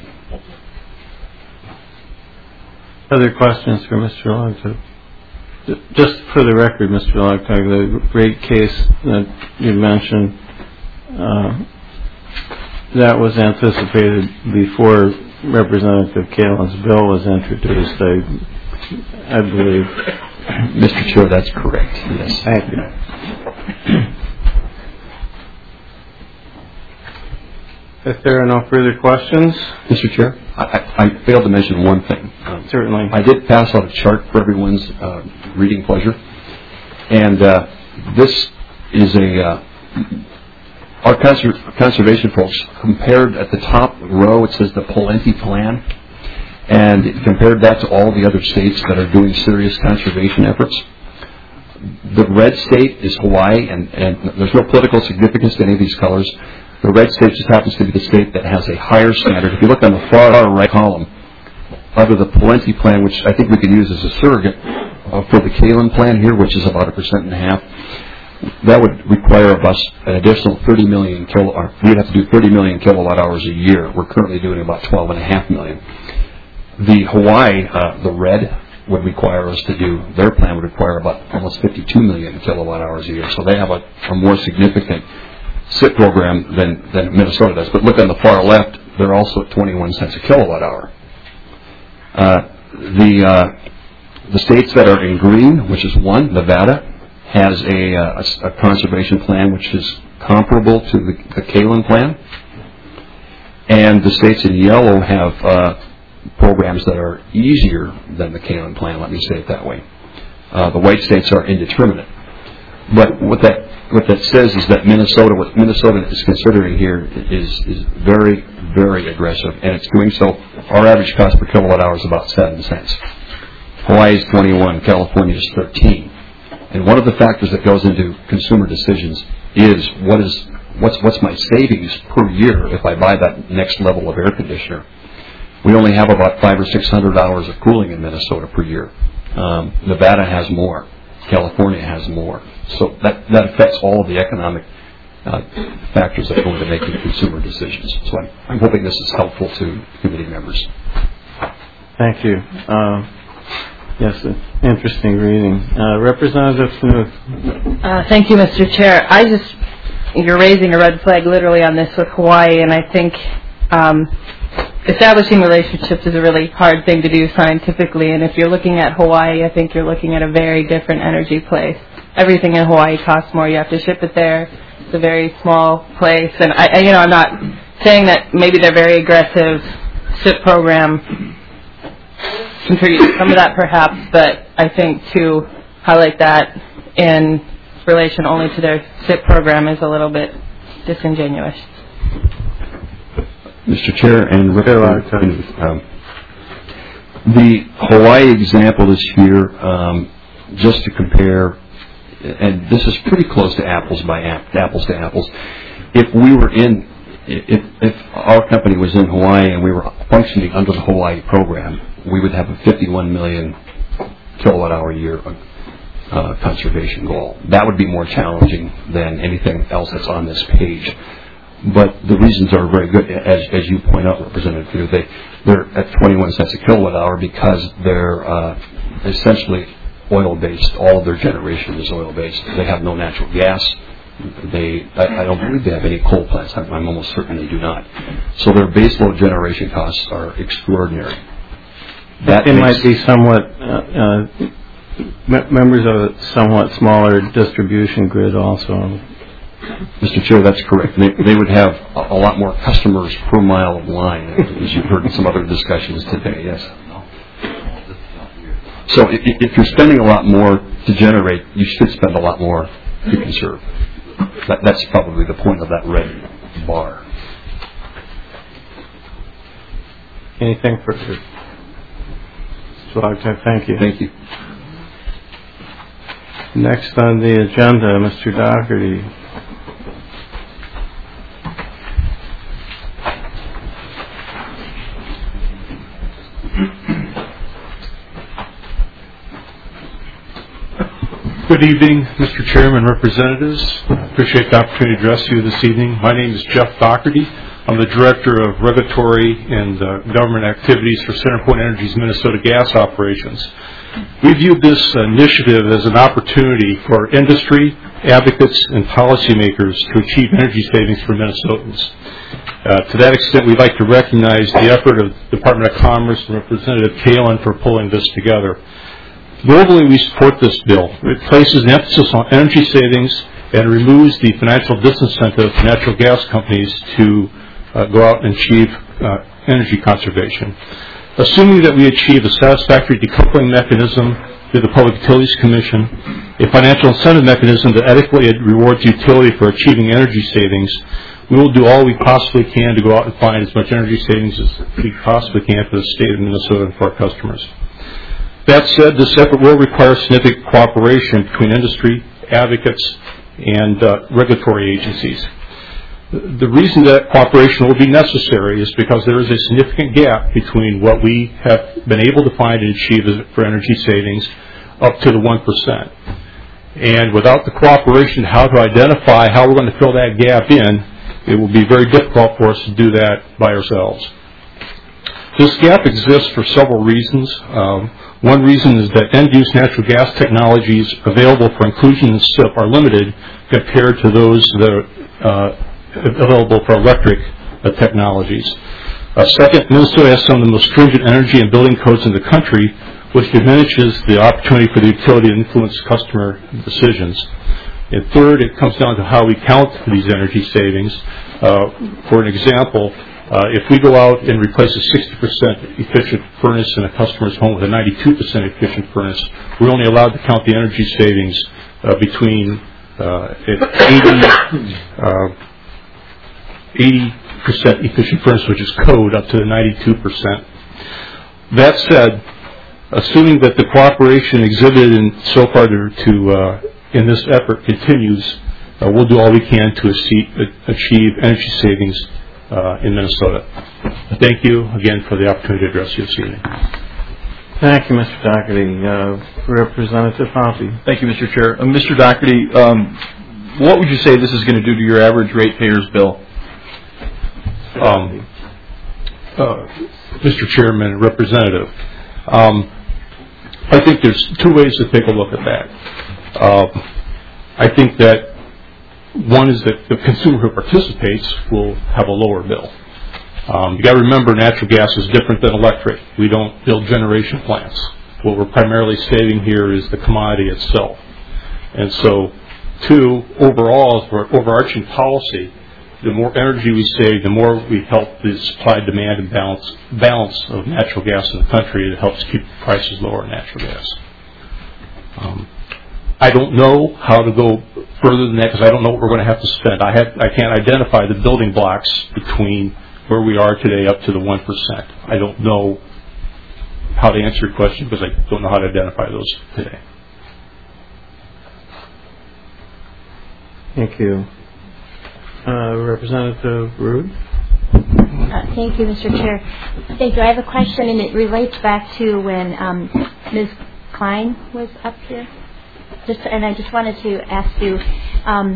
Other questions for Mister Longtug? Just for the record, Mister Longtug, the rate case that you mentioned, uh, that was anticipated before Representative Kalin's bill was introduced, I, I believe. Mister Chair, that's correct. Yes. Thank you. If there are no further questions, Mister Chair, I, I failed to mention one thing. Um, certainly. I did pass out a chart for everyone's uh, reading pleasure, and uh, this is a uh, our conser- conservation folks compared at the top row. It says the Palenti Plan, and it compared that to all the other states that are doing serious conservation efforts. The red state is Hawaii, and, and there's no political significance to any of these colors. The red state just happens to be the state that has a higher standard. If you look on the far right column, under the Palenti Plan, which I think we can use as a surrogate uh, for the Kalin Plan here, which is about a percent and a half, that would require of us an additional thirty million kilowatt. We'd have to do thirty million kilowatt hours a year. We're currently doing about twelve and a half million. The Hawaii, uh, the red, would require us to do, their plan would require about almost fifty-two million kilowatt hours a year. So they have a, a more significant S I P program than, than Minnesota does. But look on the far left, they're also at twenty-one cents a kilowatt hour. Uh, the uh, the states that are in green, which is one, Nevada, has a, uh, a, a conservation plan which is comparable to the, the Kalin plan. And the states in yellow have uh, programs that are easier than the Kalin plan, let me say it that way. Uh, the white states are indeterminate. But what that what that says is that Minnesota, what Minnesota is considering here is is very, very aggressive, and it's doing so. Our average cost per kilowatt hour is about seven cents. Hawaii is twenty-one, California is thirteen. And one of the factors that goes into consumer decisions is what is what's what's my savings per year if I buy that next level of air conditioner. We only have about five or six hundred hours of cooling in Minnesota per year. Um, Nevada has more. California has more. So that, that affects all of the economic uh, factors that go into making consumer decisions. So I'm, I'm hoping this is helpful to committee members. Thank you. Uh, yes, interesting reading. Uh, Representative Snook. Uh, thank you, Mister Chair. I just, you're raising a red flag literally on this with Hawaii, and I think um, establishing relationships is a really hard thing to do scientifically, and if you're looking at Hawaii, I think you're looking at a very different energy place. Everything in Hawaii costs more. You have to ship it there. It's a very small place, and I, I you know, I'm not saying that maybe they're very aggressive S I P program contribute to some of that perhaps, but I think to highlight that in relation only to their S I P program is a little bit disingenuous. Mister Chair and Representative, um, the Hawaii example is here um, just to compare, and this is pretty close to apples by app, apples to apples. If we were in, if, if our company was in Hawaii and we were functioning under the Hawaii program, we would have a fifty-one million kilowatt hour a year uh, conservation goal. That would be more challenging than anything else that's on this page. But the reasons are very good, as as you point out, Representative Peter. They they're at twenty-one cents a kilowatt hour because they're uh, essentially oil based. All of their generation is oil based. They have no natural gas. They I, I don't believe they have any coal plants. I'm, I'm almost certain they do not. So their baseload generation costs are extraordinary. That it might be somewhat uh, uh, m- members of a somewhat smaller distribution grid also. Mister Chair, that's correct. They, they would have a, a lot more customers per mile of line, as you've heard in some other discussions today, yes. So if, if you're spending a lot more to generate, you should spend a lot more to conserve. That, that's probably the point of that red bar. Anything further? Mister Thank you. Thank you. Next on the agenda, Mister Doherty. Good evening, Mister Chairman, Representatives. I appreciate the opportunity to address you this evening. My name is Jeff Doherty. I'm the Director of Regulatory and uh, Government Activities for CenterPoint Energy's Minnesota gas operations. We view this initiative as an opportunity for industry, advocates, and policymakers to achieve energy savings for Minnesotans. Uh, to that extent, we'd like to recognize the effort of the Department of Commerce and Representative Kalin for pulling this together. Globally, we support this bill. It places an emphasis on energy savings and removes the financial disincentive for natural gas companies to uh, go out and achieve uh, energy conservation. Assuming that we achieve a satisfactory decoupling mechanism through the Public Utilities Commission, a financial incentive mechanism that adequately rewards utility for achieving energy savings, we will do all we possibly can to go out and find as much energy savings as we possibly can for the state of Minnesota and for our customers. That said, this effort will require significant cooperation between industry, advocates, and uh, regulatory agencies. The reason that cooperation will be necessary is because there is a significant gap between what we have been able to find and achieve for energy savings up to the one percent. And without the cooperation, how to identify how we're going to fill that gap in, it will be very difficult for us to do that by ourselves. This gap exists for several reasons. Um, one reason is that end-use natural gas technologies available for inclusion in S I P are limited compared to those that are uh, available for electric uh, technologies. Uh, second, Minnesota has some of the most stringent energy and building codes in the country, which diminishes the opportunity for the utility to influence customer decisions. And third, it comes down to how we count these energy savings. Uh, for an example, uh, if we go out and replace a sixty percent efficient furnace in a customer's home with a ninety-two percent efficient furnace, we're only allowed to count the energy savings uh, between uh, eighty, uh, eighty percent efficient furnace, which is code, up to the ninety-two percent. That said, assuming that the cooperation exhibited in so far to, to uh, in this effort continues, uh, we'll do all we can to achieve energy savings uh, in Minnesota. Thank you again for the opportunity to address you this evening. Thank you, Mister Doherty. Uh, Representative Hoppe. Thank you, Mister Chair. Uh, Mister Doherty, um, what would you say this is going to do to your average ratepayer's bill? Um, uh, Mister Chairman and Representative, um, I think there's two ways to take a look at that. Uh, I think that one is that the consumer who participates will have a lower bill. Um, you got to remember, natural gas is different than electric. We don't build generation plants. What we're primarily saving here is the commodity itself. And so, two, overall, as for overarching policy, the more energy we save, the more we help the supply, demand, and balance balance of natural gas in the country. It helps keep prices lower in natural gas. Um, I don't know how to go further than that because I don't know what we're going to have to spend. I have I can't identify the building blocks between where we are today up to the one percent. I don't know how to answer your question because I don't know how to identify those today. Thank you. Uh, Representative Rood? Uh, thank you, Mister Chair. Thank you. I have a question, and it relates back to when um, Miz Klein was up here. Just, and I just wanted to ask you, um,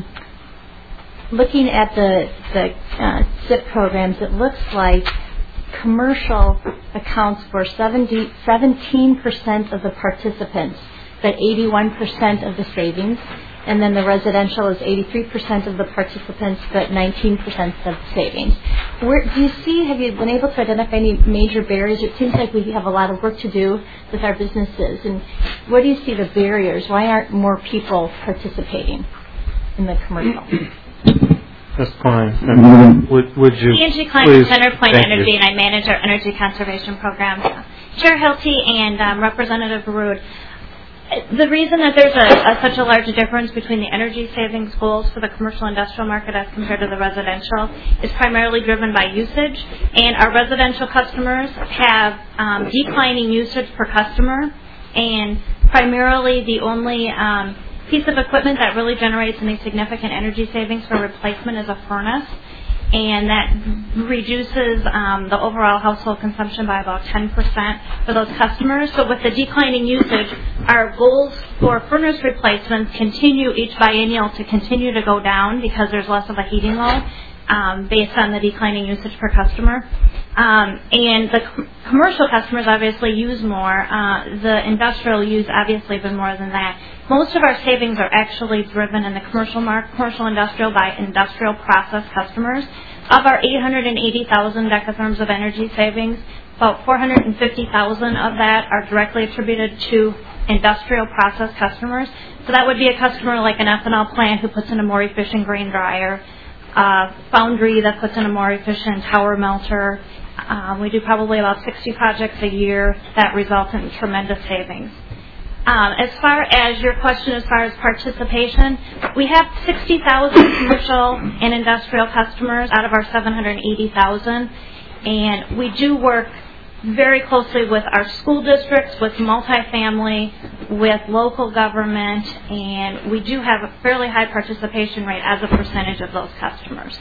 looking at the, the uh, S I P programs, it looks like commercial accounts for seventy, seventeen percent of the participants, but eighty-one percent of the savings. And then the residential is eighty-three percent of the participants, but nineteen percent of the savings. Where, do you see, have you been able to identify any major barriers? It seems like we have a lot of work to do with our businesses. And where do you see the barriers? Why aren't more people participating in the commercial? Miz Klein, would, would you Angie Klein please? from Centerpoint Thank Energy, you. and I manage our energy conservation programs. Chair Hilty and um, Representative Rood, the reason that there's a, a, such a large difference between the energy savings goals for the commercial industrial market as compared to the residential is primarily driven by usage. And our residential customers have um, declining usage per customer, and primarily the only um, piece of equipment that really generates any significant energy savings for replacement is a furnace. And that reduces um, the overall household consumption by about ten percent for those customers. So with the declining usage, our goals for furnace replacements continue each biennial to continue to go down because there's less of a heating load um, based on the declining usage per customer. Um, and the com- commercial customers obviously use more. Uh, the industrial use obviously even more than that. Most of our savings are actually driven in the commercial market, commercial industrial by industrial process customers. Of our eight hundred eighty thousand decatherms of energy savings, about four hundred fifty thousand of that are directly attributed to industrial process customers. So that would be a customer like an ethanol plant who puts in a more efficient grain dryer, a foundry that puts in a more efficient tower melter. Um, we do probably about sixty projects a year that result in tremendous savings. Um, as far as your question, as far as participation, we have sixty thousand commercial and industrial customers out of our seven hundred eighty thousand, and we do work very closely with our school districts, with multifamily, with local government, and we do have a fairly high participation rate as a percentage of those customers.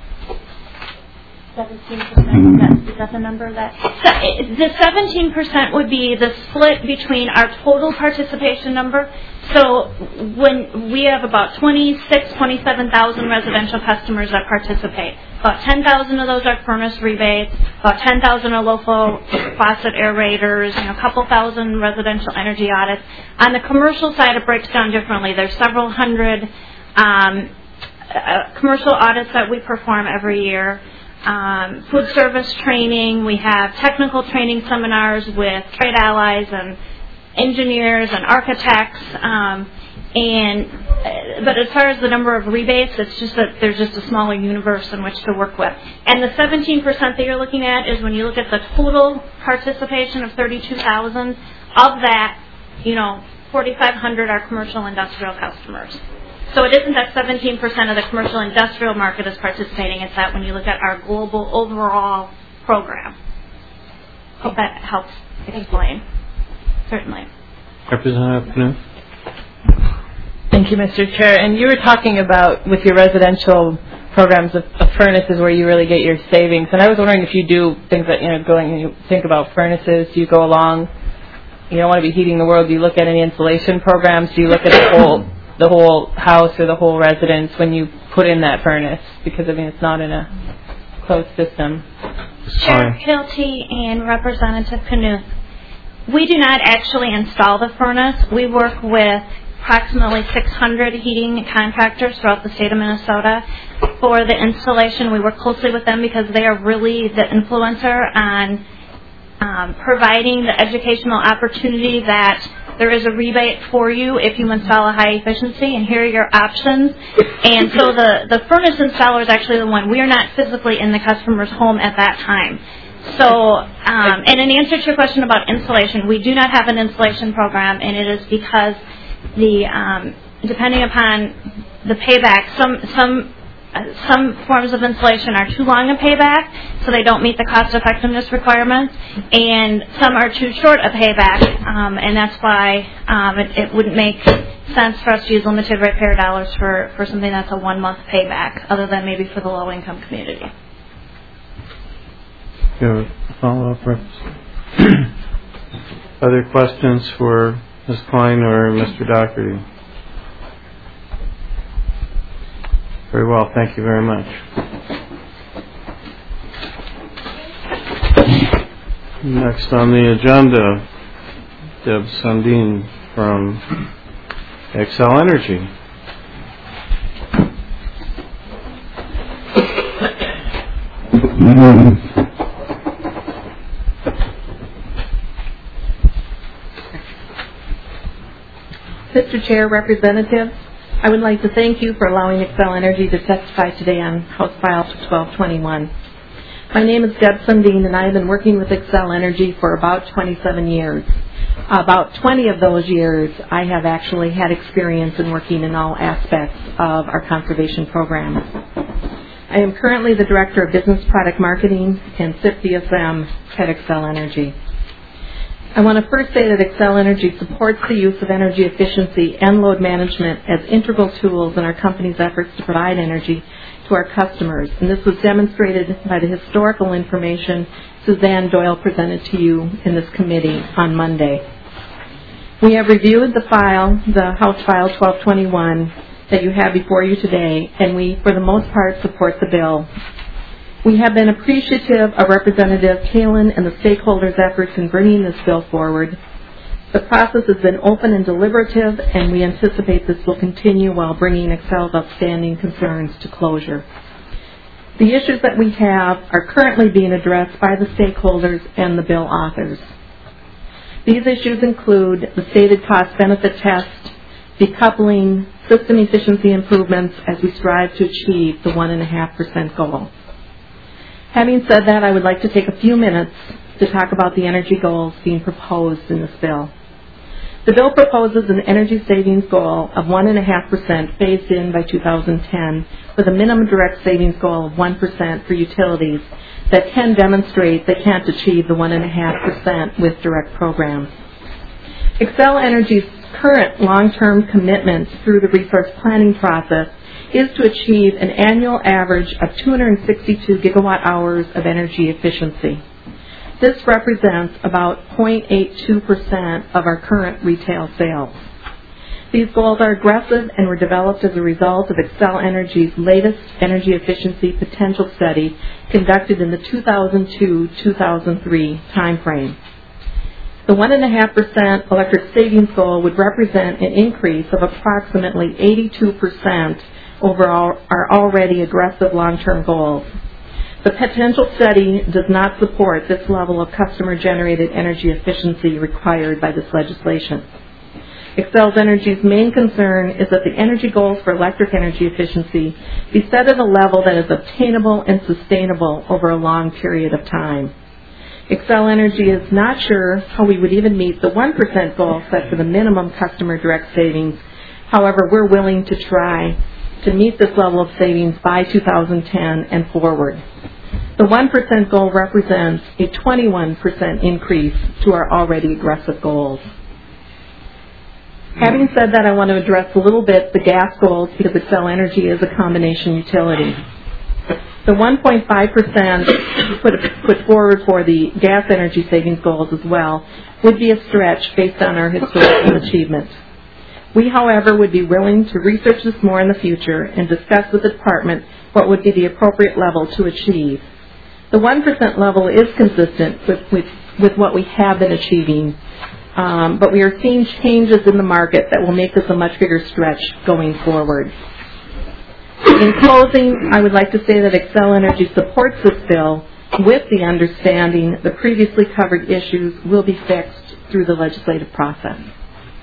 seventeen percent, is that, is that the number that? So, the seventeen percent would be the split between our total participation number. So when we have about twenty-six, twenty-seven thousand residential customers that participate. About ten thousand of those are furnace rebates, about ten thousand are low-flow faucet aerators, you know, a couple thousand residential energy audits. On the commercial side, it breaks down differently. There's several hundred um, uh, commercial audits that we perform every year. Um, food service training. We have technical training seminars with trade allies and engineers and architects. Um, and uh, but as far as the number of rebates, it's just that there's just a smaller universe in which to work with. And the seventeen percent that you're looking at is when you look at the total participation of thirty-two thousand. Of that, you know, forty-five hundred are commercial industrial customers. So it isn't that seventeen percent of the commercial industrial market is participating. It's that when you look at our global overall program. Hope that helps explain. Certainly. Representative Panu? Thank you, Mister Chair. And you were talking about, with your residential programs of, of furnaces where you really get your savings. And I was wondering if you do things that, you know, going and you think about furnaces, do you go along, you don't want to be heating the world, do you look at any insulation programs? Do you look at the whole the whole house or the whole residence when you put in that furnace? Because, I mean, it's not in a closed system. Chair Hilty and Representative Knuth, we do not actually install the furnace. We work with approximately six hundred heating contractors throughout the state of Minnesota. For the installation, we work closely with them because they are really the influencer on um, providing the educational opportunity that there is a rebate for you if you install a high efficiency, and here are your options. And so the, the furnace installer is actually the one. We are not physically in the customer's home at that time. So, um, and in answer to your question about installation, we do not have an installation program, and it is because the um, depending upon the payback, some some uh, some forms of installation are too long a payback, so they don't meet the cost effectiveness requirements, and some are too short a payback, um, and that's why um, it, it wouldn't make sense for us to use limited repair dollars for, for something that's a one month payback, other than maybe for the low income community. You have a follow-up, Rep? Other questions for Miz Klein or Mister Doherty? Very well, thank you very much. Next on the agenda, Deb Sundin from Xcel Energy. Mister Chair, Representatives, I would like to thank you for allowing Xcel Energy to testify today on House File twelve twenty-one. My name is Deb Sundin, and I have been working with Xcel Energy for about twenty-seven years. About twenty of those years, I have actually had experience in working in all aspects of our conservation programs. I am currently the Director of Business Product Marketing and S I P D S M at Xcel Energy. I want to first say that Xcel Energy supports the use of energy efficiency and load management as integral tools in our company's efforts to provide energy to our customers, and this was demonstrated by the historical information Suzanne Doyle presented to you in this committee on Monday. We have reviewed the file, the House File twelve twenty-one, that you have before you today, and we, for the most part, support the bill. We have been appreciative of Representative Kalin and the stakeholders' efforts in bringing this bill forward. The process has been open and deliberative, and we anticipate this will continue while bringing Xcel's outstanding concerns to closure. The issues that we have are currently being addressed by the stakeholders and the bill authors. These issues include the stated cost-benefit test, decoupling, system efficiency improvements as we strive to achieve the one point five percent goal. Having said that, I would like to take a few minutes to talk about the energy goals being proposed in this bill. The bill proposes an energy savings goal of one point five percent phased in by two thousand ten, with a minimum direct savings goal of one percent for utilities that can demonstrate they can't achieve the one point five percent with direct programs. Xcel Energy's current long-term commitment through the resource planning process is to achieve an annual average of two hundred sixty-two gigawatt hours of energy efficiency. This represents about zero point eight two percent of our current retail sales. These goals are aggressive and were developed as a result of Xcel Energy's latest energy efficiency potential study conducted in the two thousand two to two thousand three timeframe. The one point five percent electric savings goal would represent an increase of approximately eighty-two percent over our, our already aggressive long-term goals. The potential study does not support this level of customer-generated energy efficiency required by this legislation. Xcel Energy's main concern is that the energy goals for electric energy efficiency be set at a level that is obtainable and sustainable over a long period of time. Xcel Energy is not sure how we would even meet the one percent goal set for the minimum customer direct savings. However, we're willing to try to meet this level of savings by two thousand ten and forward. The one percent goal represents a twenty-one percent increase to our already aggressive goals. Having said that, I want to address a little bit the gas goals because Xcel Energy is a combination utility. The one point five percent put, put forward for the gas energy savings goals as well would be a stretch based on our historical achievements. We, however, would be willing to research this more in the future and discuss with the department what would be the appropriate level to achieve. The one percent level is consistent with, with, with what we have been achieving, um, but we are seeing changes in the market that will make this a much bigger stretch going forward. In closing, I would like to say that Xcel Energy supports this bill with the understanding the previously covered issues will be fixed through the legislative process.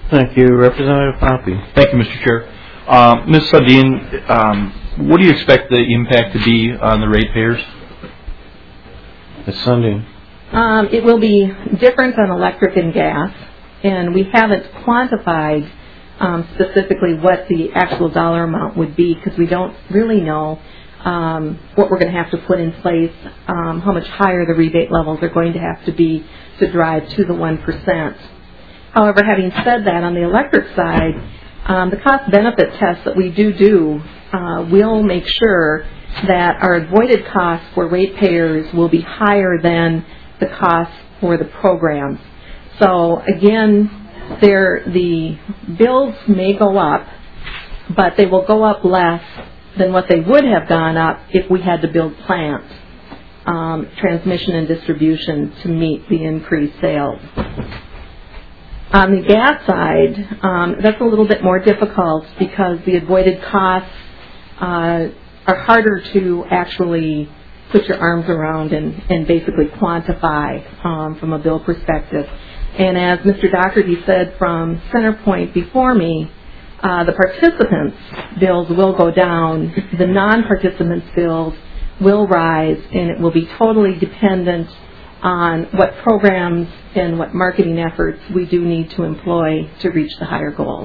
Thank you. Representative Hoppe. Thank you, Mister Chair. Um, Miz Sundin, um, what do you expect the impact to be on the ratepayers? Miz Sundin. Um, it will be different on electric and gas, and we haven't quantified um, specifically what the actual dollar amount would be because we don't really know um, what we're going to have to put in place, um, how much higher the rebate levels are going to have to be to drive to the one percent. However, having said that, on the electric side, um, the cost-benefit test that we do do uh, will make sure that our avoided costs for ratepayers will be higher than the cost for the programs. So again, there, the bills may go up, but they will go up less than what they would have gone up if we had to build plants, um, transmission and distribution to meet the increased sales. On the gas side, um, that's a little bit more difficult because the avoided costs uh, are harder to actually put your arms around and, and basically quantify um, from a bill perspective. And as Mister Doherty said from Centerpoint before me, uh, the participants' bills will go down, the non-participants' bills will rise, and it will be totally dependent on what programs and what marketing efforts we do need to employ to reach the higher goals.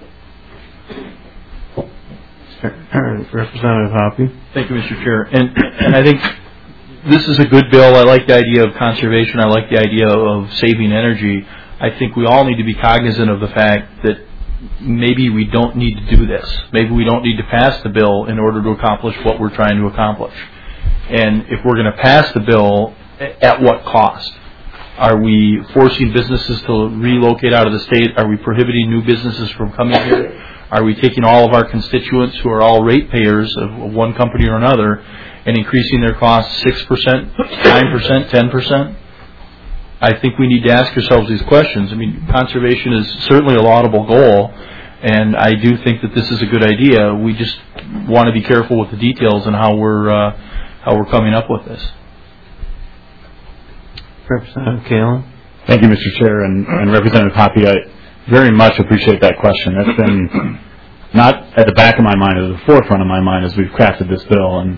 Representative Hoppe. Thank you, Mister Chair. And, and I think this is a good bill. I like the idea of conservation. I like the idea of saving energy. I think we all need to be cognizant of the fact that maybe we don't need to do this. Maybe we don't need to pass the bill in order to accomplish what we're trying to accomplish. And if we're going to pass the bill, at what cost? Are we forcing businesses to relocate out of the state? Are we prohibiting new businesses from coming here? Are we taking all of our constituents who are all ratepayers of one company or another and increasing their costs six percent, nine percent, ten percent? I think we need to ask ourselves these questions. I mean, conservation is certainly a laudable goal, and I do think that this is a good idea. We just want to be careful with the details and how we're uh, how we're coming up with this. Representative Kalin. Thank you, Mister Chair, and, and Representative Hoppe. I very much appreciate that question. That's been not at the back of my mind, at the forefront of my mind as we've crafted this bill. And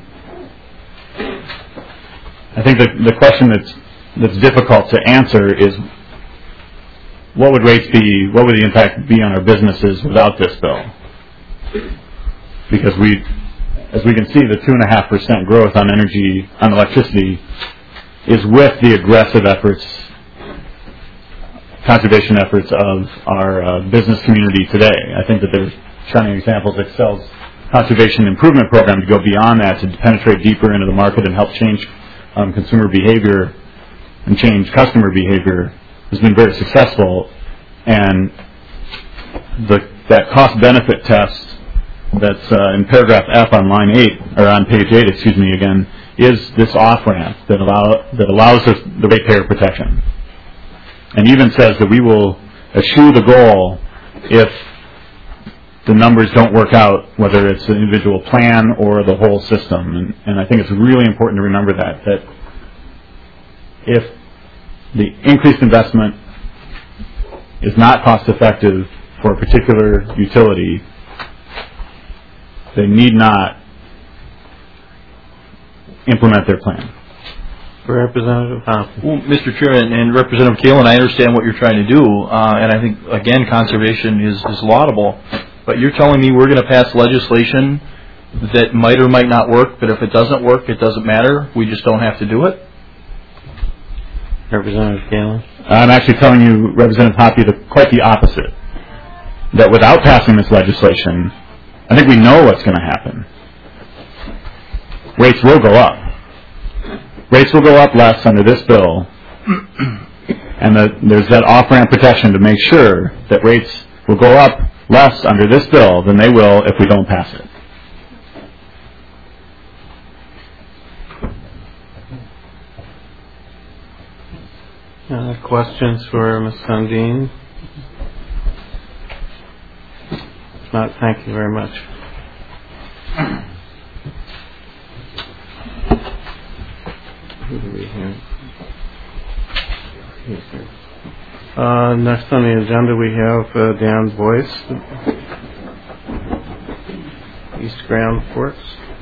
I think the, the question that's that's difficult to answer is what would rates be, what would the impact be on our businesses without this bill? Because we, as we can see, the two and a half percent growth on energy, on electricity, is with the aggressive efforts, conservation efforts of our uh, business community today. I think that there's shining examples. Excel's conservation improvement program to go beyond that, to penetrate deeper into the market and help change um, consumer behavior and change customer behavior has been very successful. And the, that cost-benefit test that's uh, in paragraph F on line eight, or on page eight, excuse me, again, is this off-ramp that allow that allows us the ratepayer protection, and even says that we will eschew the goal if the numbers don't work out, whether it's an individual plan or the whole system. And, and I think it's really important to remember that that if the increased investment is not cost-effective for a particular utility, they need not implement their plan. Representative Hoppe. Well, Mister Chairman and Representative Kalin, I understand what you're trying to do, uh, and I think, again, conservation is, is laudable. But you're telling me we're going to pass legislation that might or might not work, but if it doesn't work, it doesn't matter? We just don't have to do it? Representative Kalin. I'm actually telling you, Representative Hoppe, the, quite the opposite. That without passing this legislation, I think we know what's going to happen. Rates will go up. Rates will go up less under this bill, and the, there's that off-ramp protection to make sure that rates will go up less under this bill than they will if we don't pass it. Uh, questions for Miz Sundin? If not, thank you very much. Who do we have? Yes, sir. Uh, next on the agenda we have uh, Dan Boyce, East Grand Forks.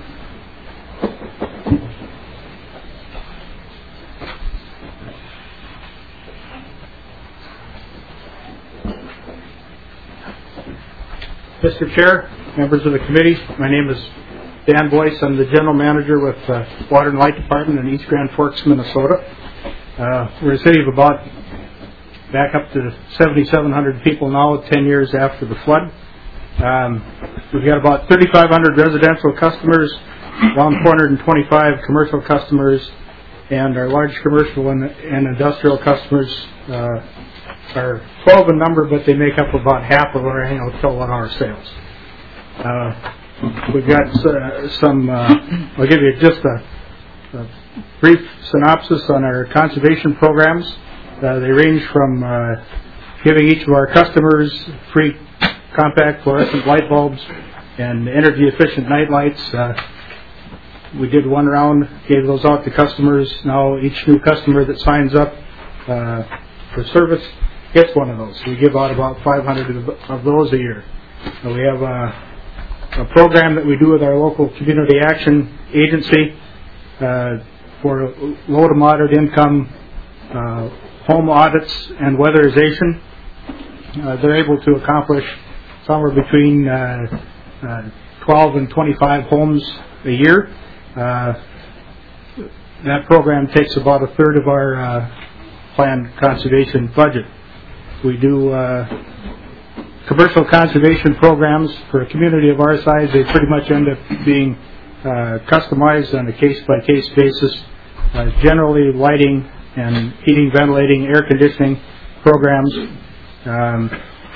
Mister Chair, members of the committee, my name is Dan Boyce. I'm the general manager with uh, Water and Light Department in East Grand Forks, Minnesota. Uh, we're a city of about back up to seventy-seven hundred people now, ten years after the flood. Um, we've got about thirty-five hundred residential customers, around four hundred twenty-five commercial customers, and our large commercial and, and industrial customers uh, are twelve in number, but they make up about half of our annual kilowatt-hour sales. Uh, we've got uh, some, uh, I'll give you just a, a brief synopsis on our conservation programs. Uh, they range from uh, giving each of our customers free compact fluorescent light bulbs and energy efficient night lights. Uh, we did one round, gave those out to customers. Now each new customer that signs up uh, for service gets one of those. We give out about five hundred of, of those a year. Uh, we have a, a program that we do with our local community action agency uh, for low to moderate income uh, home audits and weatherization. Uh, they're able to accomplish somewhere between uh, uh, twelve and twenty-five homes a year. Uh, that program takes about a third of our uh, planned conservation budget. We do uh, commercial conservation programs for a community of our size. They pretty much end up being uh, customized on a case-by-case basis, uh, generally lighting and heating, ventilating, air conditioning programs. Um,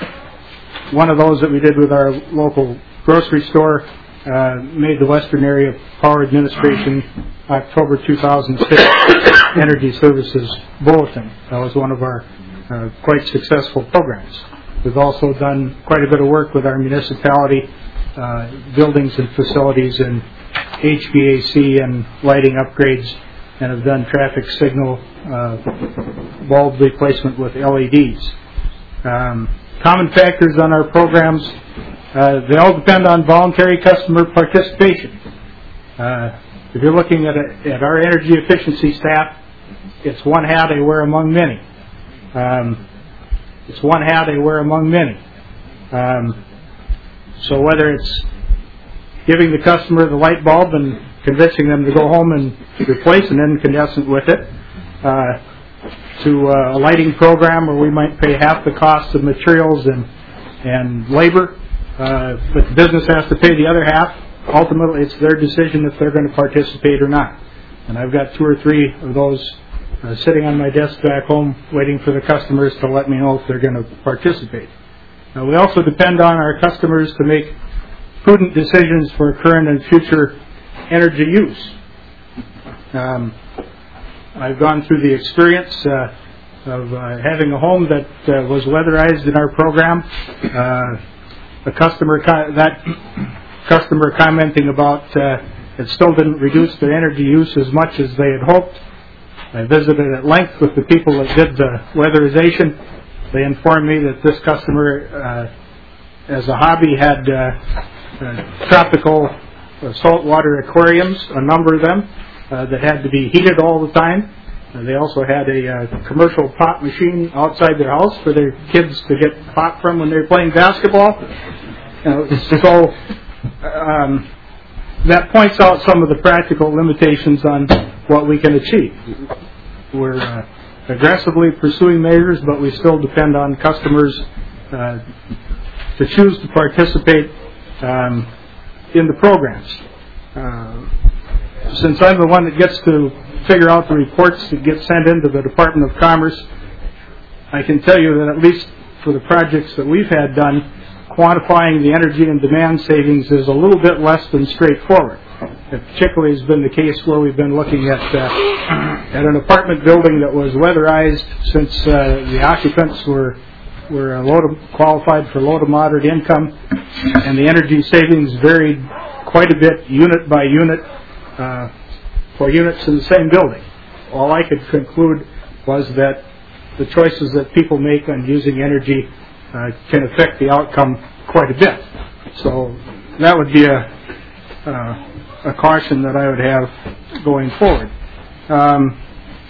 one of those that we did with our local grocery store uh, made the Western Area Power Administration October two thousand six Energy Services Bulletin. That was one of our uh, quite successful programs. We've also done quite a bit of work with our municipality, uh, buildings and facilities and H V A C and lighting upgrades, and have done traffic signal uh, bulb replacement with L E Ds. Um, common factors on our programs, uh, they all depend on voluntary customer participation. Uh, if you're looking at, a, at our energy efficiency staff, it's one hat I wear among many. Um, it's one hat I wear among many. Um, so whether it's giving the customer the light bulb and convincing them to go home and replace an incandescent with it, uh, to uh, a lighting program where we might pay half the cost of materials and and labor, uh, but the business has to pay the other half. Ultimately, it's their decision if they're going to participate or not. And I've got two or three of those uh, sitting on my desk back home waiting for the customers to let me know if they're going to participate. Now, we also depend on our customers to make prudent decisions for current and future energy use. Um, I've gone through the experience uh, of uh, having a home that uh, was weatherized in our program. Uh, the customer, co- that customer commenting about uh, it still didn't reduce their energy use as much as they had hoped. I visited at length with the people that did the weatherization. They informed me that this customer, uh, as a hobby, had uh, uh, tropical uh, saltwater aquariums, a number of them, uh, that had to be heated all the time. Uh, they also had a uh, commercial pop machine outside their house for their kids to get pop from when they were playing basketball. You know, so um, that points out some of the practical limitations on what we can achieve. We're uh, aggressively pursuing measures, but we still depend on customers uh, to choose to participate um, in the programs. Uh, since I'm the one that gets to figure out the reports that get sent into the Department of Commerce, I can tell you that at least for the projects that we've had done, quantifying the energy and demand savings is a little bit less than straightforward. It particularly has been the case where we've been looking at uh, at an apartment building that was weatherized since uh, the occupants were were low to, qualified for low to moderate income, and the energy savings varied quite a bit unit by unit uh, for units in the same building. All I could conclude was that the choices that people make on using energy uh, can affect the outcome quite a bit. So that would be a, uh, a caution that I would have going forward. Um,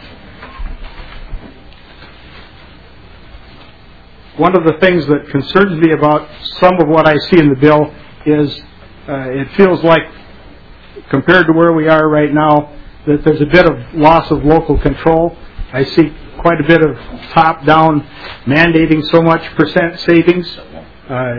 one of the things that concerns me about some of what I see in the bill is uh, it feels like, compared to where we are right now, that there's a bit of loss of local control. I see quite a bit of top-down mandating so much percent savings. Uh,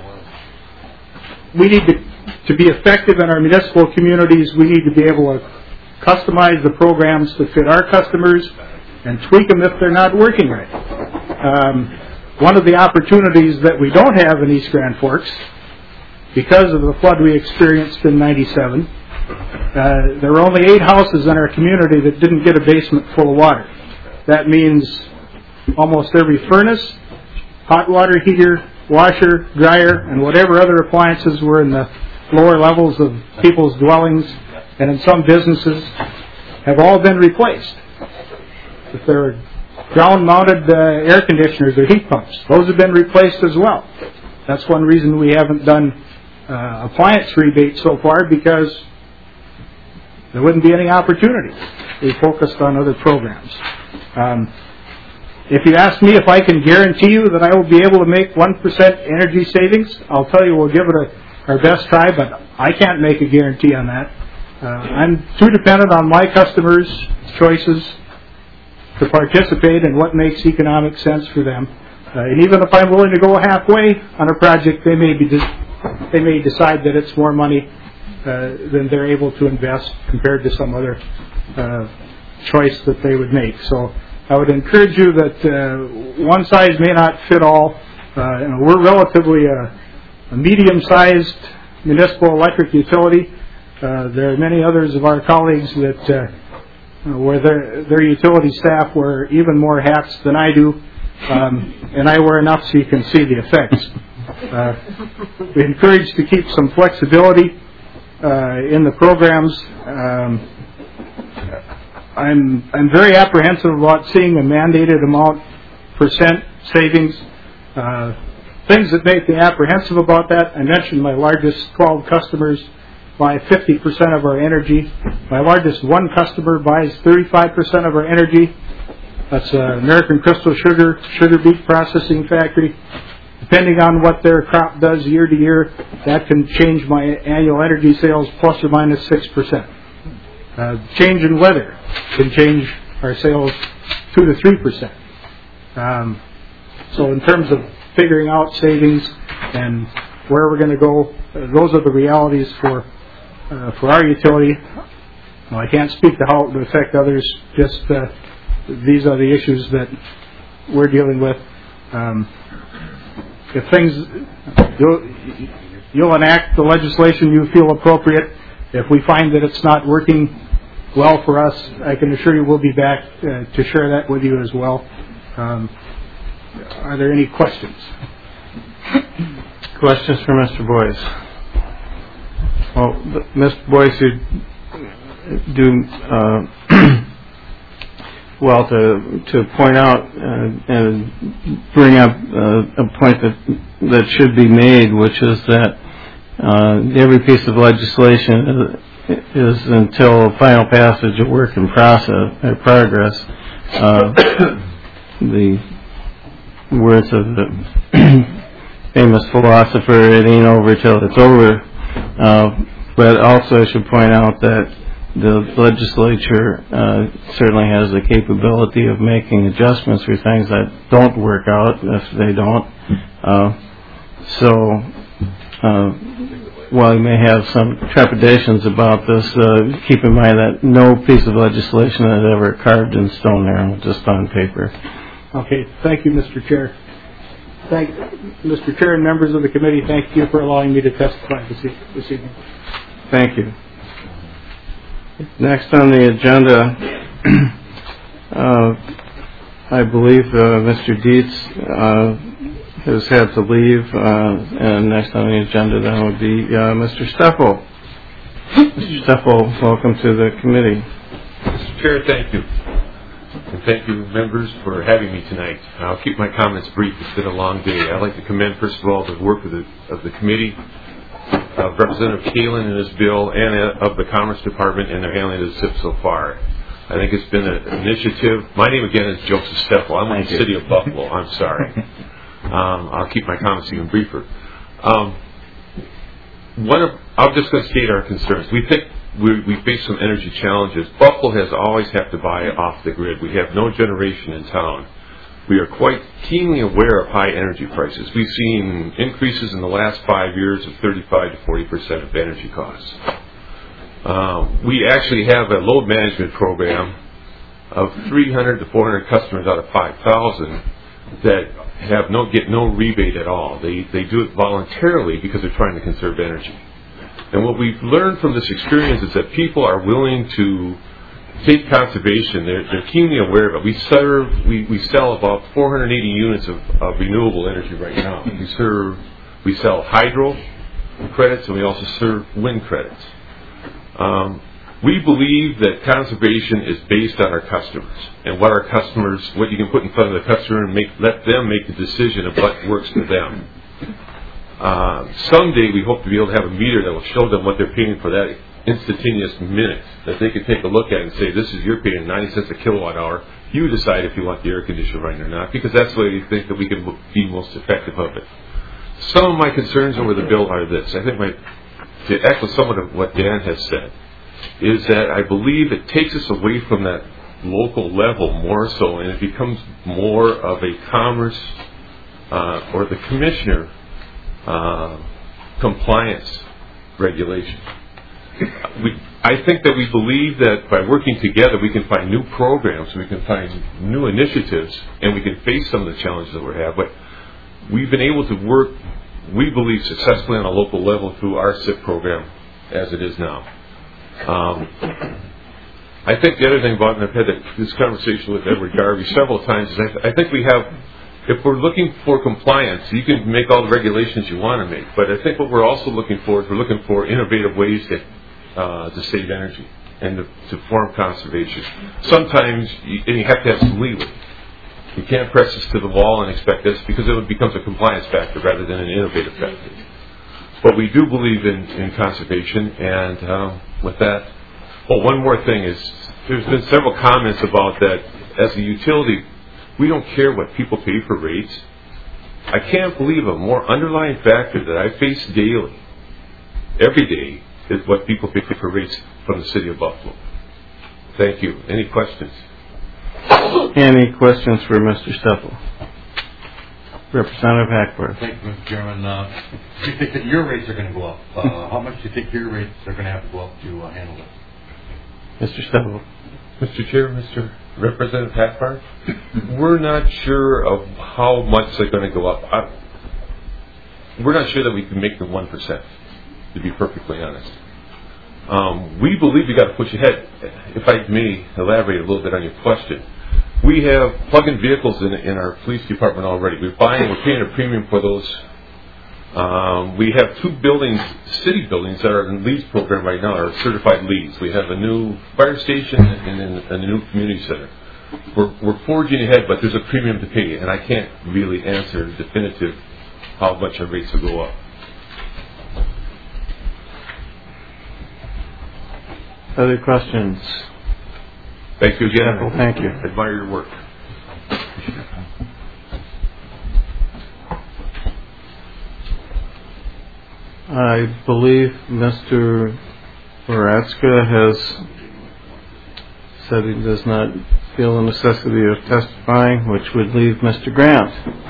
we need to, to be effective in our municipal communities. We need to be able to customize the programs to fit our customers and tweak them if they're not working right. Um, one of the opportunities that we don't have in East Grand Forks, because of the flood we experienced in ninety-seven, uh, there were only eight houses in our community that didn't get a basement full of water. That means almost every furnace, hot water heater, washer, dryer, and whatever other appliances were in the lower levels of people's dwellings and in some businesses have all been replaced. If they're ground-mounted uh, air conditioners or heat pumps, those have been replaced as well. That's one reason we haven't done uh, appliance rebates so far, because there wouldn't be any opportunity. We focused on other programs. Um, if you ask me if I can guarantee you that I will be able to make one percent energy savings, I'll tell you we'll give it a, our best try, but I can't make a guarantee on that. Uh, I'm too dependent on my customers' choices to participate in what makes economic sense for them. Uh, and even if I'm willing to go halfway on a project, they may be de- they may decide that it's more money uh, than they're able to invest compared to some other uh, choice that they would make. So I would encourage you that uh, one size may not fit all. Uh, you know, we're relatively a, a medium-sized municipal electric utility. Uh, there are many others of our colleagues that uh, where their their utility staff wear even more hats than I do, um, and I wear enough so you can see the effects. Uh, we encourage to keep some flexibility uh, in the programs. Um, I'm I'm very apprehensive about seeing a mandated amount percent savings. Uh, things that make me apprehensive about that, I mentioned my largest twelve customers buy fifty percent of our energy. My largest one customer buys thirty-five percent of our energy. That's uh, American Crystal Sugar, sugar beet processing factory. Depending on what their crop does year to year, that can change my annual energy sales plus or minus six percent. Uh, change in weather can change our sales two to three percent. Um, so in terms of figuring out savings and where we're going to go, uh, those are the realities for uh, for our utility. Well, I can't speak to how it would affect others. Just uh, these are the issues that we're dealing with. Um, if things you'll, you'll enact the legislation you feel appropriate. If we find that it's not working well for us, I can assure you we'll be back uh, to share that with you as well. Um, are there any questions? Questions for Mister Boyce? Well, Mister Boyce, you do uh, well to to point out uh, and bring up uh, a point that that should be made, which is that uh, every piece of legislation is, is until final passage a work in process, uh, progress. Uh, the words of the famous philosopher, it ain't over till it's over. Uh, but also I should point out that the legislature uh, certainly has the capability of making adjustments for things that don't work out if they don't. Uh, so uh, while you may have some trepidations about this, uh, keep in mind that no piece of legislation is ever carved in stone there, just on paper. Okay, thank you, Mister Chair. Thank Mister Chair and members of the committee, thank you for allowing me to testify this, e- this evening. Thank you. Next on the agenda, uh, I believe uh, Mister Dietz uh, has had to leave, uh, and next on the agenda then would be uh, Mister Steffel. Mister Steffel, welcome to the committee. Mister Chair, thank you. and thank you, members, for having me tonight. I'll keep my comments brief. It's been a long day. I'd like to commend, first of all, the work of the, of the committee, of Representative Kalin and his bill, and of the Commerce Department and their handling of the S I P so far. I think it's been an initiative. My name again is Joseph Steffel. I'm in the city of Buffalo. I'm sorry. Um, I'll keep my comments even briefer. Um, one of, I'm just going to state our concerns. We think we, we face some energy challenges. Buffalo has always had to buy off the grid. We have no generation in town. We are quite keenly aware of high energy prices. We've seen increases in the last five years of thirty-five to forty percent of energy costs. Uh, we actually have a load management program of three hundred to four hundred customers out of five thousand that have no get no rebate at all. They they do it voluntarily because they're trying to conserve energy. And what we've learned from this experience is that people are willing to take conservation. They're, they're keenly aware of it. We serve we, we sell about four hundred eighty units of, of renewable energy right now. We serve we sell hydro credits and we also serve wind credits. Um, we believe that conservation is based on our customers and what our customers, what you can put in front of the customer and make, let them make the decision of what works for them. Uh, someday we hope to be able to have a meter that will show them what they're paying for that instantaneous minute, that they can take a look at and say, this is your paying ninety cents a kilowatt hour. You decide if you want the air conditioner running or not, because that's the way we think that we can be most effective of it. Some of my concerns over the bill are this. I think my to echo somewhat of what Dan has said, is that I believe it takes us away from that local level more so, and it becomes more of a commerce uh, or the commissioner uh, compliance regulation. We, I think that we believe that by working together we can find new programs, we can find new initiatives, and we can face some of the challenges that we have. But we've been able to work, we believe, successfully on a local level through our S I P program as it is now. Um, I think the other thing about, and I've had this conversation with Edward Garvey several times, is I, th- I think we have, if we're looking for compliance, you can make all the regulations you want to make, but I think what we're also looking for is we're looking for innovative ways to, uh, to save energy and to, to form conservation. Sometimes, you, and you have to have some leeway. You can't press us to the wall and expect this, because it becomes a compliance factor rather than an innovative factor. But we do believe in, in conservation, and um, with that, oh, one more thing is, there's been several comments about that as a utility, we don't care what people pay for rates. I can't believe a more underlying factor that I face daily, every day, is what people pay for rates from the city of Buffalo. Thank you. Any questions? Any questions for Mister Steffel? Representative Hackworth. Thank you, Mister Chairman. Uh, do you think that your rates are going to go up? Uh, how much do you think your rates are going to have to go up to uh, handle it? Mister Steffel. Mister Chair, Mister Representative Hackworth, we're not sure of how much they're going to go up. I, we're not sure that we can make the one percent, to be perfectly honest. Um, we believe we got to push ahead. If I may elaborate a little bit on your question, we have plug-in vehicles in, in our police department already. We're buying, we're paying a premium for those. Um, we have two buildings, city buildings, that are in the LEEDS program right now, are certified LEEDS. We have a new fire station and, and, and a new community center. We're, we're forging ahead, but there's a premium to pay, and I can't really answer definitive how much our rates will go up. Other questions? Thank you again. Thank you. Admire your work. I believe Mister Boratska has said he does not feel the necessity of testifying, which would leave Mister Grant.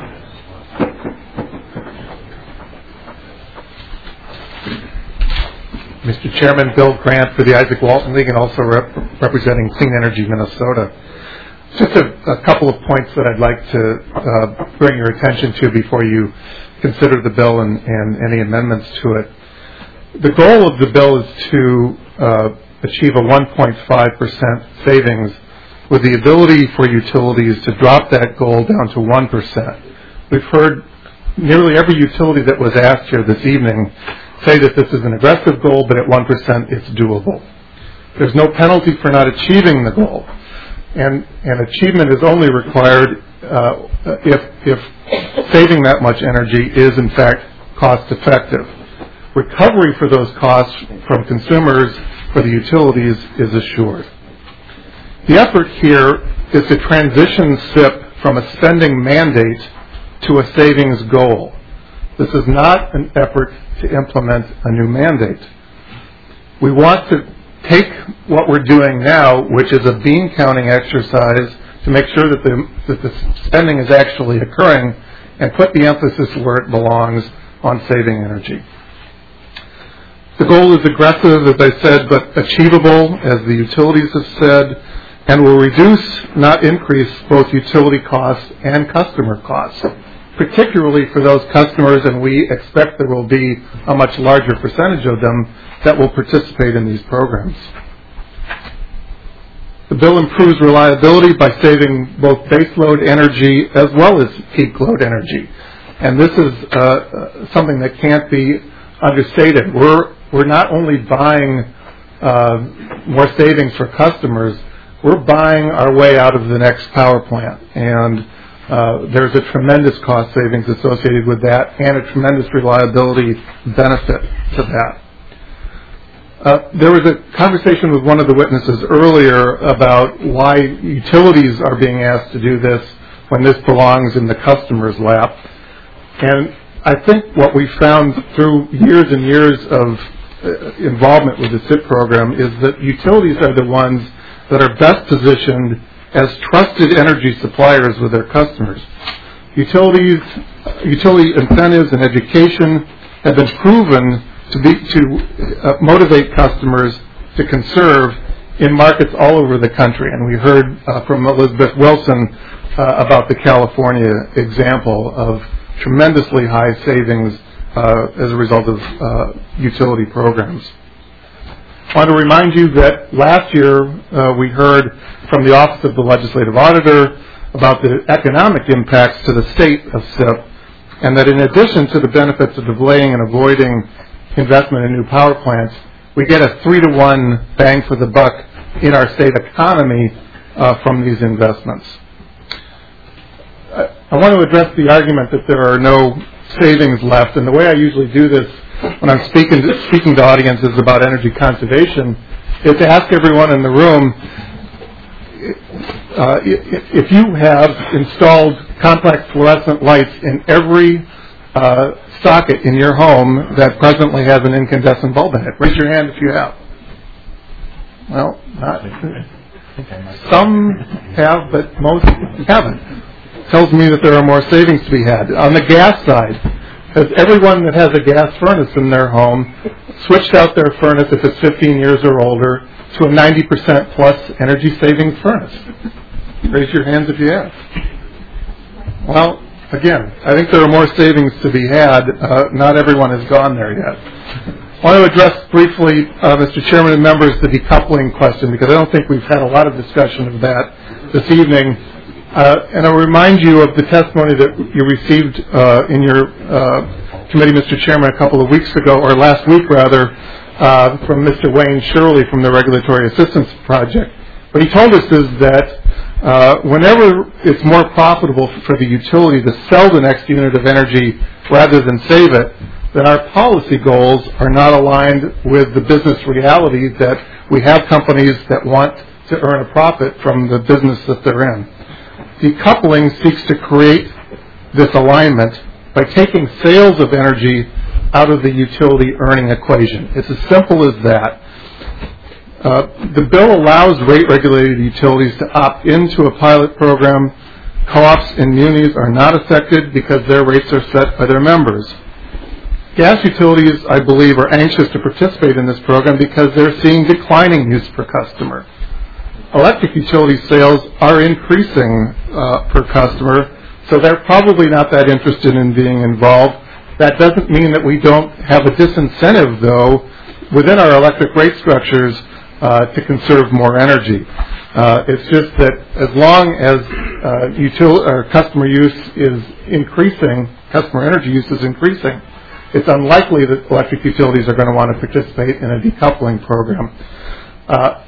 Mister Chairman, Bill Grant for the Isaac Walton League, and also rep- representing Clean Energy Minnesota. Just a, a couple of points that I'd like to uh, bring your attention to before you consider the bill and, and any amendments to it. The goal of the bill is to uh, achieve a one point five percent savings with the ability for utilities to drop that goal down to one percent. We've heard nearly every utility that was asked here this evening say that this is an aggressive goal, but at one percent it's doable. There's no penalty for not achieving the goal. and, and achievement is only required uh, if, if saving that much energy is in fact cost effective. Recovery for those costs from consumers for the utilities is assured. The effort here is to transition S I P from a spending mandate to a savings goal. This is not an effort to implement a new mandate. We want to take what we're doing now, which is a bean counting exercise to make sure that the, that the spending is actually occurring, and put the emphasis where it belongs on saving energy. The goal is aggressive, as I said, but achievable, as the utilities have said, and will reduce, not increase, both utility costs and customer costs, particularly for those customers, and we expect there will be a much larger percentage of them that will participate in these programs. The bill improves reliability by saving both baseload energy as well as peak load energy. And this is uh, something that can't be understated. We're, we're not only buying uh, more savings for customers, we're buying our way out of the next power plant. And uh, there's a tremendous cost savings associated with that, and a tremendous reliability benefit to that. Uh, there was a conversation with one of the witnesses earlier about why utilities are being asked to do this when this belongs in the customer's lap. And I think what we found through years and years of uh, involvement with the S I P program is that utilities are the ones that are best positioned as trusted energy suppliers with their customers. Utilities, utility incentives and education have been proven to be to uh, motivate customers to conserve in markets all over the country. And we heard uh, from Elizabeth Wilson uh, about the California example of tremendously high savings uh, as a result of uh, utility programs. I want to remind you that last year uh, we heard from the Office of the Legislative Auditor about the economic impacts to the state of S I P, and that in addition to the benefits of delaying and avoiding investment in new power plants, we get a three to one bang for the buck in our state economy uh, from these investments. I want to address the argument that there are no savings left, and the way I usually do this when I'm speaking to, speaking to audiences about energy conservation is to ask everyone in the room, uh, if you have installed complex fluorescent lights in every uh, socket in your home that presently has an incandescent bulb in it. Raise your hand if you have. Well, not. Some have, but most haven't. Tells me that there are more savings to be had. On the gas side, has everyone that has a gas furnace in their home switched out their furnace, if it's fifteen years or older, to a ninety percent plus energy saving furnace? Raise your hands if you have. Well, again, I think there are more savings to be had. Uh, not everyone has gone there yet. I want to address briefly, uh, Mister Chairman and members, the decoupling question, because I don't think we've had a lot of discussion of that this evening. Uh, and I'll remind you of the testimony that you received uh, in your uh, committee, Mister Chairman, a couple of weeks ago, or last week rather, uh, from Mister Wayne Shirley from the Regulatory Assistance Project. What he told us is that uh, whenever it's more profitable for the utility to sell the next unit of energy rather than save it, then our policy goals are not aligned with the business reality that we have companies that want to earn a profit from the business that they're in. Decoupling seeks to create this alignment by taking sales of energy out of the utility earning equation. It's as simple as that. Uh, the bill allows rate-regulated utilities to opt into a pilot program. Co-ops and munis are not affected because their rates are set by their members. Gas utilities, I believe, are anxious to participate in this program because they're seeing declining use per customer. Electric utility sales are increasing uh, per customer, so they're probably not that interested in being involved. That doesn't mean that we don't have a disincentive, though, within our electric rate structures uh, to conserve more energy. Uh, it's just that as long as uh, util- or customer use is increasing, customer energy use is increasing, it's unlikely that electric utilities are going to want to participate in a decoupling program. Uh,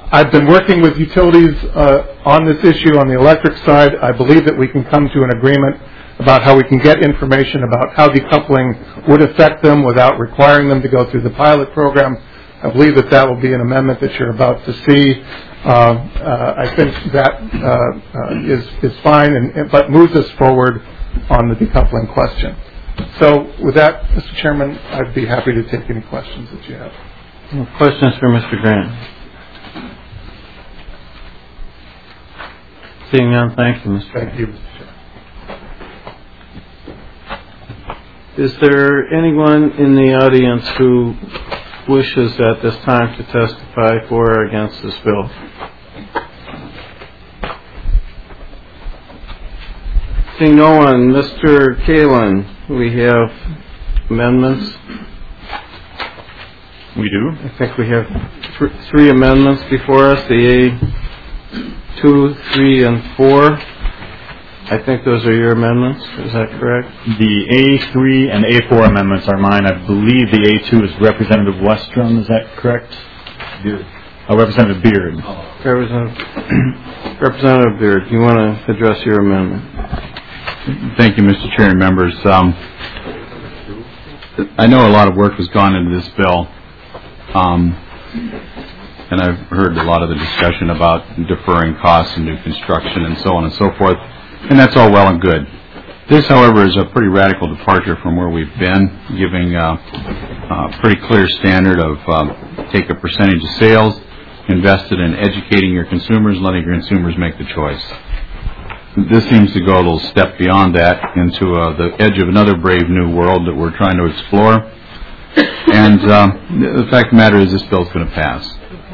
I've been working with utilities uh, on this issue on the electric side. I believe that we can come to an agreement about how we can get information about how decoupling would affect them without requiring them to go through the pilot program. I believe that that will be an amendment that you're about to see. Uh, uh, I think that uh, uh, is is fine, and, but moves us forward on the decoupling question. So with that, Mister Chairman, I'd be happy to take any questions that you have. Questions for Mister Grant? Seeing none, thank you, Mister Thank you, Mister Chair. Is there anyone in the audience who wishes at this time to testify for or against this bill? Seeing no one, Mister Kalin, we have amendments. We do. I think we have th- three amendments before us, the A two, three, and four. I think those are your amendments. Is that correct? The A three and A four amendments are mine. I believe the A two is Representative Westrom. Is that correct? Beard. Oh, Representative Beard. Representative, Representative Beard, do you want to address your amendment? Thank you, Mister Chair and members. Um, I know a lot of work has gone into this bill, um, and I've heard a lot of the discussion about deferring costs and new construction and so on and so forth, and that's all well and good. This, however, is a pretty radical departure from where we've been, giving uh, a pretty clear standard of uh, take a percentage of sales, invest it in educating your consumers, letting your consumers make the choice. This seems to go a little step beyond that into uh, the edge of another brave new world that we're trying to explore. And uh, the fact of the matter is this bill's going to pass.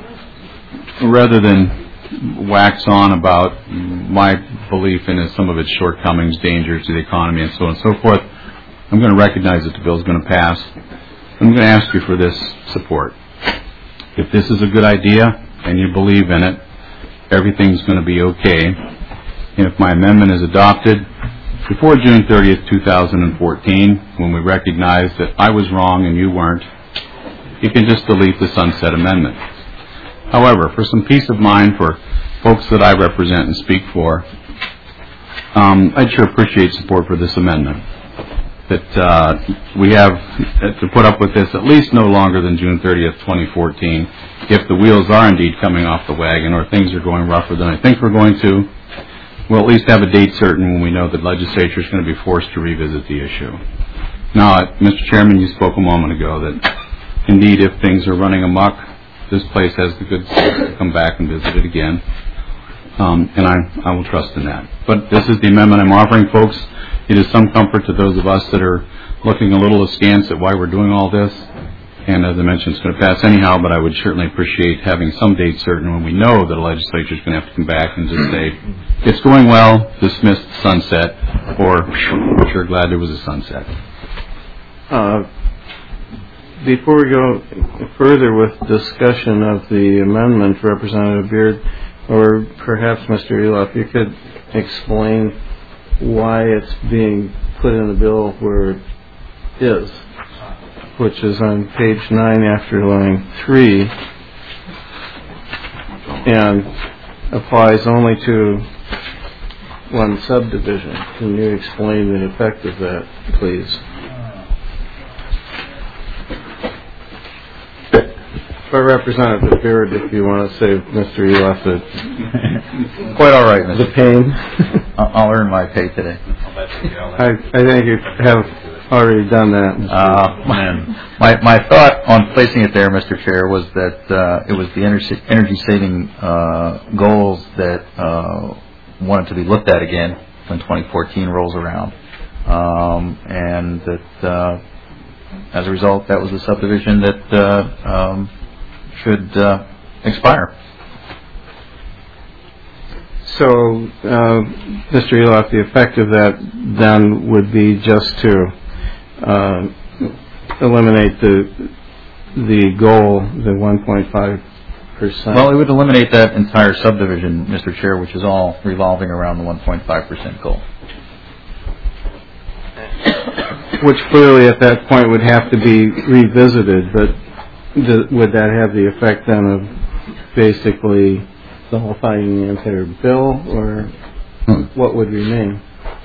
Rather than wax on about my belief in some of its shortcomings, dangers to the economy, and so on and so forth, I'm going to recognize that the bill's going to pass. I'm going to ask you for this support. If this is a good idea and you believe in it, everything's going to be okay. And if my amendment is adopted before June thirtieth, two thousand fourteen, when we recognize that I was wrong and you weren't, you can just delete the sunset amendment. However, for some peace of mind for folks that I represent and speak for, um, I'd sure appreciate support for this amendment. That uh, we have to put up with this at least no longer than June thirtieth, twenty fourteen, if the wheels are indeed coming off the wagon or things are going rougher than I think we're going to. We'll at least have a date certain when we know that the legislature is going to be forced to revisit the issue. Now, Mister Chairman, you spoke a moment ago that indeed if things are running amok, this place has the good sense to come back and visit it again. Um, and I, I will trust in that. But this is the amendment I'm offering, folks. It is some comfort to those of us that are looking a little askance at why we're doing all this. And as I mentioned, it's going to pass anyhow, but I would certainly appreciate having some date certain when we know that the legislature is going to have to come back and just say, it's going well, dismiss the sunset, or we're sure glad there was a sunset. Uh, before we go further with discussion of the amendment, Representative Beard, or perhaps Mister Eloff, you could explain why it's being put in the bill where it is, which is on page nine after line three, and applies only to one subdivision. Can you explain the effect of that, please? For Representative Beard, if you want to save Mister Eloff the quite all right, Mister the pain. I'll earn my pay today. I, I think you have already done that. Uh, my my thought on placing it there, Mister Chair, was that uh, it was the energy energy saving uh, goals that uh, wanted to be looked at again when twenty fourteen rolls around, um, and that uh, as a result, that was the subdivision that uh, um, should uh, expire. So, uh, Mister Eloff, the effect of that then would be just to uh, eliminate the the goal, the one point five percent. Well, it would eliminate that entire subdivision, Mister Chair, which is all revolving around the one point five percent goal. Which clearly at that point would have to be revisited, but th- would that have the effect then of basically nullifying the entire bill, or what would remain?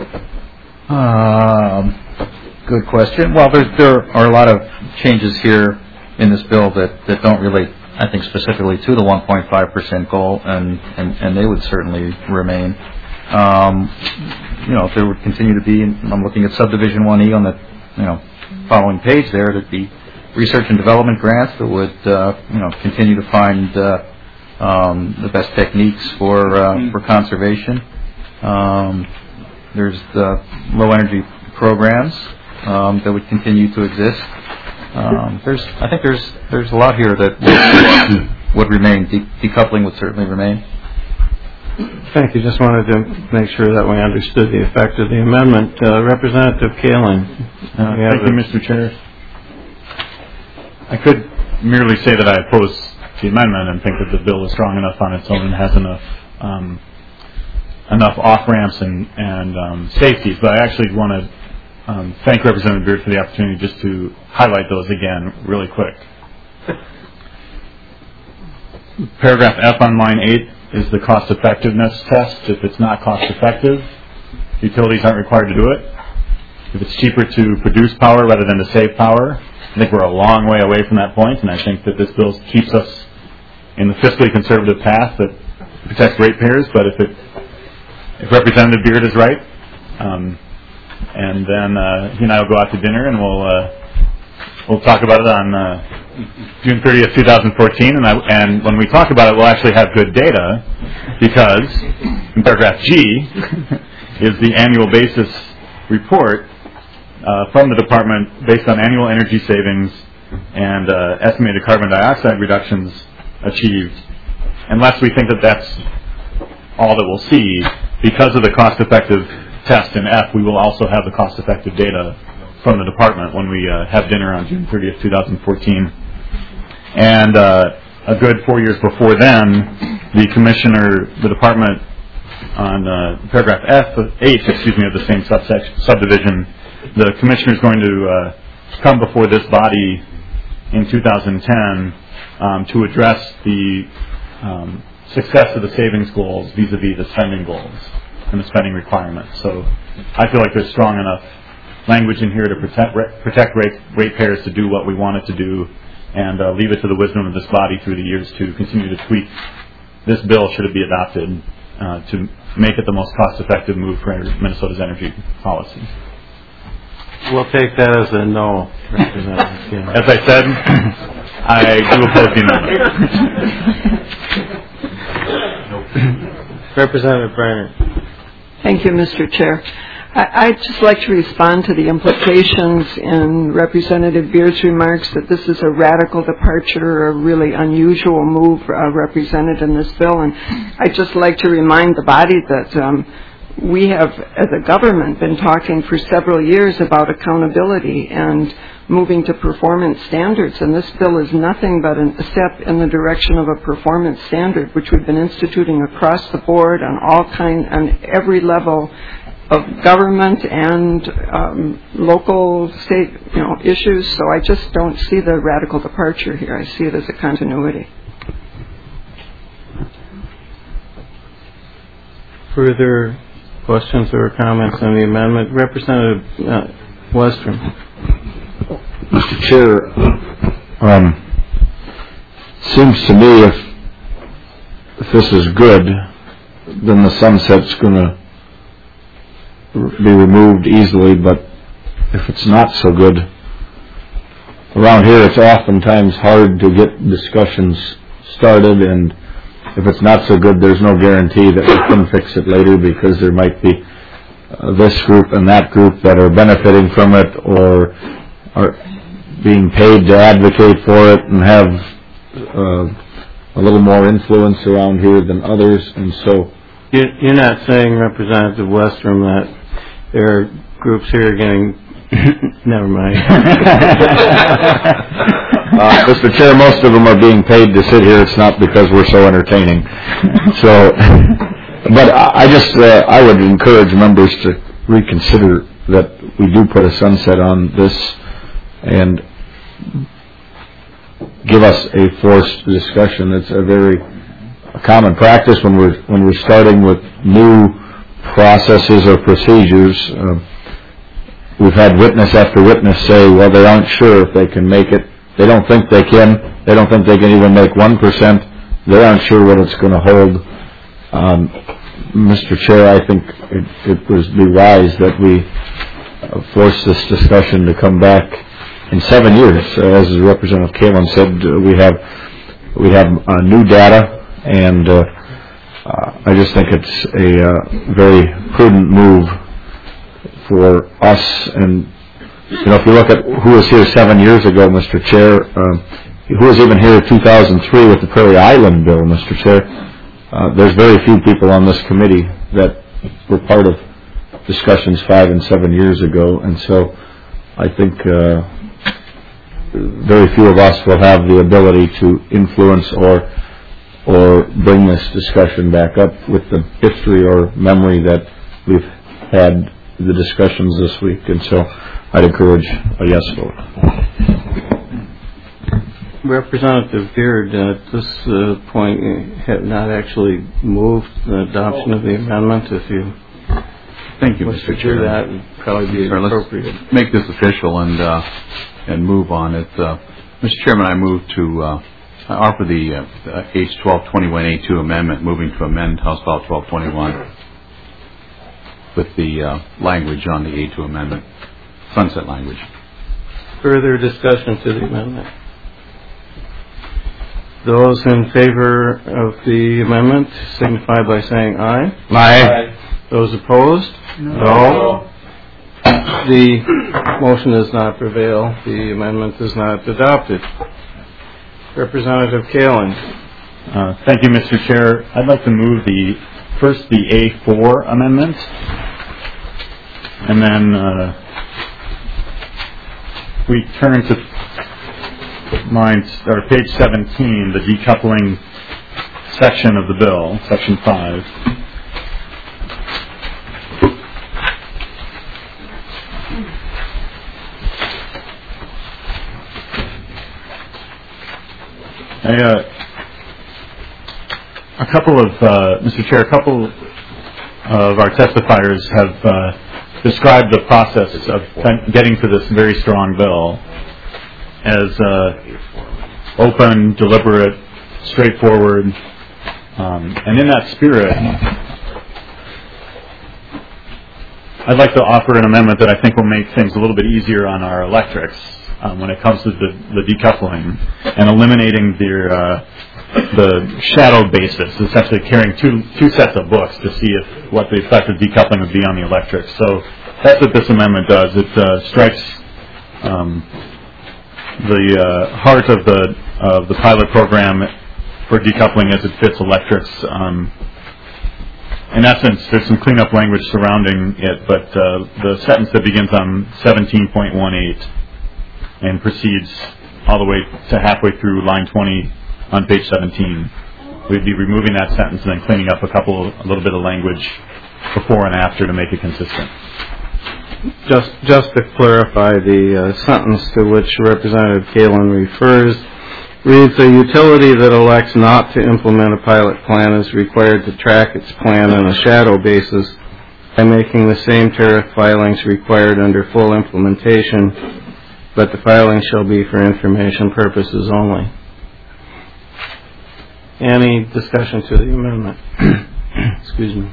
Um, good question. Well, there, there are a lot of changes here in this bill that, that don't relate, I think, specifically to the one point five percent goal, and, and, and they would certainly remain. Um, you know, if there would continue to be, I'm looking at subdivision one E on the, you know, following page there, there'd be research and development grants that would, uh, you know, continue to find uh, um, the best techniques for uh, for conservation. Um, there's the low energy programs um, that would continue to exist. Um, there's, I think there's there's a lot here that would, would remain. De- decoupling would certainly remain. Thank you. Just wanted to make sure that we understood the effect of the amendment. Uh, Representative Kalin. Uh, thank you, Mister Chair. I could merely say that I oppose the amendment and think that the bill is strong enough on its own and has enough um, enough off ramps and and um, safeties. But I actually want to um, thank Representative Beard for the opportunity just to highlight those again really quick. Paragraph F on line eight is the cost effectiveness test. If it's not cost effective, utilities aren't required to do it. If it's cheaper to produce power rather than to save power, I think we're a long way away from that point, and I think that this bill keeps us in the fiscally conservative path that protects ratepayers. But if it, if Representative Beard is right, um, and then uh, he and I will go out to dinner and we'll uh, we'll talk about it on uh, June thirtieth, twenty fourteen, and, I, and when we talk about it, we'll actually have good data, because in paragraph G is the annual basis report uh, from the department based on annual energy savings and uh, estimated carbon dioxide reductions achieved. Unless we think that that's all that we'll see, because of the cost-effective test in F, we will also have the cost-effective data from the department when we uh, have dinner on June thirtieth, twenty fourteen. And uh, a good four years before then, the commissioner, the department, on uh, paragraph F, H, excuse me, of the same subsection, subdivision, the commissioner is going to uh, come before this body in two thousand ten um, to address the um, success of the savings goals vis-a-vis the spending goals and the spending requirements. So I feel like there's strong enough language in here to protect protect rate, ratepayers to do what we want it to do, and uh, leave it to the wisdom of this body through the years to continue to tweak this bill should it be adopted uh, to make it the most cost-effective move for Minnesota's energy policy. We'll take that as a no, Representative Kalin. As I said, I do oppose the amendment. Representative Briner. Thank you, Mister Chair. I, I'd just like to respond to the implications in Representative Beard's remarks that this is a radical departure, a really unusual move uh, represented in this bill. And I'd just like to remind the body that um, we have, as a government, been talking for several years about accountability and moving to performance standards, and this bill is nothing but an, a step in the direction of a performance standard, which we've been instituting across the board on all kind, on every level of government and um, local, state, you know, issues. So I just don't see the radical departure here. I see it as a continuity. Further questions or comments on the amendment? Representative uh, Westrom. Mister Chair, um, seems to me if if this is good, then the sunset's going to be removed easily. But if it's not so good, around here it's oftentimes hard to get discussions started, and if it's not so good, there's no guarantee that we can fix it later, because there might be uh, this group and that group that are benefiting from it or are being paid to advocate for it and have uh, a little more influence around here than others. And so you're not saying, Representative Westrom, that there are groups here getting never mind. uh, Mister Chair, most of them are being paid to sit here. It's not because we're so entertaining. So, but I just uh, I would encourage members to reconsider that we do put a sunset on this and give us a forced discussion. It's a very a common practice when we're when we're starting with new processes or procedures. Uh, we've had witness after witness say, well, they aren't sure if they can make it. They don't think they can. They don't think they can even make one percent. They aren't sure what it's going to hold. Um, Mister Chair, I think it, it would be wise that we uh, force this discussion to come back in seven years. Uh, as Representative Kalin said, uh, we have we have uh, new data, and uh, uh, I just think it's a uh, very prudent move for us. And you know, if you look at who was here seven years ago, Mister Chair, uh, who was even here in two thousand three with the Prairie Island Bill, Mister Chair. Uh, there's very few people on this committee that were part of discussions five and seven years ago, and so I think uh, very few of us will have the ability to influence or or bring this discussion back up with the history or memory that we've had the discussions this week, and so I'd encourage a yes vote. Representative Beard, uh, at this uh, point, have not actually moved the adoption of the amendment. If you Thank you, wish Mister to do Chair. that, would probably be Sure, let's appropriate. make this official and uh, and move on it. Uh, Mister Chairman, I move to uh, offer the uh, H twelve twenty-one A two amendment, moving to amend House File twelve twenty-one with the uh, language on the A two amendment, sunset language. Further discussion to the amendment. Those in favor of the amendment signify by saying aye. Aye. Those opposed? No. The motion does not prevail. The amendment is not adopted. Representative Kalin. Uh, thank you, Mister Chair. I'd like to move the first the A four amendment, and then uh, we turn to line or page seventeen, the decoupling section of the bill, section five. I, uh, a couple of, uh, Mister Chair, a couple of our testifiers have uh, described the process of getting to this very strong bill as uh, open, deliberate, straightforward, um, and in that spirit, I'd like to offer an amendment that I think will make things a little bit easier on our electrics um, when it comes to the, the decoupling and eliminating their, uh, the shadow basis, essentially carrying two two sets of books to see if what the effect of decoupling would be on the electrics. So that's what this amendment does. It uh, strikes um, the uh, heart of the of the pilot program for decoupling as it fits electrics. Um, in essence, there's some cleanup language surrounding it, but uh, the sentence that begins on seventeen point one eight and proceeds all the way to halfway through line twenty on page seventeen, we'd be removing that sentence and then cleaning up a couple, a little bit of language before and after to make it consistent. Just just to clarify, the uh, sentence to which Representative Kalin refers reads, a utility that elects not to implement a pilot plan is required to track its plan on a shadow basis by making the same tariff filings required under full implementation, but the filing shall be for information purposes only. Any discussion to the amendment? Excuse me.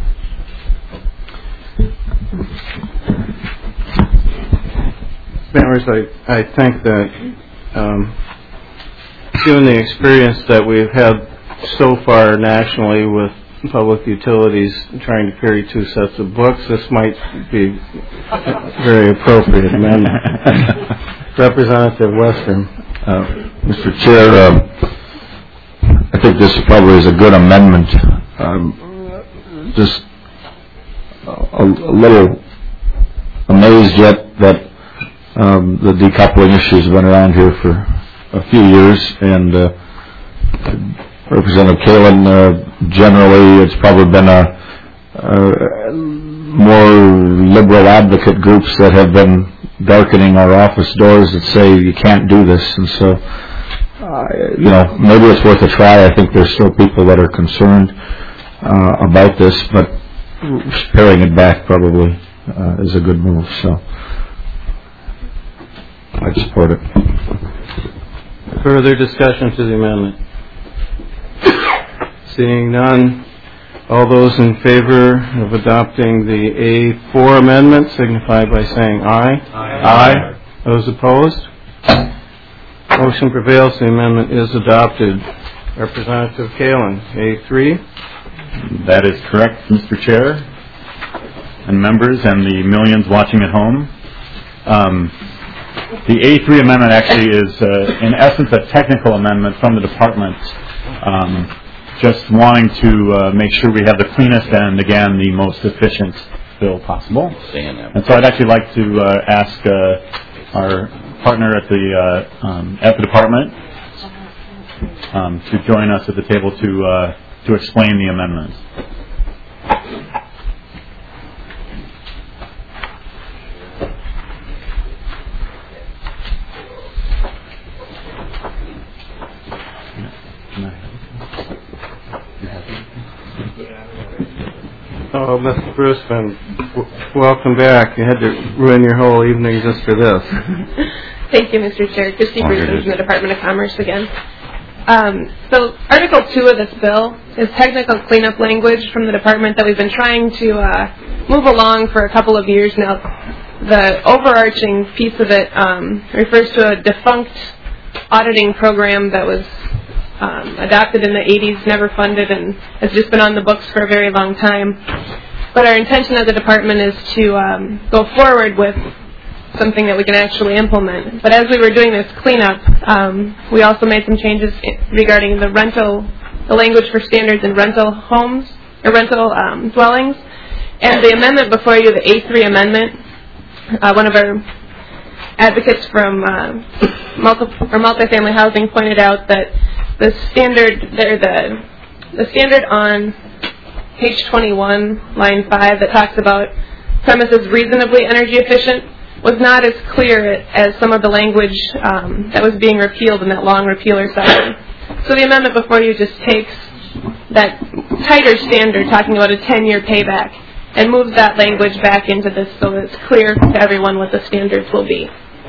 Members, I, I think that um, given the experience that we've had so far nationally with public utilities trying to carry two sets of books, this might be a very appropriate amendment. Representative Western. Uh, Mister Chair, um, I think this probably is a good amendment. Um, just a, a little amazed yet that um, the decoupling issues have been around here for a few years, and uh, Representative Kalin, uh, generally it's probably been a, a more liberal advocate groups that have been darkening our office doors that say you can't do this, and so uh, you know, maybe it's worth a try. I think there's still people that are concerned uh, about this, but paring it back probably uh, is a good move. So I'd support it. Further discussion to the amendment? Seeing none, all those in favor of adopting the A four amendment signify by saying aye. Aye. Aye. Those opposed? Motion prevails. The amendment is adopted. Representative Kalin, A three. That is correct, Mister Chair and members and the millions watching at home. Um, the A three amendment actually is, uh, in essence, a technical amendment from the department, um, just wanting to uh, make sure we have the cleanest and, again, the most efficient bill possible. And so I'd actually like to uh, ask uh, our partner at the uh, um, at the department um, to join us at the table to uh, to explain the amendment. Oh, Mister Bruceman, w- welcome back. You had to ruin your whole evening just for this. Thank you, Mister Chair. Christy Bruceman from the Department of Commerce again. Um, so Article two of this bill is technical cleanup language from the department that we've been trying to uh, move along for a couple of years now. The overarching piece of it um, refers to a defunct auditing program that was um, adopted in the eighties, never funded, and has just been on the books for a very long time. But our intention as a department is to um, go forward with something that we can actually implement. But as we were doing this cleanup, um, we also made some changes regarding the rental, the language for standards in rental homes, or rental um, dwellings. And the amendment before you, the A three amendment, uh, one of our advocates from uh, multi- or multifamily housing pointed out that the standard, the, the standard on page twenty-one, line five, that talks about premises reasonably energy efficient was not as clear as some of the language um, that was being repealed in that long repealer section. So the amendment before you just takes that tighter standard, talking about a ten-year payback, and moves that language back into this so that it's clear to everyone what the standards will be.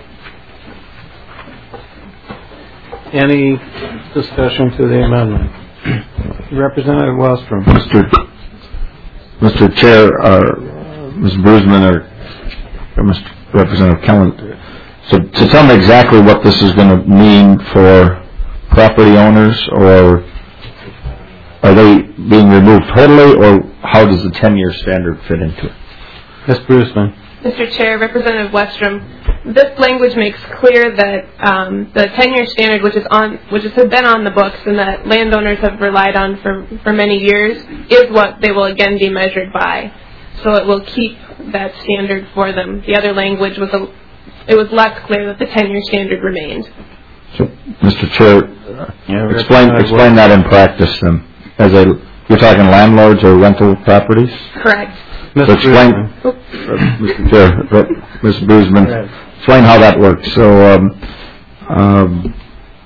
Any discussion to the amendment? Representative Wellstrom. Mister Mister Chair, uh, Miz Bruceman, or, or Mister Representative Kalin, so to tell me exactly what this is going to mean for property owners, or are they being removed totally, or how does the ten-year standard fit into it? Miz Bruceman. Mister Chair, Representative Westrom, this language makes clear that um, the ten-year standard, which is on, which has been on the books and that landowners have relied on for, for many years, is what they will again be measured by. So it will keep that standard for them. The other language was a, it was less clear that the ten-year standard remained. So, Mister Chair, yeah, explain explain that in practice then. As a, you're talking landlords or rental properties? Correct. So explain, uh, Mister Chair, uh, Miz Bruceman, explain how that works. So um, um,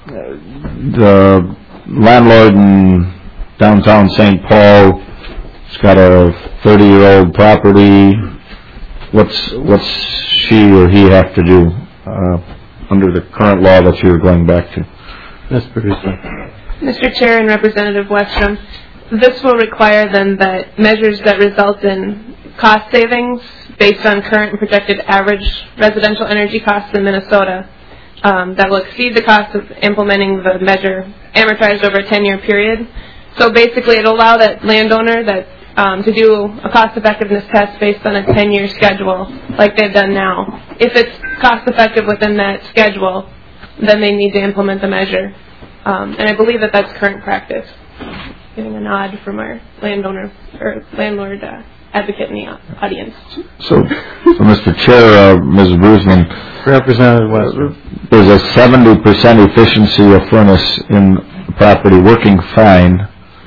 the landlord in downtown Saint Paul has got a thirty-year-old property. What's what's she or he have to do uh, under the current law that you're going back to? Miz Bruceman. Mister Chair and Representative Westrom, this will require then that measures that result in cost savings based on current and projected average residential energy costs in Minnesota um, that will exceed the cost of implementing the measure amortized over a ten-year period. So basically it'll allow that landowner that um, to do a cost-effectiveness test based on a ten-year schedule like they've done now. If it's cost-effective within that schedule, then they need to implement the measure. Um, and I believe that that's current practice. Getting a nod from our landowner or landlord uh, advocate in the audience. So, so Mister Chair, uh, Miz Bruceman, Representative Westbrook, there's a seventy percent efficiency of furnace in the property working fine,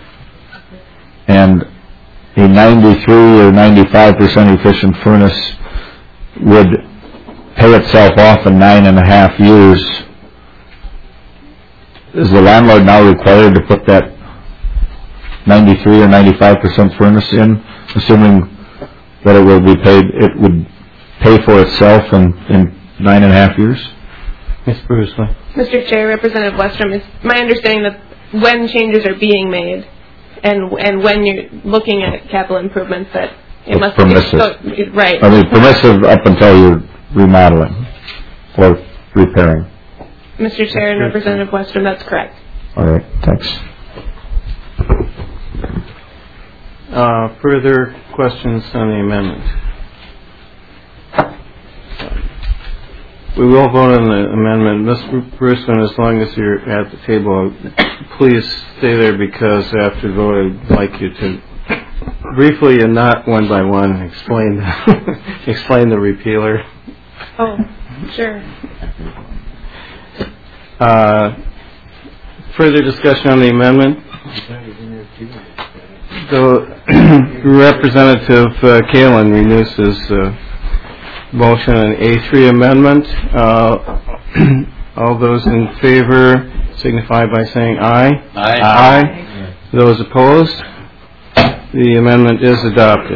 and a ninety-three or ninety-five percent efficient furnace would pay itself off in nine and a half years. is the landlord now required to put that ninety-three or ninety-five percent furnace in, assuming that it will be paid, it would pay for itself in, in nine and a half years? Miz Bruceman. Mister Chair, Representative Westrom, it's my understanding that when changes are being made and and when you're looking at capital improvements that it It's must permissive. be so, right. I mean, permissive up until you're remodeling or repairing. Mister Chair and Representative Westrom, that's correct. All right, thanks. Uh, further questions on the amendment? We will vote on the amendment. Miz Bruceman, as long as you're at the table, please stay there because after the vote I'd like you to briefly and not one by one explain explain the repealer. Oh, sure. Uh, further discussion on the amendment? So, Representative uh, Kalin renews his uh, motion on A three amendment. Uh, all those in favor signify by saying aye. Aye. Aye. Those opposed? The amendment is adopted.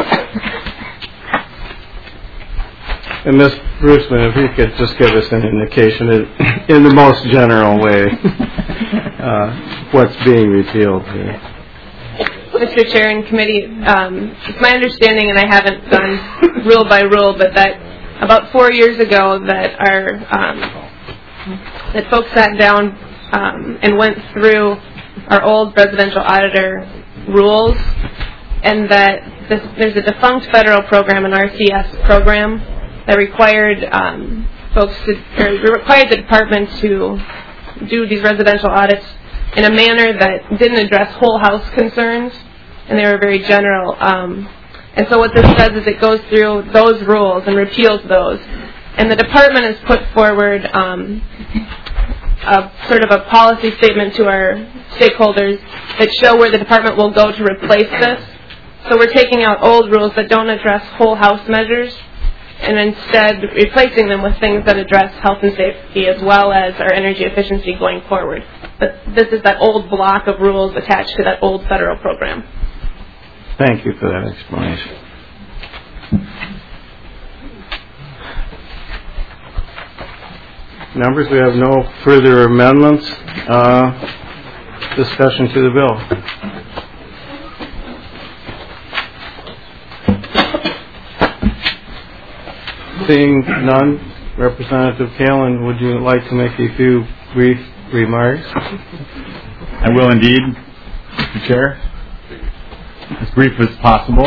And Miz Bruceman, if you could just give us an indication in, in the most general way uh, what's being repealed here. Mister Chair and Committee, um, it's my understanding, and I haven't gone rule by rule, but that about four years ago that our um, that folks sat down um, and went through our old residential auditor rules, and that this, there's a defunct federal program, an R C S program, that required um, folks to, or required the department to do these residential audits in a manner that didn't address whole house concerns, and they were very general. Um, and so what this does is it goes through those rules and repeals those. And the department has put forward um, a sort of a policy statement to our stakeholders that show where the department will go to replace this. So we're taking out old rules that don't address whole house measures and instead replacing them with things that address health and safety as well as our energy efficiency going forward. But this is that old block of rules attached to that old federal program. Thank you for that explanation. Members, we have no further amendments. Uh, discussion to the bill. Seeing none, Representative Kalin, would you like to make a few brief remarks? I will indeed, Mister Chair. As brief as possible.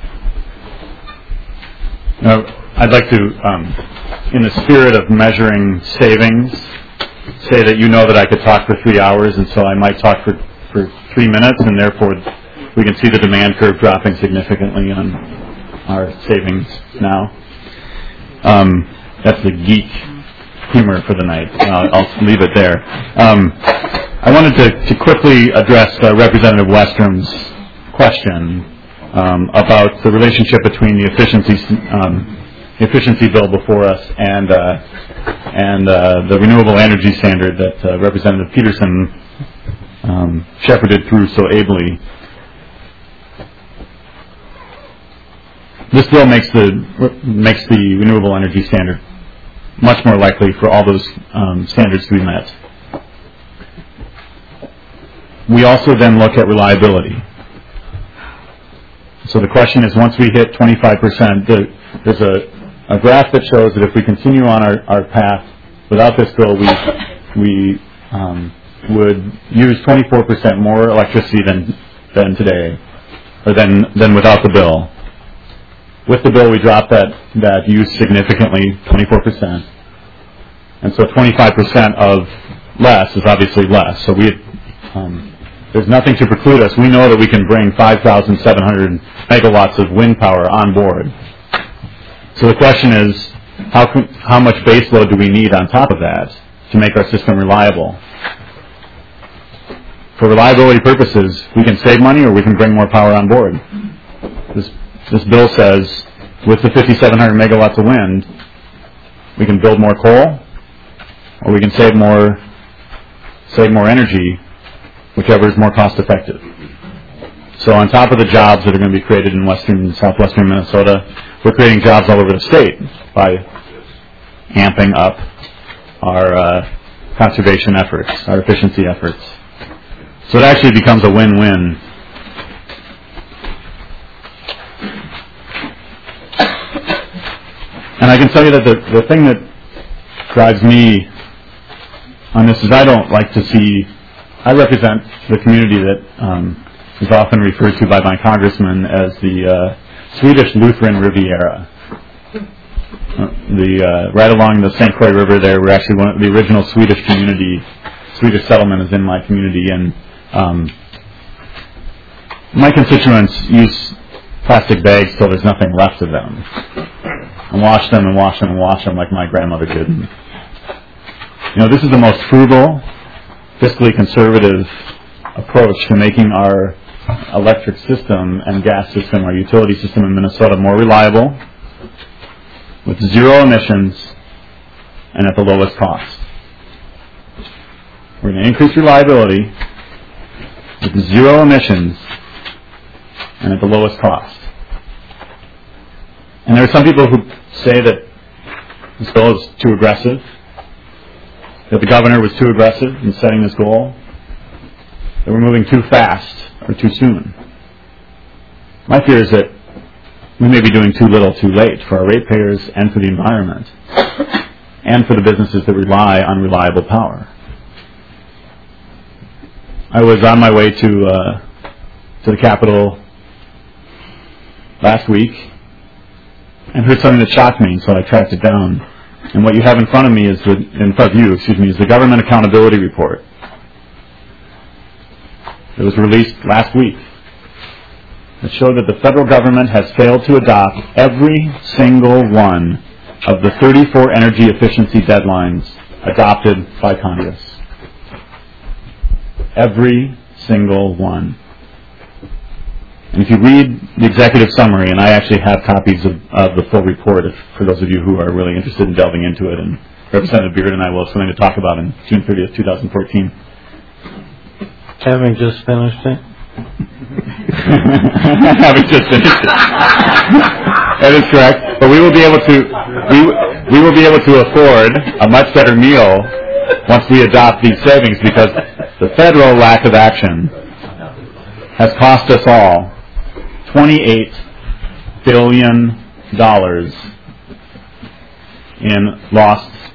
Now, I'd like to, um, in the spirit of measuring savings, say that you know that I could talk for three hours, and so I might talk for, for three minutes, and therefore we can see the demand curve dropping significantly on our savings now. Um, that's the geek humor for the night. Uh, I'll leave it there. Um, I wanted to, to quickly address uh, Representative Westrom's question um, about the relationship between the efficiency um, efficiency bill before us and uh, and uh, the renewable energy standard that uh, Representative Peterson um, shepherded through so ably. This bill makes the makes the renewable energy standard much more likely for all those um, standards to be met. We also then look at reliability. So the question is, once we hit twenty-five percent, the, there's a, a graph that shows that if we continue on our, our path without this bill, we we um, would use twenty-four percent more electricity than than today, or than than without the bill. With the bill, we drop that, that use significantly, twenty-four percent. And so twenty-five percent of less is obviously less. So we, um, there's nothing to preclude us. We know that we can bring five thousand seven hundred megawatts of wind power on board. So the question is, how, can, how much base load do we need on top of that to make our system reliable? For reliability purposes, we can save money or we can bring more power on board. This This bill says, with the fifty-seven hundred megawatts of wind, we can build more coal, or we can save more save more energy, whichever is more cost effective. So on top of the jobs that are going to be created in western and southwestern Minnesota, we're creating jobs all over the state by amping up our uh, conservation efforts, our efficiency efforts. So it actually becomes a win-win. And I can tell you that the, the thing that drives me on this is I don't like to see, I represent the community that um, is often referred to by my congressman as the uh, Swedish Lutheran Riviera. Uh, the uh, right along the Saint Croix River there, we're actually one of the original Swedish community, Swedish settlement is in my community, and um, my constituents use plastic bags till there's nothing left of them, and wash them and wash them and wash them like my grandmother did. And, you know, this is the most frugal, fiscally conservative approach to making our electric system and gas system, our utility system in Minnesota more reliable, with zero emissions, and at the lowest cost. We're going to increase reliability with zero emissions and at the lowest cost. And there are some people who say that this goal is too aggressive, that the governor was too aggressive in setting this goal, that we're moving too fast or too soon. My fear is that we may be doing too little too late for our ratepayers and for the environment and for the businesses that rely on reliable power. I was on my way to uh, to the Capitol last week and heard something that shocked me, so I tracked it down. And what you have in front of me is the, in front of you, excuse me, is the Government Accountability Report. It was released last week. It showed that the federal government has failed to adopt every single one of the thirty-four energy efficiency deadlines adopted by Congress. Every single one. And if you read the executive summary, and I actually have copies of, of the full report if, for those of you who are really interested in delving into it, and Representative Beard and I will have something to talk about in June thirtieth, twenty fourteen. Having just finished it? Having just finished it. That is correct. But we will be able to we, we will be able to afford a much better meal once we adopt these savings, because the federal lack of action has cost us all twenty-eight billion dollars in lost